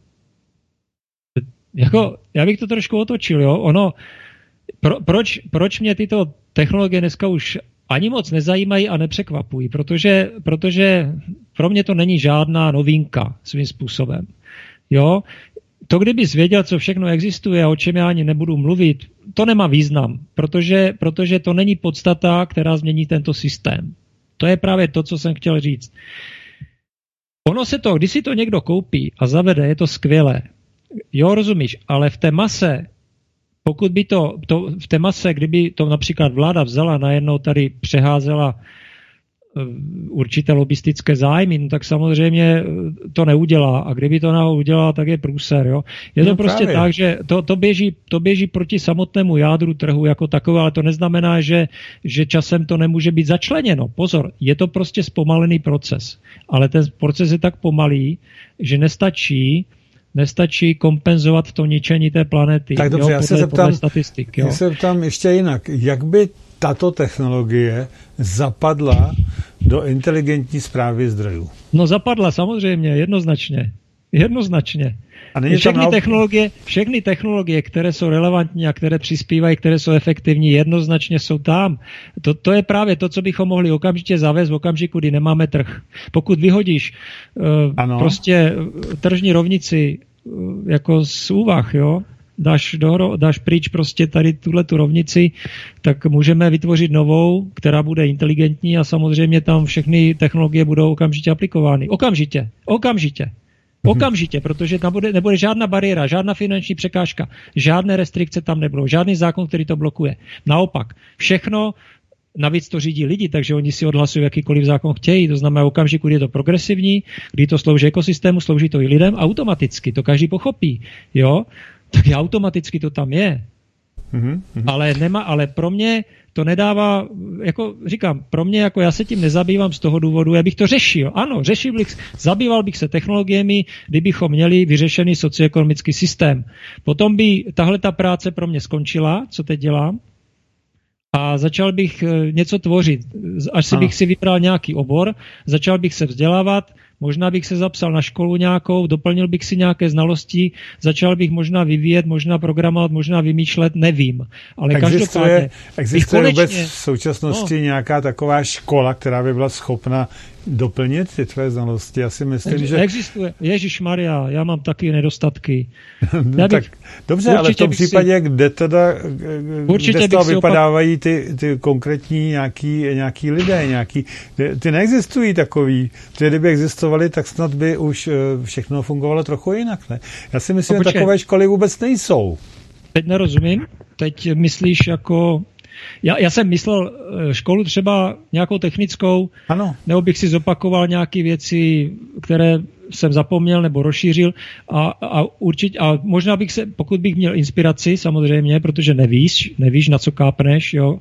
jako, já bych to trošku otočil, jo, ono, pro, proč, proč mě tyto technologie dneska už ani moc nezajímají a nepřekvapují, protože, protože pro mě to není žádná novinka svým způsobem. Jo? To, kdybys věděl, co všechno existuje a o čem já ani nebudu mluvit, to nemá význam, protože, protože to není podstata, která změní tento systém. To je právě to, co jsem chtěl říct. Ono se to, když si to někdo koupí a zavede, je to skvělé. Jo, rozumíš, ale v té mase, pokud by to, to v té mase, kdyby to například vláda vzala, najednou tady přeházela určité lobistické zájmy, no tak samozřejmě to neudělá. A kdyby to náhodou udělala, tak je průser. Jo? Je to no prostě právě tak, že to, to, běží, to běží proti samotnému jádru trhu jako takové, ale to neznamená, že, že časem to nemůže být začleněno. Pozor, je to prostě zpomalený proces. Ale ten proces je tak pomalý, že nestačí Nestačí kompenzovat to ničení té planety. Tak dobře, jo, já, podle, se zeptám, statistik, jo. já se zeptám ještě jinak. Jak by tato technologie zapadla do inteligentní správy zdrojů? No zapadla samozřejmě, jednoznačně. Jednoznačně. A není všechny, tam technologie, všechny technologie, které jsou relevantní a které přispívají, které jsou efektivní, jednoznačně jsou tam. To, to je právě to, co bychom mohli okamžitě zavést v okamžiku, kdy nemáme trh. Pokud vyhodíš uh, prostě tržní rovnici uh, jako z úvah, jo, dáš, do, dáš pryč prostě tady tuhle tu rovnici, tak můžeme vytvořit novou, která bude inteligentní a samozřejmě tam všechny technologie budou okamžitě aplikovány. Okamžitě. Okamžitě. Okamžitě, protože tam bude, nebude žádná bariéra, žádná finanční překážka, žádné restrikce tam nebudou, žádný zákon, který to blokuje. Naopak, všechno, navíc to řídí lidi, takže oni si odhlasují jakýkoliv zákon chtějí, to znamená okamžiku, kdy je to progresivní, kdy to slouží ekosystému, slouží to i lidem, automaticky, to každý pochopí, jo, tak automaticky to tam je. Mm-hmm. Ale, nema, ale pro mě to nedává, jako říkám, pro mě, jako já se tím nezabývám z toho důvodu, já bych to řešil. Ano, řešil bych, zabýval bych se technologiemi, kdybychom měli vyřešený socioekonomický systém. Potom by tahle ta práce pro mě skončila, co teď dělám, a začal bych něco tvořit. Až si bych si vybral nějaký obor, začal bych se vzdělávat, možná bych se zapsal na školu nějakou, doplnil bych si nějaké znalosti, začal bych možná vyvíjet, možná programovat, možná vymýšlet, nevím. Ale existuje, každopádně... Existuje konečně, vůbec v současnosti no, nějaká taková škola, která by byla schopna doplnit ty tvé znalosti? Já si myslím, že... Existuje. Ježišmarja, já mám taky nedostatky. no, tak, dobře, ale v tom případě, si... kde teda kde z toho vypadávají opak... ty, ty konkrétní nějaký, nějaký lidé, nějaký... Ty neexistují takový. Ty, kdyby existovali, tak snad by už všechno fungovalo trochu jinak, ne? Já si myslím, no, že takové školy vůbec nejsou. Teď nerozumím. Teď myslíš jako... Já, já jsem myslel školu třeba nějakou technickou, ano. Nebo bych si zopakoval nějaké věci, které jsem zapomněl nebo rozšířil a, a určitě, a možná bych se, pokud bych měl inspiraci, samozřejmě, protože nevíš, nevíš, na co kápneš, jo,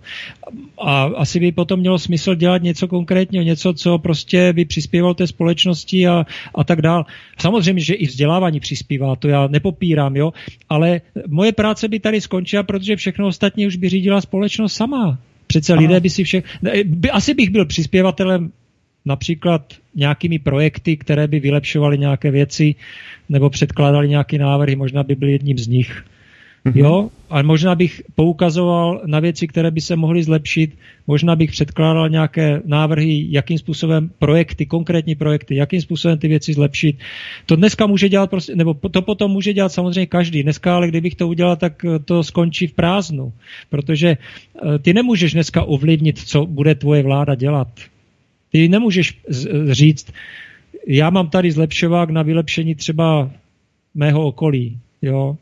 a asi by potom mělo smysl dělat něco konkrétního, něco, co prostě by přispívalo té společnosti a, a tak dál. Samozřejmě, že i vzdělávání přispívá, to já nepopírám, jo, ale moje práce by tady skončila, protože všechno ostatní už by řídila společnost sama. Přece ano. Lidé by si všech... Asi bych byl přispěvatelem například nějakými projekty, které by vylepšovaly nějaké věci nebo předkládaly nějaké návrhy, možná by byl jedním z nich. Mm-hmm. Jo? A možná bych poukazoval na věci, které by se mohly zlepšit, možná bych předkládal nějaké návrhy, jakým způsobem projekty, konkrétní projekty, jakým způsobem ty věci zlepšit. To dneska může dělat prostě, nebo to potom může dělat samozřejmě každý. Dneska, ale kdybych to udělal, tak to skončí v prázdnu, protože ty nemůžeš dneska ovlivnit, co bude tvoje vláda dělat. Ty nemůžeš říct, já mám tady zlepšovák na vylepšení třeba mého okolí, jo,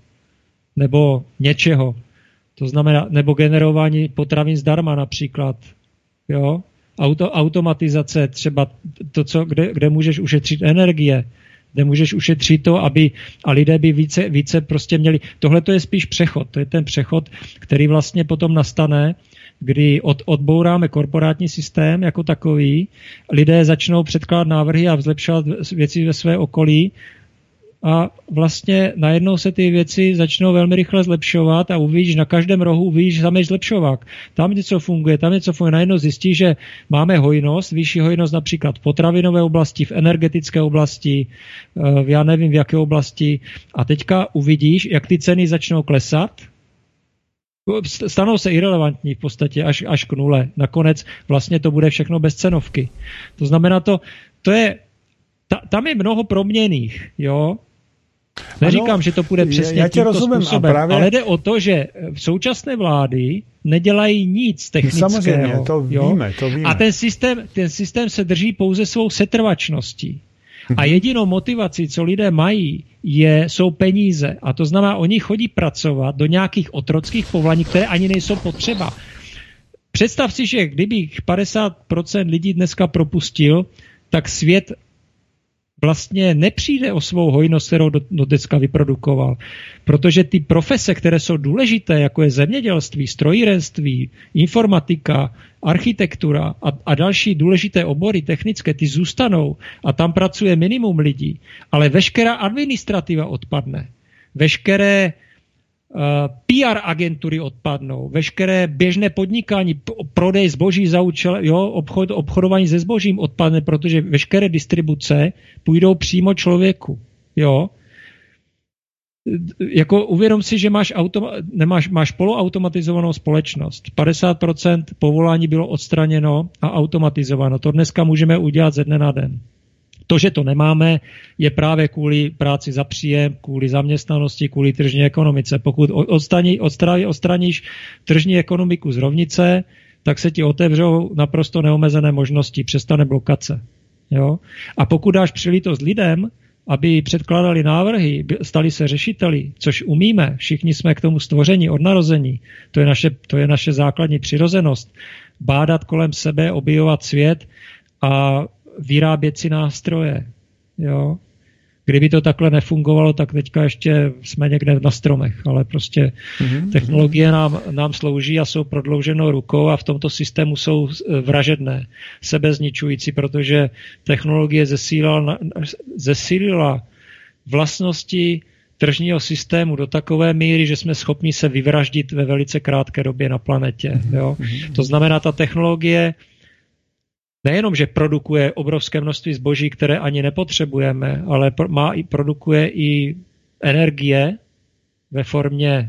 nebo něčeho. To znamená, nebo generování potravin zdarma například, jo. Auto, automatizace, třeba to, co, kde, kde můžeš ušetřit energie, kde můžeš ušetřit to, aby a lidé by více, více prostě měli. Tohle to je spíš přechod, to je ten přechod, který vlastně potom nastane, kdy od, odbouráme korporátní systém jako takový, lidé začnou předkládat návrhy a zlepšovat věci ve své okolí a vlastně najednou se ty věci začnou velmi rychle zlepšovat a uvidíš, na každém rohu uvidíš samý zlepšovák. Tam něco funguje, tam něco funguje. Najednou zjistíš, že máme hojnost, vyšší hojnost například v potravinové oblasti, v energetické oblasti, v já nevím v jaké oblasti a teďka uvidíš, jak ty ceny začnou klesat, stanou se irelevantní v podstatě až, až k nule. Nakonec vlastně to bude všechno bez cenovky. To znamená, to, to je, ta, tam je mnoho proměnných, jo. Neříkám, ano, že to bude přesně já, já tímto rozumím, způsobem, právě... ale jde o to, že v současné vlády nedělají nic technického. Samozřejmě, to víme, to víme. A ten systém, ten systém se drží pouze svou setrvačností. A jedinou motivací, co lidé mají, je, jsou peníze. A to znamená, oni chodí pracovat do nějakých otrockých povolání, které ani nejsou potřeba. Představ si, že kdybych padesát procent lidí dneska propustil, tak svět vlastně nepřijde o svou hojnost, kterou do, do dneska vyprodukoval. Protože ty profese, které jsou důležité, jako je zemědělství, strojírenství, informatika, architektura a, a další důležité obory technické, ty zůstanou a tam pracuje minimum lidí, ale veškerá administrativa odpadne. Veškeré uh, P R agentury odpadnou, veškeré běžné podnikání, prodej zboží za účel, jo, obchod, obchodování se zbožím odpadne, protože veškeré distribuce půjdou přímo člověku. Jo. jako uvědom si, že máš, automa- nemáš, máš poloautomatizovanou společnost. padesát procent povolání bylo odstraněno a automatizováno. To dneska můžeme udělat ze dne na den. To, že to nemáme, je právě kvůli práci za příjem, kvůli zaměstnanosti, kvůli tržní ekonomice. Pokud odstraní, odstraní, odstraníš tržní ekonomiku z rovnice, tak se ti otevřou naprosto neomezené možnosti, přestane blokace. Jo? A pokud dáš příležitost lidem, aby předkládali návrhy, stali se řešiteli, což umíme, všichni jsme k tomu stvoření od narození, to je naše, to je naše základní přirozenost, bádat kolem sebe, objevovat svět a vyrábět si nástroje. Jo? Kdyby to takhle nefungovalo, tak teďka ještě jsme někde na stromech, ale prostě mm-hmm. technologie nám, nám slouží a jsou prodlouženou rukou a v tomto systému jsou vražedné, sebezničující, protože technologie zesílila, zesílila vlastnosti tržního systému do takové míry, že jsme schopni se vyvraždit ve velice krátké době na planetě. Mm-hmm. Jo? To znamená, ta technologie nejenom, že produkuje obrovské množství zboží, které ani nepotřebujeme, ale má i, produkuje i energie ve formě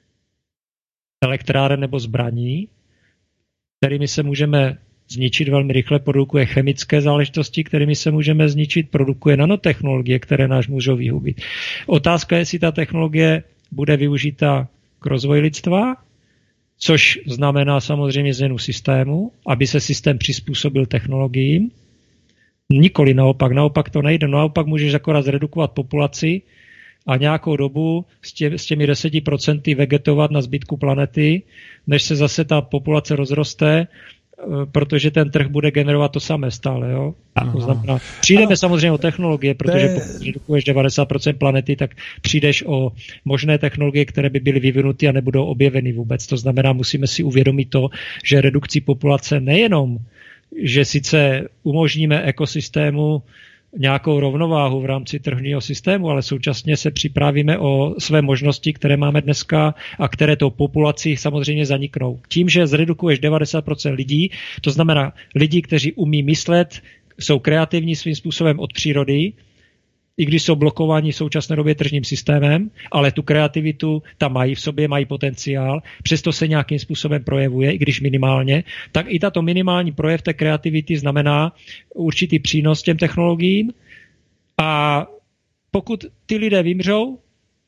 elektráren nebo zbraní, kterými se můžeme zničit velmi rychle, produkuje chemické záležitosti, kterými se můžeme zničit, produkuje nanotechnologie, které nás můžou vyhubit. Otázka je, jestli ta technologie bude využita k rozvoji lidstva, což znamená samozřejmě změnu systému, aby se systém přizpůsobil technologiím. Nikoli naopak, naopak to nejde. Naopak můžeš akorát zredukovat populaci a nějakou dobu s, tě, s těmi deseti procenty vegetovat na zbytku planety, než se zase ta populace rozroste, protože ten trh bude generovat to samé stále. Jo? To znamená, přijdeme ano. samozřejmě o technologie, protože je... pokud redukuješ devadesát procent planety, tak přijdeš o možné technologie, které by byly vyvinuty a nebudou objeveny vůbec. To znamená, musíme si uvědomit to, že redukcí populace nejenom, že sice umožníme ekosystému nějakou rovnováhu v rámci tržního systému, ale současně se připravíme o své možnosti, které máme dneska a které tou populací samozřejmě zaniknou. Tím, že zredukuješ devadesát procent lidí, to znamená lidí, kteří umí myslet, jsou kreativní svým způsobem od přírody, i když jsou blokováni v současné době tržním systémem, ale tu kreativitu tam mají v sobě, mají potenciál, přesto se nějakým způsobem projevuje, i když minimálně, tak i tato minimální projev té kreativity znamená určitý přínos těm technologiím a pokud ty lidé vymřou,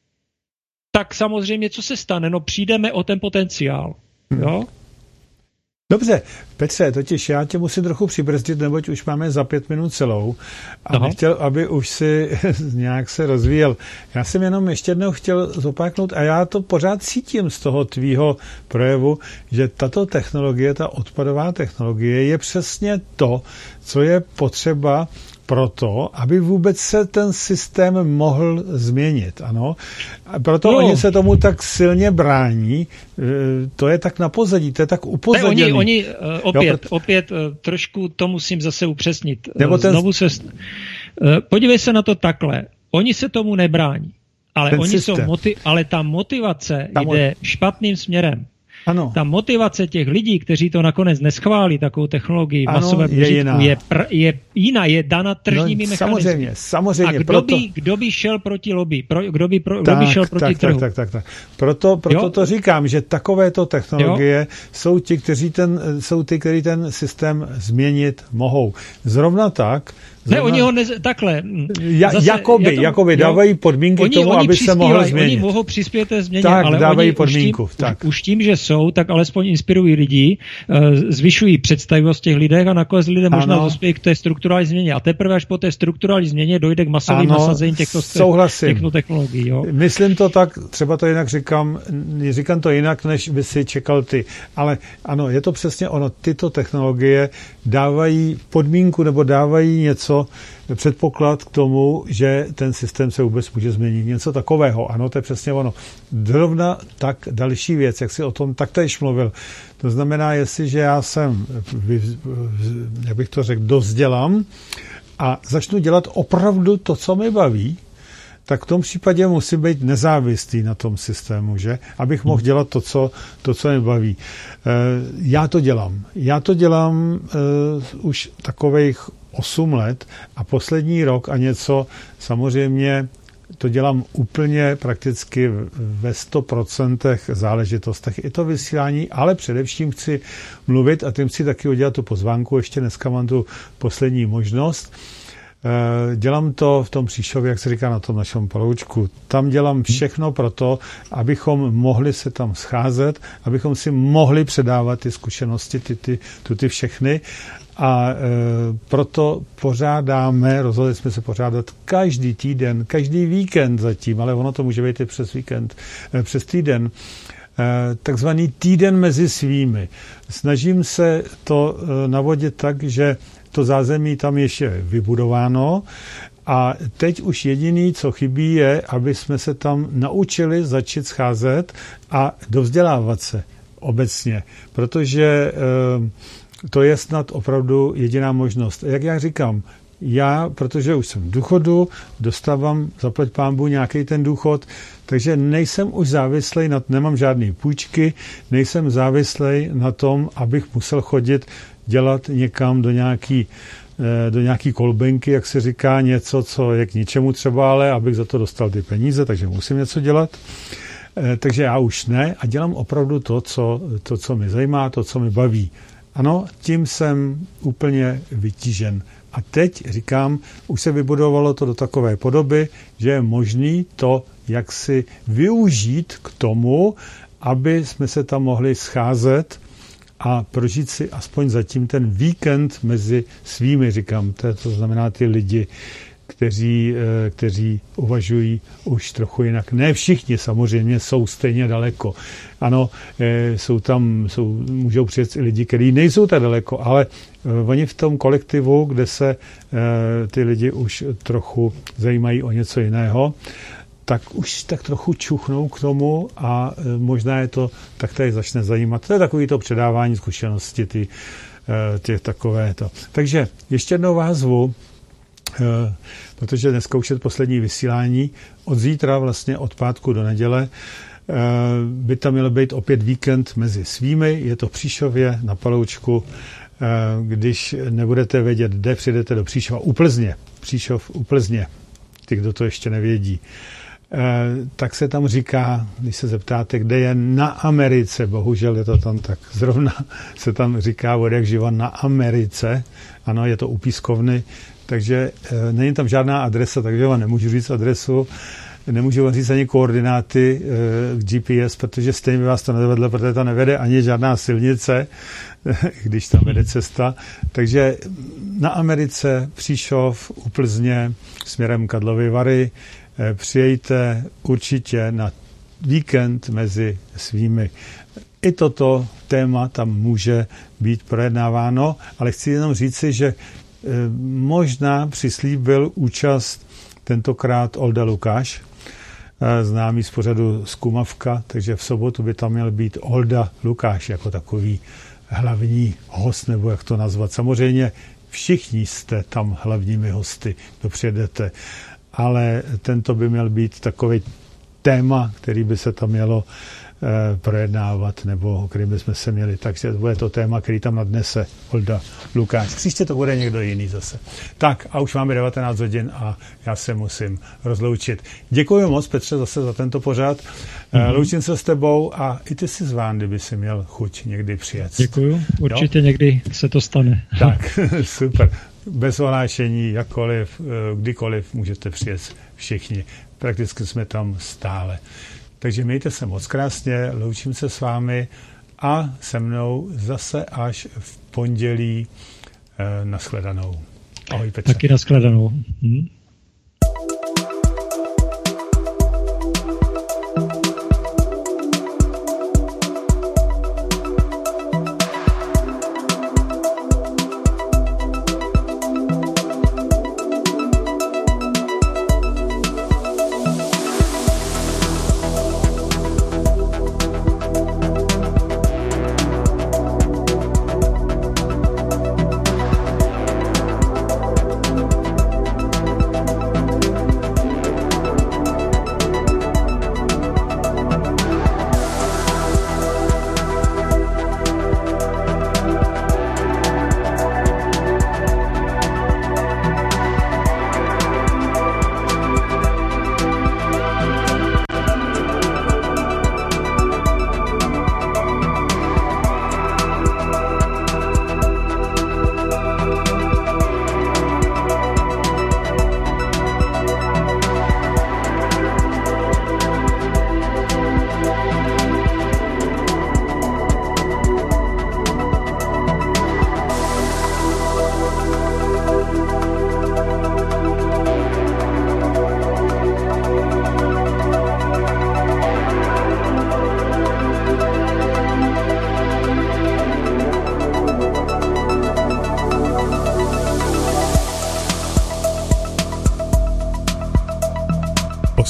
tak samozřejmě co se stane? No přijdeme o ten potenciál. Jo? Dobře, Petře, totiž já tě musím trochu přibrzdit, neboť už máme za pět minut celou a bych chtěl, aby už si nějak se rozvíjel. Já jsem jenom ještě jednou chtěl zopaknout a já to pořád cítím z toho tvýho projevu, že tato technologie, ta odpadová technologie je přesně to, co je potřeba proto, aby vůbec se ten systém mohl změnit, ano. A proto no. oni se tomu tak silně brání, to je tak na pozadí, to je tak upozaděný. Ne, oni, oni opět, jo, proto... opět trošku to musím zase upřesnit. Nebo ten... Znovu se... Podívej se na to takhle. Oni se tomu nebrání, ale, oni jsou moti... ale ta motivace Tam jde on... špatným směrem. Ano. Ta motivace těch lidí, kteří to nakonec neschválí, takovou technologii v masovém je jiná. Je, pr, je jiná, je dana tržními no, mechanismy. Samozřejmě, samozřejmě. A kdo, proto... by, kdo by šel proti lobby? Pro, kdo, by pro, tak, kdo by šel proti tak, trhu? Tak, tak, tak, tak. Proto, proto to říkám, že takovéto technologie jo? jsou ti, kteří ten, jsou ty, kteří ten systém změnit mohou. Zrovna tak. Zrovna... Ne, oni ho ne, takhle. Ja, zase, jakoby, to, jakoby dávají podmínky oni, k tomu, oni aby se mohl změnit. Oni mohou přispět té změně, tak, ale dávají oni podmínku. Už tím, tak. už tím, že jsou, tak alespoň inspirují lidi, zvyšují představivost těch lidech a nakonec lidé možná dospějí k té strukturální změně. A teprve až po té strukturální změně dojde k masovým nasazení těchto, těchto technologií. Jo? Myslím to tak, třeba to jinak říkám, říkám to jinak, než by si čekal ty. Ale ano, je to přesně ono. Tyto technologie dávají podmínku nebo dávají něco, předpoklad k tomu, že ten systém se vůbec může změnit. Něco takového. Ano, to je přesně ono. Zrovna tak další věc, jak jsi o tom taktéž mluvil. To znamená, jestliže já jsem, jak bych to řekl, dozdělám a začnu dělat opravdu to, co mi baví, tak v tom případě musím být nezávislý na tom systému, že? Abych mohl dělat to, co, to, co mě baví. Já to dělám. Já to dělám uh, už takových osm let a poslední rok a něco samozřejmě to dělám úplně prakticky ve sto procent záležitostech. I to vysílání, ale především chci mluvit a tím chci taky udělat tu pozvánku. Ještě dneska mám tu poslední možnost. Dělám to v tom Příšově, jak se říká na tom našem paloučku. Tam dělám všechno pro to, abychom mohli se tam scházet, abychom si mohli předávat ty zkušenosti, ty, ty, ty, ty všechny. A e, proto pořádáme, rozhodli jsme se pořádat každý týden, každý víkend zatím, ale ono to může být i přes víkend, e, přes týden, e, takzvaný týden mezi svými. Snažím se to e, navodit tak, že to zázemí tam ještě vybudováno a teď už jediný, co chybí, je, aby jsme se tam naučili začít scházet a dovzdělávat se obecně, protože e, to je snad opravdu jediná možnost. Jak já říkám, já, protože už jsem v důchodu, dostávám zaplať pánbu nějaký ten důchod, takže nejsem už závislej, na, nemám žádný půjčky, nejsem závislej na tom, abych musel chodit dělat někam do nějaký, do nějaký kolbenky, jak se říká, něco, co je k ničemu třeba, ale abych za to dostal ty peníze, takže musím něco dělat. Takže já už ne a dělám opravdu to, co, to, co mě zajímá, to, co mě baví. Ano, tím jsem úplně vytížen. A teď říkám, už se vybudovalo to do takové podoby, že je možný to jaksi využít k tomu, aby jsme se tam mohli scházet a prožít si aspoň zatím ten víkend mezi svými, říkám, to, to znamená ty lidi, kteří, kteří uvažují už trochu jinak. Ne všichni samozřejmě jsou stejně daleko. Ano, jsou tam, jsou, můžou přijet i lidi, kteří nejsou tak daleko, ale oni v tom kolektivu, kde se ty lidi už trochu zajímají o něco jiného, tak už tak trochu čuchnou k tomu a možná je to tak tady začne zajímat. To je takový to předávání zkušenosti, ty, těch takové to. Takže ještě jednou vás zvu, protože dneska už je poslední vysílání. Od zítra, vlastně od pátku do neděle, by tam měl být opět víkend mezi svými. Je to v Příšově na Paloučku. Když nebudete vědět, kde, přijdete do Příšova u Plzně. Příšov u Plzně. Ty, kdo to ještě nevědí. Tak se tam říká, když se zeptáte, kde je na Americe, bohužel je to tam tak, zrovna se tam říká od jak živa na Americe. Ano, je to u Pískovny. Takže e, není tam žádná adresa, takže vám nemůžu říct adresu, nemůžu vám říct ani koordináty e, k G P S, protože stejně by vás to nedovedlo, protože to nevede ani žádná silnice, když tam vede cesta. Takže na Americe, Příšov, u Plzně, směrem Karlovy Vary, e, přijejte určitě na víkend mezi svými. I toto téma tam může být projednáváno, ale chci jenom říci, že možná přislíbil účast tentokrát Olda Lukáš, známý z pořadu Zkumavka, takže v sobotu by tam měl být Olda Lukáš jako takový hlavní host, nebo jak to nazvat. Samozřejmě všichni jste tam hlavními hosty, kdo přijedete, ale tento by měl být takový téma, který by se tam mělo projednávat, nebo o kterým bychom se měli. Takže bude to téma, který tam nadnese Olda Lukáš. Příště to bude někdo jiný zase. Tak a už máme devatenáct hodin a já se musím rozloučit. Děkuji moc, Petře, zase za tento pořad. Mm-hmm. Loučím se s tebou a i ty si zván, kdyby si měl chuť někdy přijet. Děkuji, určitě jo? Někdy se to stane. Tak, super. Bez ohlášení, jakkoliv, kdykoliv můžete přijet všichni. Prakticky jsme tam stále. Takže mějte se moc krásně, loučím se s vámi a se mnou zase až v pondělí eh, nashledanou. Ahoj Petře. Taky nashledanou. Hm.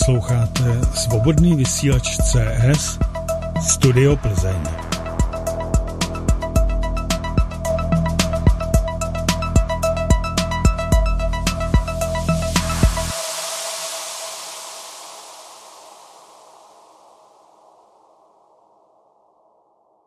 Posloucháte Svobodný vysílač C S Studio Plzeň.